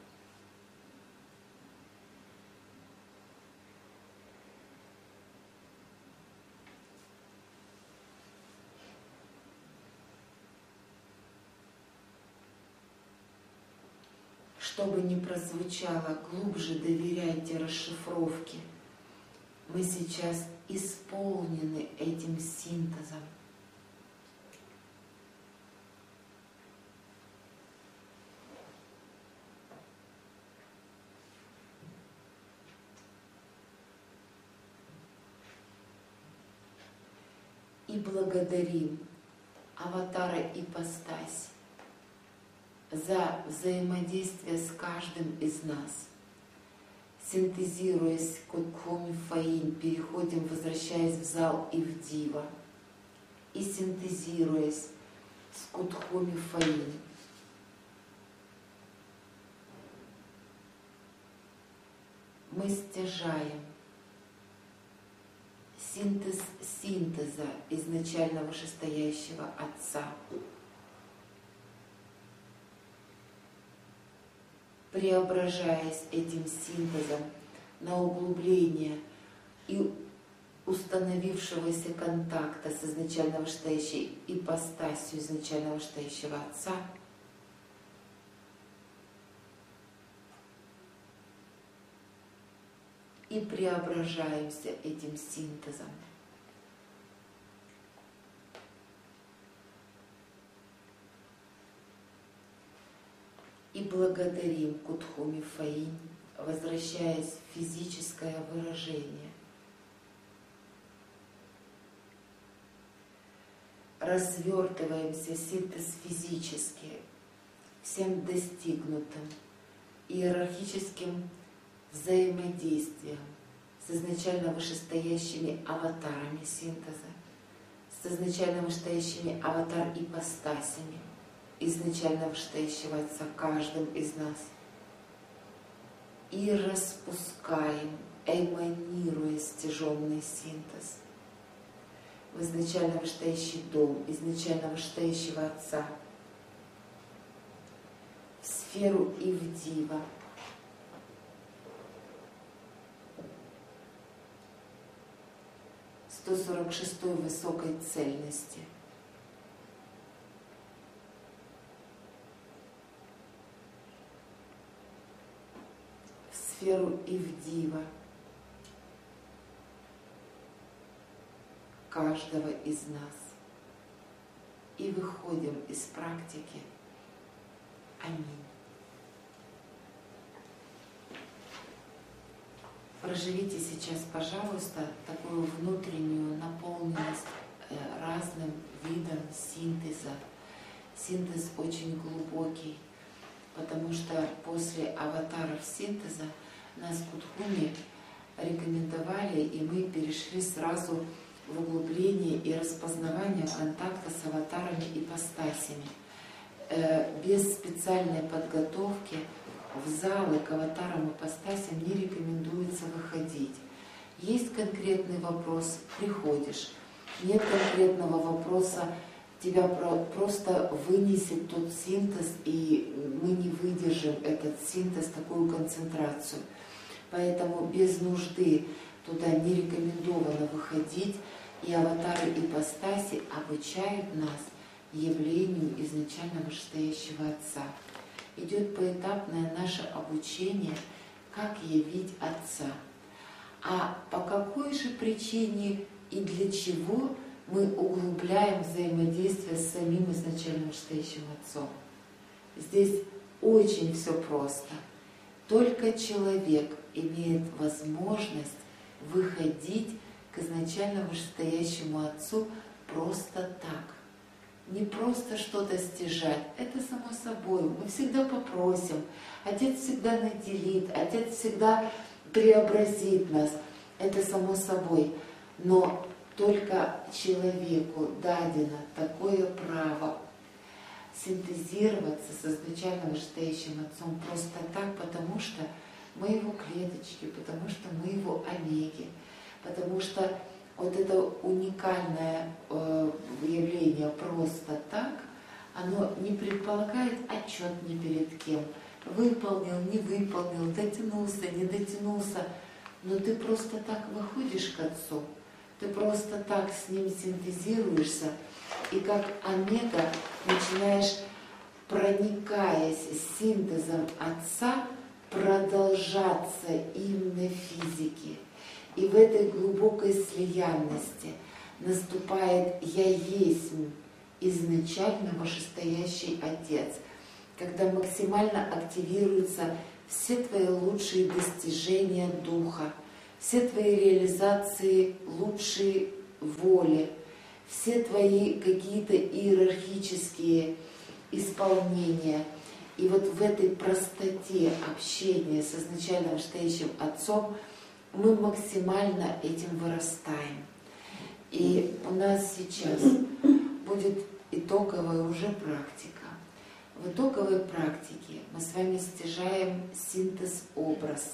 Чтобы не прозвучало, глубже доверяйте расшифровке. Мы сейчас исполнены этим синтезом. И благодарим аватара ипостась за взаимодействие с каждым из нас. Синтезируясь Кодхоми Фаинь, переходим, возвращаясь в зал и в Дива. И синтезируясь с Кодхоми Фаинь, мы стяжаем синтез синтеза изначально вышестоящего Отца. Преображаясь этим синтезом на углубление и установившегося контакта с изначально вышестоящей ипостасью изначально вышестоящего Отца, и преображаемся этим синтезом. И благодарим Кодхоми Фаинь, возвращаясь в физическое выражение. Развертываемся синтез физически, всем достигнутым иерархическим взаимодействием с изначально вышестоящими аватарами синтеза, с изначально вышестоящими аватар-ипостасями изначально вышестоящего Отца каждым из нас. И распускаем, эманируя стяженный синтез в изначально вышестоящий дом изначально вышестоящего Отца, в сферу и в Дива, в 146-й высокой цельности. В сферу и в Дива каждого из нас. И выходим из практики. Аминь. Проживите сейчас, пожалуйста, такую внутреннюю наполненность разным видом синтеза. Синтез очень глубокий, потому что после аватаров синтеза нас Кодхуми рекомендовали, и мы перешли сразу в углубление и распознавание контакта с аватарами-ипостасями. Без специальной подготовки в залы к аватарам-ипостасям не рекомендуется выходить. Есть конкретный вопрос — приходишь. Нет конкретного вопроса — тебя просто вынесет тот синтез, и мы не выдержим этот синтез, такую концентрацию. Поэтому без нужды туда не рекомендовано выходить, и аватары ипостаси обучают нас явлению изначально вышестоящего Отца. Идет поэтапное наше обучение, как явить Отца. А по какой же причине и для чего мы углубляем взаимодействие с самим изначально вышестоящим Отцом? Здесь очень все просто. Только человек имеет возможность выходить к изначально вышестоящему Отцу просто так. Не просто что-то стяжать, это само собой. Мы всегда попросим, Отец всегда наделит, Отец всегда преобразит нас, это само собой. Но только человеку дадено такое право синтезироваться с изначально вышестоящим Отцом просто так, потому что мы его клеточки, потому что мы его омеги, потому что вот это уникальное явление просто так, оно не предполагает отчет ни перед кем. Выполнил, не выполнил, дотянулся, не дотянулся. Но ты просто так выходишь к Отцу, ты просто так с Ним синтезируешься, и как омега начинаешь, проникаясь синтезом Отца, продолжаться именно физике. И в этой глубокой слиянности наступает «Я есть изначально вышестоящий Отец», когда максимально активируются все твои лучшие достижения Духа, все твои реализации лучшей воли, все твои какие-то иерархические исполнения. И вот в этой простоте общения с изначально вышестоящим Отцом мы максимально этим вырастаем. И у нас сейчас будет итоговая уже практика. В итоговой практике мы с вами стяжаем синтез-образ.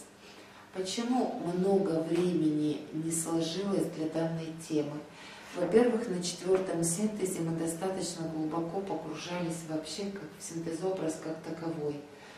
Почему много времени не сложилось для данной темы? Во-первых, на 4-м синтезе мы достаточно глубоко погружались вообще как в синтезобраз как таковой.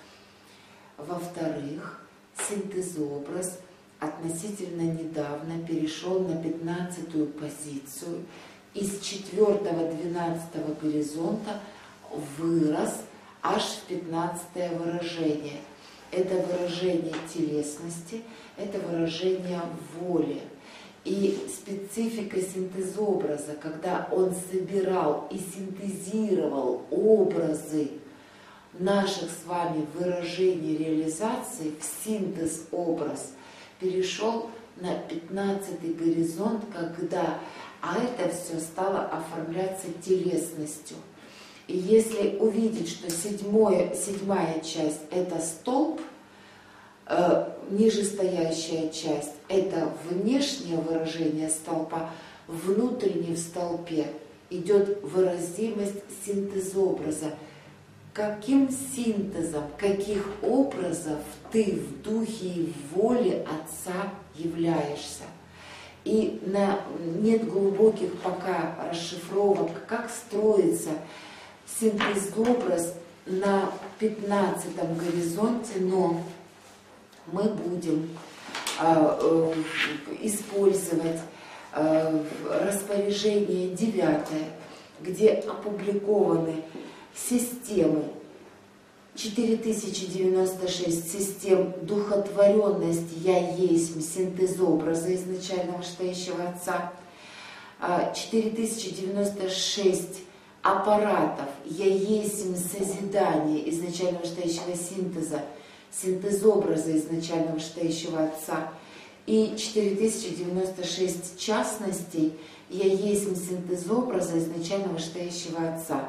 Во-вторых, синтезобраз относительно недавно перешел на 15-ю позицию. Из 4-го, 12-го горизонта вырос аж в 15-е выражение. Это выражение телесности, это выражение воли. И специфика синтезобраза, когда он собирал и синтезировал образы наших с вами выражений реализации в синтез-образ, перешел на 15-й горизонт, когда это все стало оформляться телесностью. И если увидеть, что 7-я часть – это столб, нижестоящая часть – это внешнее выражение столпа, внутренне в столпе идет выразимость синтезобраза. Каким синтезом, каких образов ты в духе и в воле Отца являешься? И нет глубоких пока расшифровок, как строится синтезобраз на 15-м горизонте, но мы будем использовать распоряжение 9, где опубликованы системы, 4096 систем духотворенности «Я есть» синтезобраза изначально вышестоящего Отца, 4096 аппаратов «Я есть» созидание изначально вышестоящего синтеза, синтезобраза изначально вышестоящего Отца, и 4096 частностей «Я есть» синтезобраза изначально вышестоящего Отца.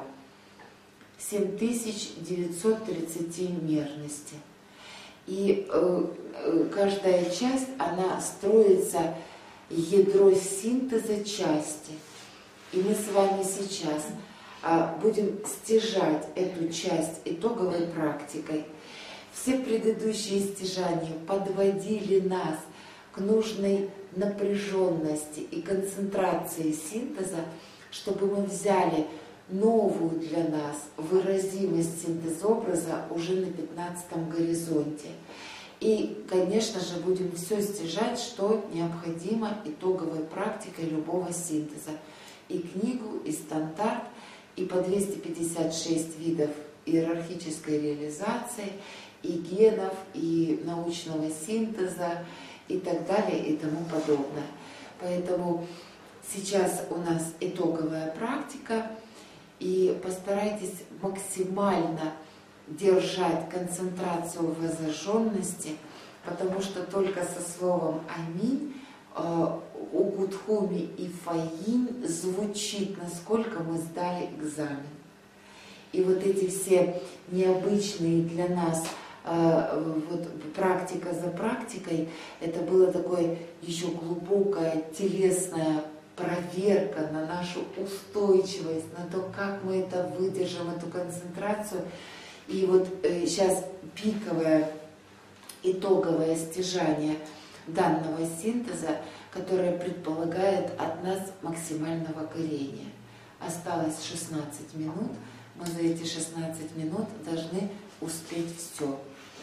7930 мерности. И каждая часть, она строится ядро синтеза части. И мы с вами сейчас будем стяжать эту часть итоговой практикой. Все предыдущие стяжания подводили нас к нужной напряженности и концентрации синтеза, чтобы мы взяли новую для нас выразимость синтезобраза уже на 15-м горизонте. И, конечно же, будем все стяжать, что необходимо итоговой практикой любого синтеза. И книгу, и стандарт, и по 256 видов иерархической реализации, и генов, и научного синтеза, и так далее, и тому подобное. Поэтому сейчас у нас итоговая практика, и постарайтесь максимально держать концентрацию воззажженности, потому что только со словом «Аминь» у Гудхуми и Фаинь звучит, насколько мы сдали экзамен. И вот эти все необычные для нас вот практика за практикой, это было такое еще глубокая телесная проверка на нашу устойчивость, на то, как мы это выдержим, эту концентрацию. И вот сейчас пиковое, итоговое стяжание данного синтеза, которое предполагает от нас максимального горения. Осталось 16 минут. Мы за эти 16 минут должны успеть все.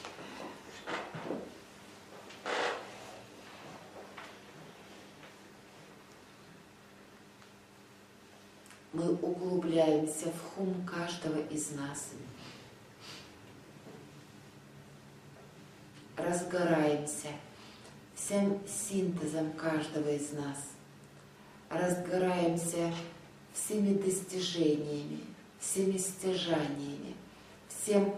Мы углубляемся в хум каждого из нас. Разгораемся всем синтезом каждого из нас. Разгораемся всеми достижениями, всеми стяжаниями, всем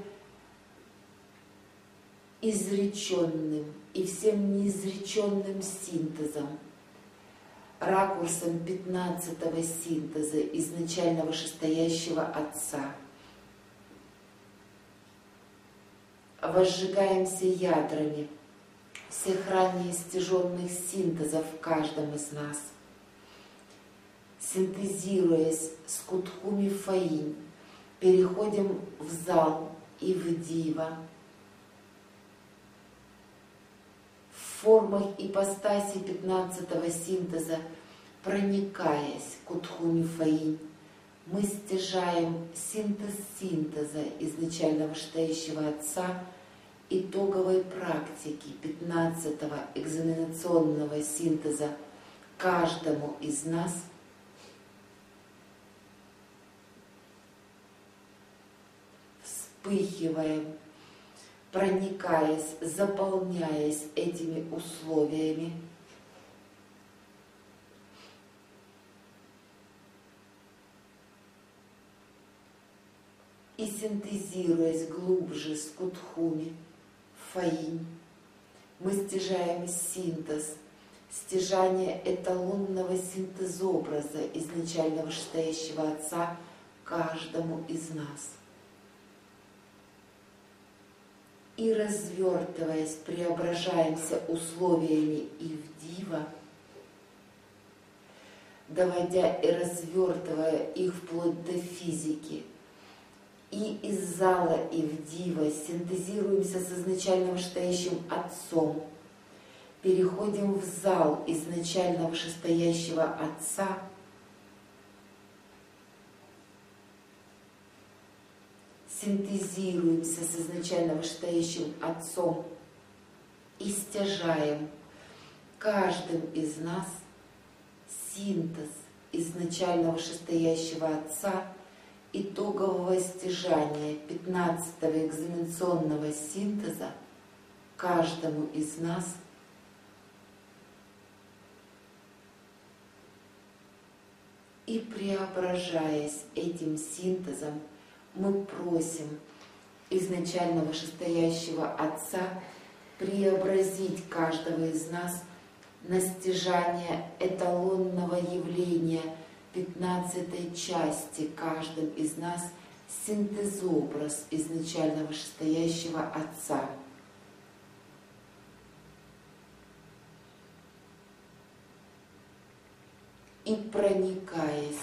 изреченным и всем неизреченным синтезом, ракурсом 15-го синтеза изначально вышестоящего Отца. Возжигаемся ядрами всех ранее стяженных синтезов в каждом из нас, синтезируясь с Гудхуми Фаинь, переходим в зал и в дива, в формах ипостаси 15-го синтеза, проникаясь к Гудхуми Фаинь, мы стяжаем синтез синтеза изначально вышестоящего Отца, итоговой практики 15-го экзаменационного синтеза каждому из нас, вспыхиваем, проникаясь, заполняясь этими условиями, и синтезируясь глубже с Гудхуми Фаинь, мы стяжаем синтез, стяжание эталонного синтезобраза изначально вышестоящего Отца каждому из нас. И развертываясь, преображаемся условиями и в дива, доводя и развертывая их вплоть до физики. И из зала и в дива синтезируемся с изначально вышестоящим Отцом, переходим в зал изначально вышестоящего Отца, синтезируемся с изначально вышестоящим Отцом и стяжаем каждым из нас синтез изначально вышестоящего Отца, итогового стяжания 15-го экзаменационного синтеза каждому из нас, и преображаясь этим синтезом, мы просим изначально вышестоящего Отца преобразить каждого из нас на стяжание эталонного явления 15-й части каждым из нас синтезобраз изначально вышестоящего Отца. И проникаясь,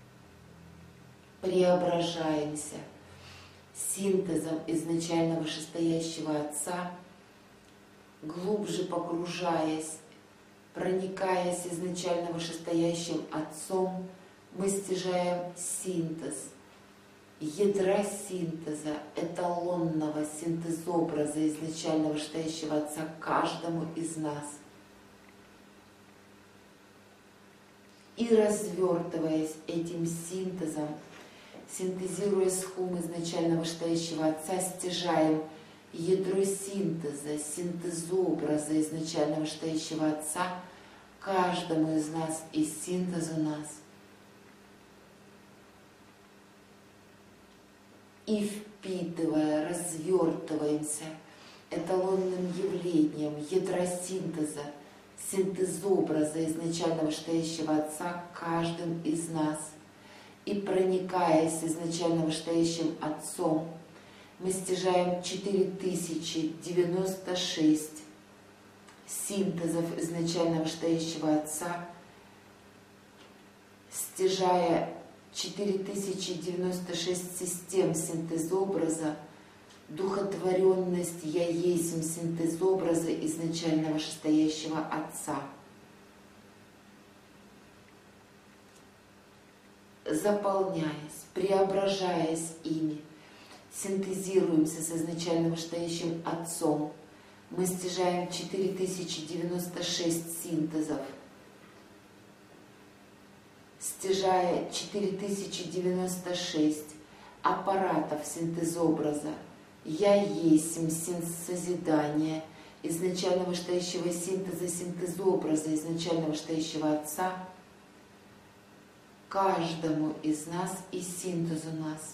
преображаемся синтезом изначально вышестоящего Отца, глубже погружаясь, проникаясь изначально вышестоящим Отцом, мы стяжаем синтез ядра синтеза, эталонного синтезобраза изначального вышестоящего Отца каждому из нас. И развертываясь этим синтезом, синтезируя схум изначального вышестоящего Отца, стяжаем ядро синтеза, синтезообраза изначального вышестоящего Отца каждому из нас и синтезу нас. И впитывая, развертываемся эталонным явлением ядра синтеза, синтезобраза изначального вышестоящего Отца каждым из нас. И проникаясь изначально вышестоящим Отцом, мы стяжаем 4096 синтезов изначально вышестоящего Отца, стяжая 4096 систем синтезобраза, духотворенность «Я есмь» синтезобраза изначального вышестоящего Отца. Заполняясь, преображаясь ими, синтезируемся с изначально вышестоящим Отцом, мы стяжаем 4096 синтезов, стяжая 4096 аппаратов синтезобраза «Я есмь» созидания изначально вышестоящего синтеза, синтезобраза изначально вышестоящего Отца каждому из нас и синтезу нас.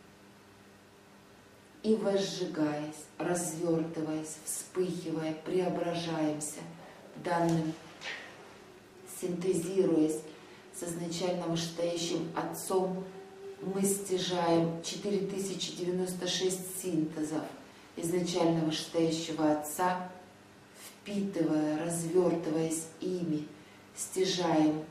И возжигаясь, развертываясь, вспыхивая, преображаемся данным, синтезируясь с изначально вышестоящим Отцом, мы стяжаем 4096 синтезов изначально вышестоящего Отца, впитывая, развертываясь ими, стяжаем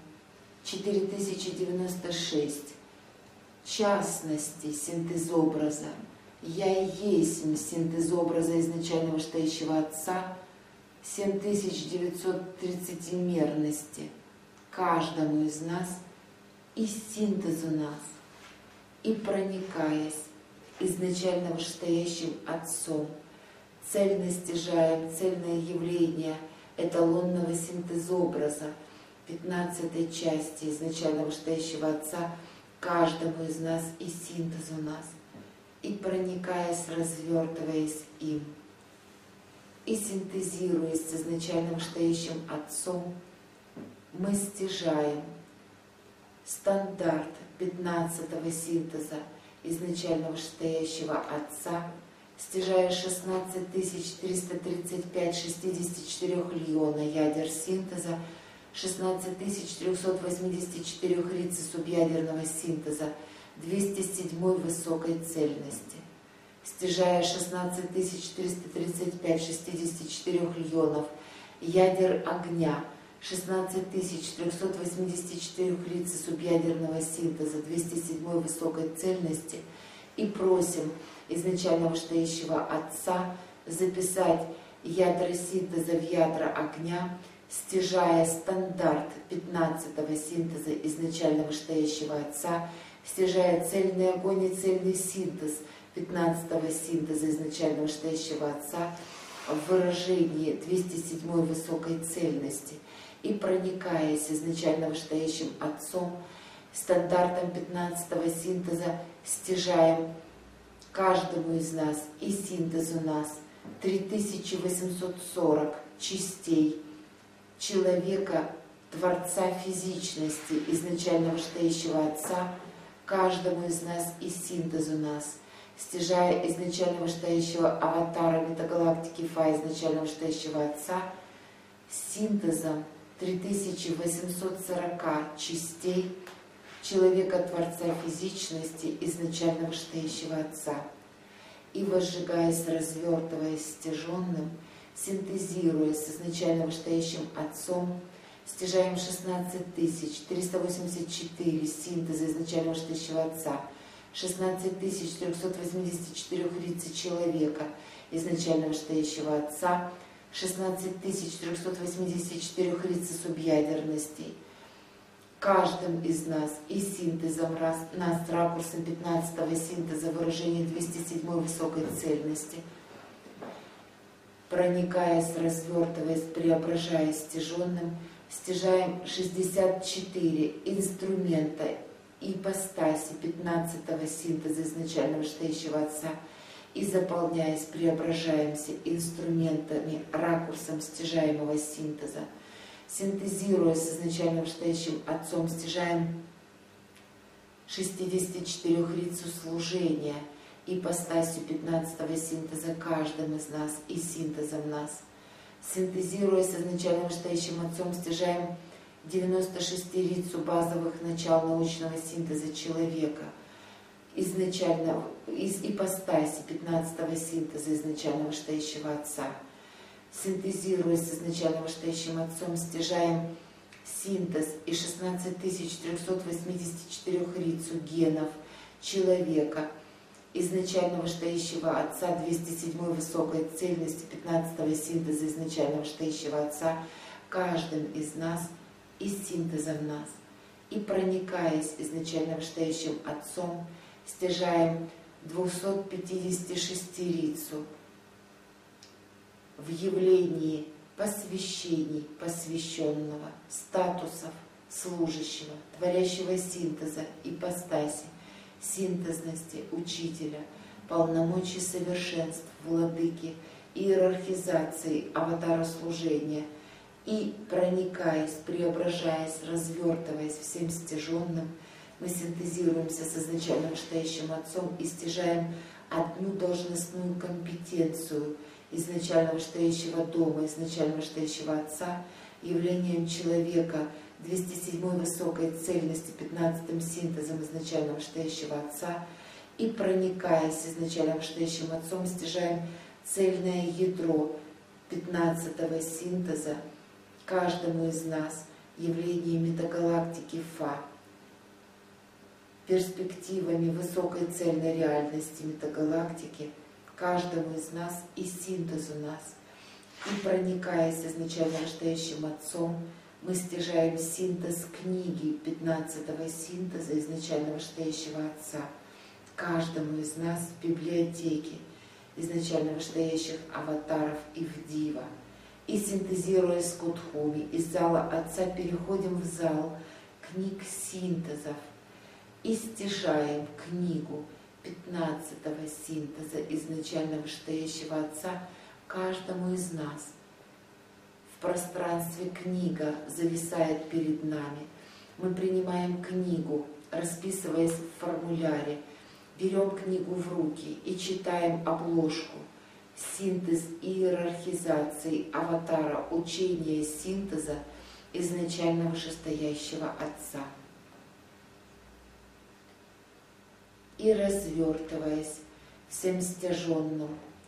4096 частности синтезобраза «Я есмь» синтезобраза изначально вышестоящего Отца, 7930 мерности каждому из нас и синтезу нас, и проникаясь изначально вышестоящим Отцом, цельно стяжаем цельное явление эталонного синтезобраза 15 части изначально вышестоящего Отца каждому из нас и синтезу нас, и проникаясь, развертываясь им, и синтезируясь с изначально вышестоящим Отцом, мы стяжаем стандарт 15-го синтеза изначально вышестоящего Отца, стяжая 16335 64 лиона ядер синтеза, 16384 рицы субъядерного синтеза, 207 высокой цельности, стяжая 16435 64 лионов ядер огня, 16384 рицы субъядерного синтеза, 207 высокой цельности, и просим изначально вышестоящего Отца записать ядра синтеза в ядра огня, стяжая стандарт 15-го синтеза изначально вышестоящего Отца, стяжая цельный огонь и цельный синтез 15-го синтеза изначально вышестоящего Отца в выражении 207 высокой цельности, и проникаясь изначально вышестоящим Отцом, стандартом 15-го синтеза стяжаем каждому из нас и синтезу нас 3840 частей человека, Творца физичности, изначально вышестоящего Отца, каждому из нас и синтезу нас, стяжая изначально вышестоящего аватара метагалактики Фа, изначально вышестоящего Отца, синтезом 3840 частей человека, Творца физичности, изначально вышестоящего Отца, и возжигаясь, развертываясь стяженным, синтезируя с изначально вышестоящим Отцом, стяжаем 16384 синтеза изначально вышестоящего Отца, 16384 рицы человека изначально вышестоящего Отца, 16384 рицы субъядерностей, каждым из нас и синтезом нас ракурсом 15-го синтеза выражения 207-й высокой цельности, проникаясь, развертываясь, преображаясь стяженным, стяжаем 64 инструмента ипостаси 15-го синтеза изначального вышестоящего Отца и, заполняясь, преображаемся инструментами, ракурсом стяжаемого синтеза, синтезируя с изначальным вышестоящим Отцом, стяжаем 64 рицу служения ипостасью 15-го синтеза каждым из нас и синтезом нас. Синтезируя с изначальным вышестоящим Отцом, стяжаем 96 рицу базовых начал научного синтеза человека, изначально из ипостаси 15-го синтеза изначального вышестоящего Отца. Синтезируя с изначальным вышестоящим Отцом, стяжаем синтез и 16384 рицу генов человека, изначального вышестоящего Отца, 207 высокой цельности 15-го синтеза изначального вышестоящего Отца, каждым из нас и синтезом нас. И, проникаясь изначально вышестоящим Отцом, стяжаем 256 рицу в явлении посвящений посвященного, статусов служащего, творящего синтеза, ипостаси, синтезности учителя, полномочий совершенств владыки, иерархизации аватара служения, и, проникаясь, преображаясь, развертываясь всем стяженным, мы синтезируемся с изначальным вышестоящим Отцом и стяжаем одну должностную компетенцию изначального вышестоящего дома, изначального вышестоящего Отца, явлением человека 207 высокой цельности 15-м синтезом изначального вышестоящего Отца, и, проникаясь изначальным вышестоящим Отцом, стяжаем цельное ядро 15-го синтеза каждому из нас, явление метагалактики Фа, перспективами высокой цельной реальности метагалактики каждому из нас и синтезу нас. И, проникаясь изначально вышестоящим Отцом, мы стяжаем синтез книги 15-го синтеза изначально вышестоящего Отца каждому из нас в библиотеке изначально вышестоящих аватаров и в Дива. И, синтезируя с Кутхуми, из зала Отца переходим в зал книг синтезов и стяжаем книгу 15-го синтеза изначально вышестоящего Отца каждому из нас. В пространстве книга зависает перед нами. Мы принимаем книгу, расписываясь в формуляре, берем книгу в руки и читаем обложку. Синтез иерархизации аватара учения синтеза изначально вышестоящего Отца. И, развертываясь всем стяженным,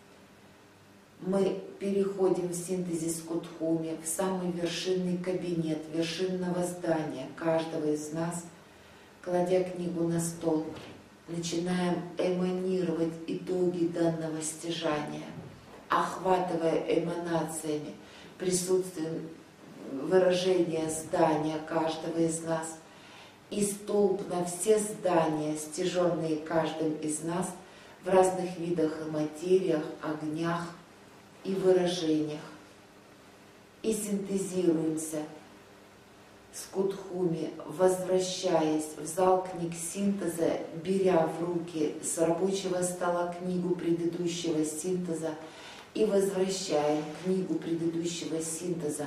мы переходим в синтезис Кутхуми в самый вершинный кабинет вершинного здания каждого из нас, кладя книгу на стол, начинаем эманировать итоги данного стяжания, охватывая эманациями присутствием выражения здания каждого из нас, и столб на все здания, стяженные каждым из нас в разных видах и материях, огнях и выражениях. И синтезируемся с Кутхуми, возвращаясь в зал книг синтеза, беря в руки с рабочего стола книгу предыдущего синтеза и возвращаем книгу предыдущего синтеза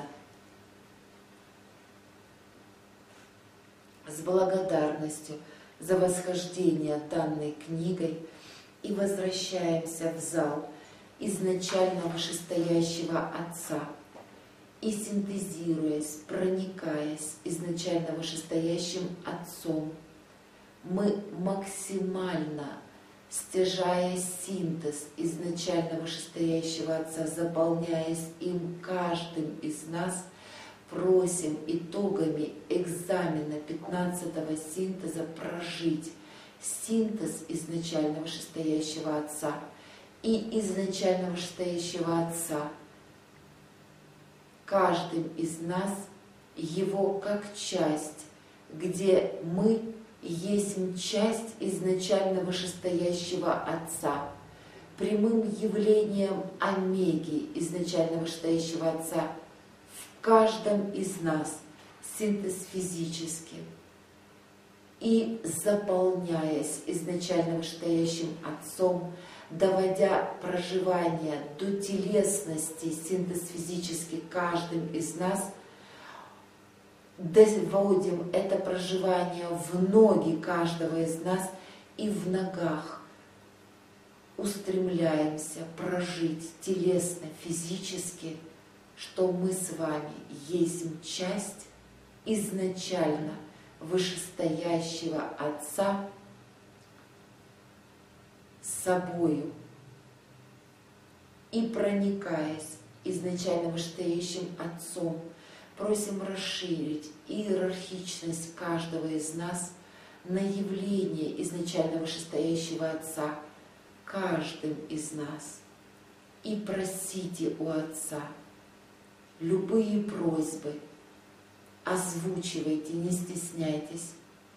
с благодарностью за восхождение данной книгой и возвращаемся в зал изначально вышестоящего Отца и, синтезируясь, проникаясь изначально вышестоящим Отцом, мы максимально, стяжая синтез изначально вышестоящего Отца, заполняясь им каждым из нас, просим итогами экзамена 15-го синтеза прожить синтез изначально вышестоящего Отца и изначально вышестоящего Отца каждым из нас, его как часть где мы есть часть изначально вышестоящего Отца, прямым явлением омеги изначально вышестоящего Отца в каждом из нас, синтез физический, и заполняясь изначально вышестоящим Отцом, доводя проживание до телесности, синтез физический каждым из нас, доводим это проживание в ноги каждого из нас и в ногах устремляемся прожить телесно, физически, что мы с вами есть часть изначально вышестоящего Отца собою, и проникаясь изначально вышестоящим Отцом, просим расширить иерархичность каждого из нас на явление изначально вышестоящего Отца каждым из нас. И просите у Отца любые просьбы, озвучивайте, не стесняйтесь.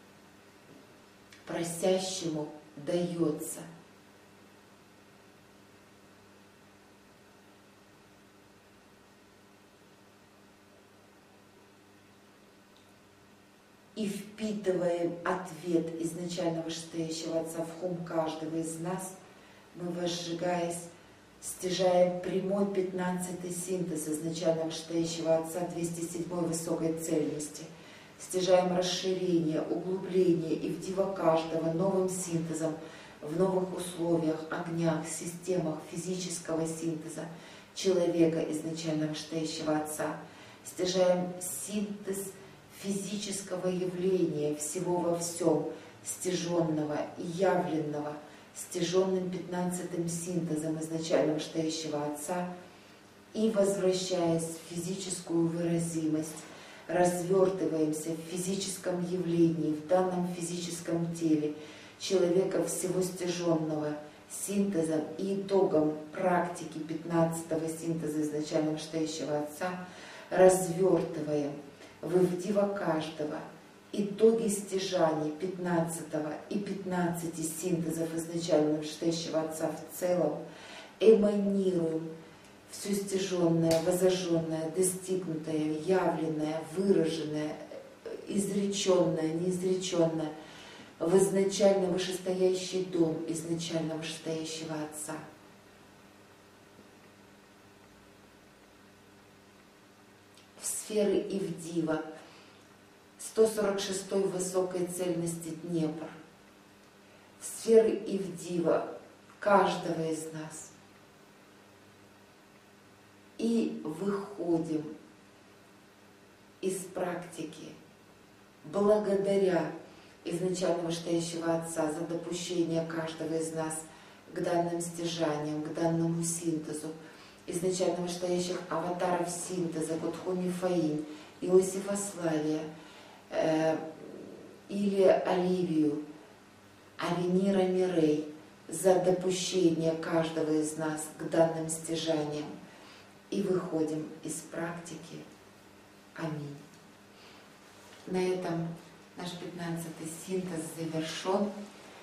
Просящему дается. И впитываем ответ изначально вышестоящего Отца в ум каждого из нас, мы, возжигаясь, стяжаем прямой 15-й синтез изначально вышестоящего Отца 207-й высокой цельности, стяжаем расширение, углубление и вдива каждого новым синтезом в новых условиях, огнях, системах физического синтеза человека изначально вышестоящего Отца, стяжаем синтез физического явления всего во всем, стяженного и явленного, стяженным 15-м синтезом изначально вышестоящего Отца, и, возвращаясь в физическую выразимость, развертываемся в физическом явлении, в данном физическом теле человека всего стяженного синтезом и итогом практики 15-го синтеза изначально вышестоящего Отца, развертываем вывдива каждого итоги стяжаний 15-го и 15 синтезов изначально вышестоящего Отца в целом, эманируем все стяженное, возожженное, достигнутое, явленное, выраженное, изреченное, неизреченное в изначально вышестоящий дом изначально вышестоящего Отца. В сферы Ивдива, 146-й высокой цельности Днепр, в сферы Ивдива каждого из нас. И выходим из практики благодаря изначально вышестоящего Отца за допущение каждого из нас к данным стяжаниям, к данному синтезу, изначально вышестоящих аватаров синтеза, Готхоми Фаинь, Иосифа Славия, или Оливию, Авенира Мирей, за допущение каждого из нас к данным стяжаниям. И выходим из практики. Аминь. На этом наш 15-й синтез завершен.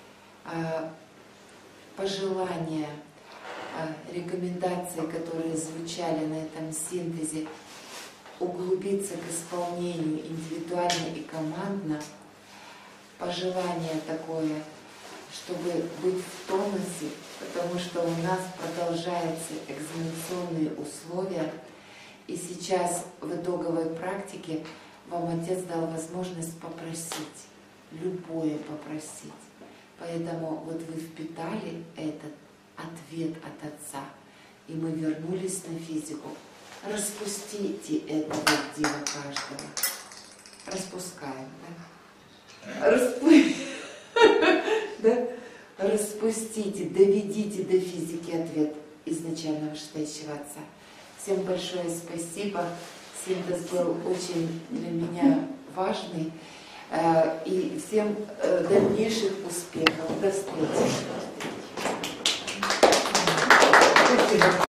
Пожелания, рекомендации, которые звучали на этом синтезе, углубиться к исполнению индивидуально и командно. Пожелание такое, чтобы быть в тонусе, потому что у нас продолжаются экзаменационные условия, и сейчас в итоговой практике вам Отец дал возможность попросить, любое попросить. Поэтому вот вы впитали этот ответ от Отца, и мы вернулись на физику. Распустите это в дело каждого. Распускаем, да? Распустите, доведите до физики ответ изначально вышестоящего Отца. Всем большое спасибо. Синтез был очень для меня важный. И всем дальнейших успехов. До встречи.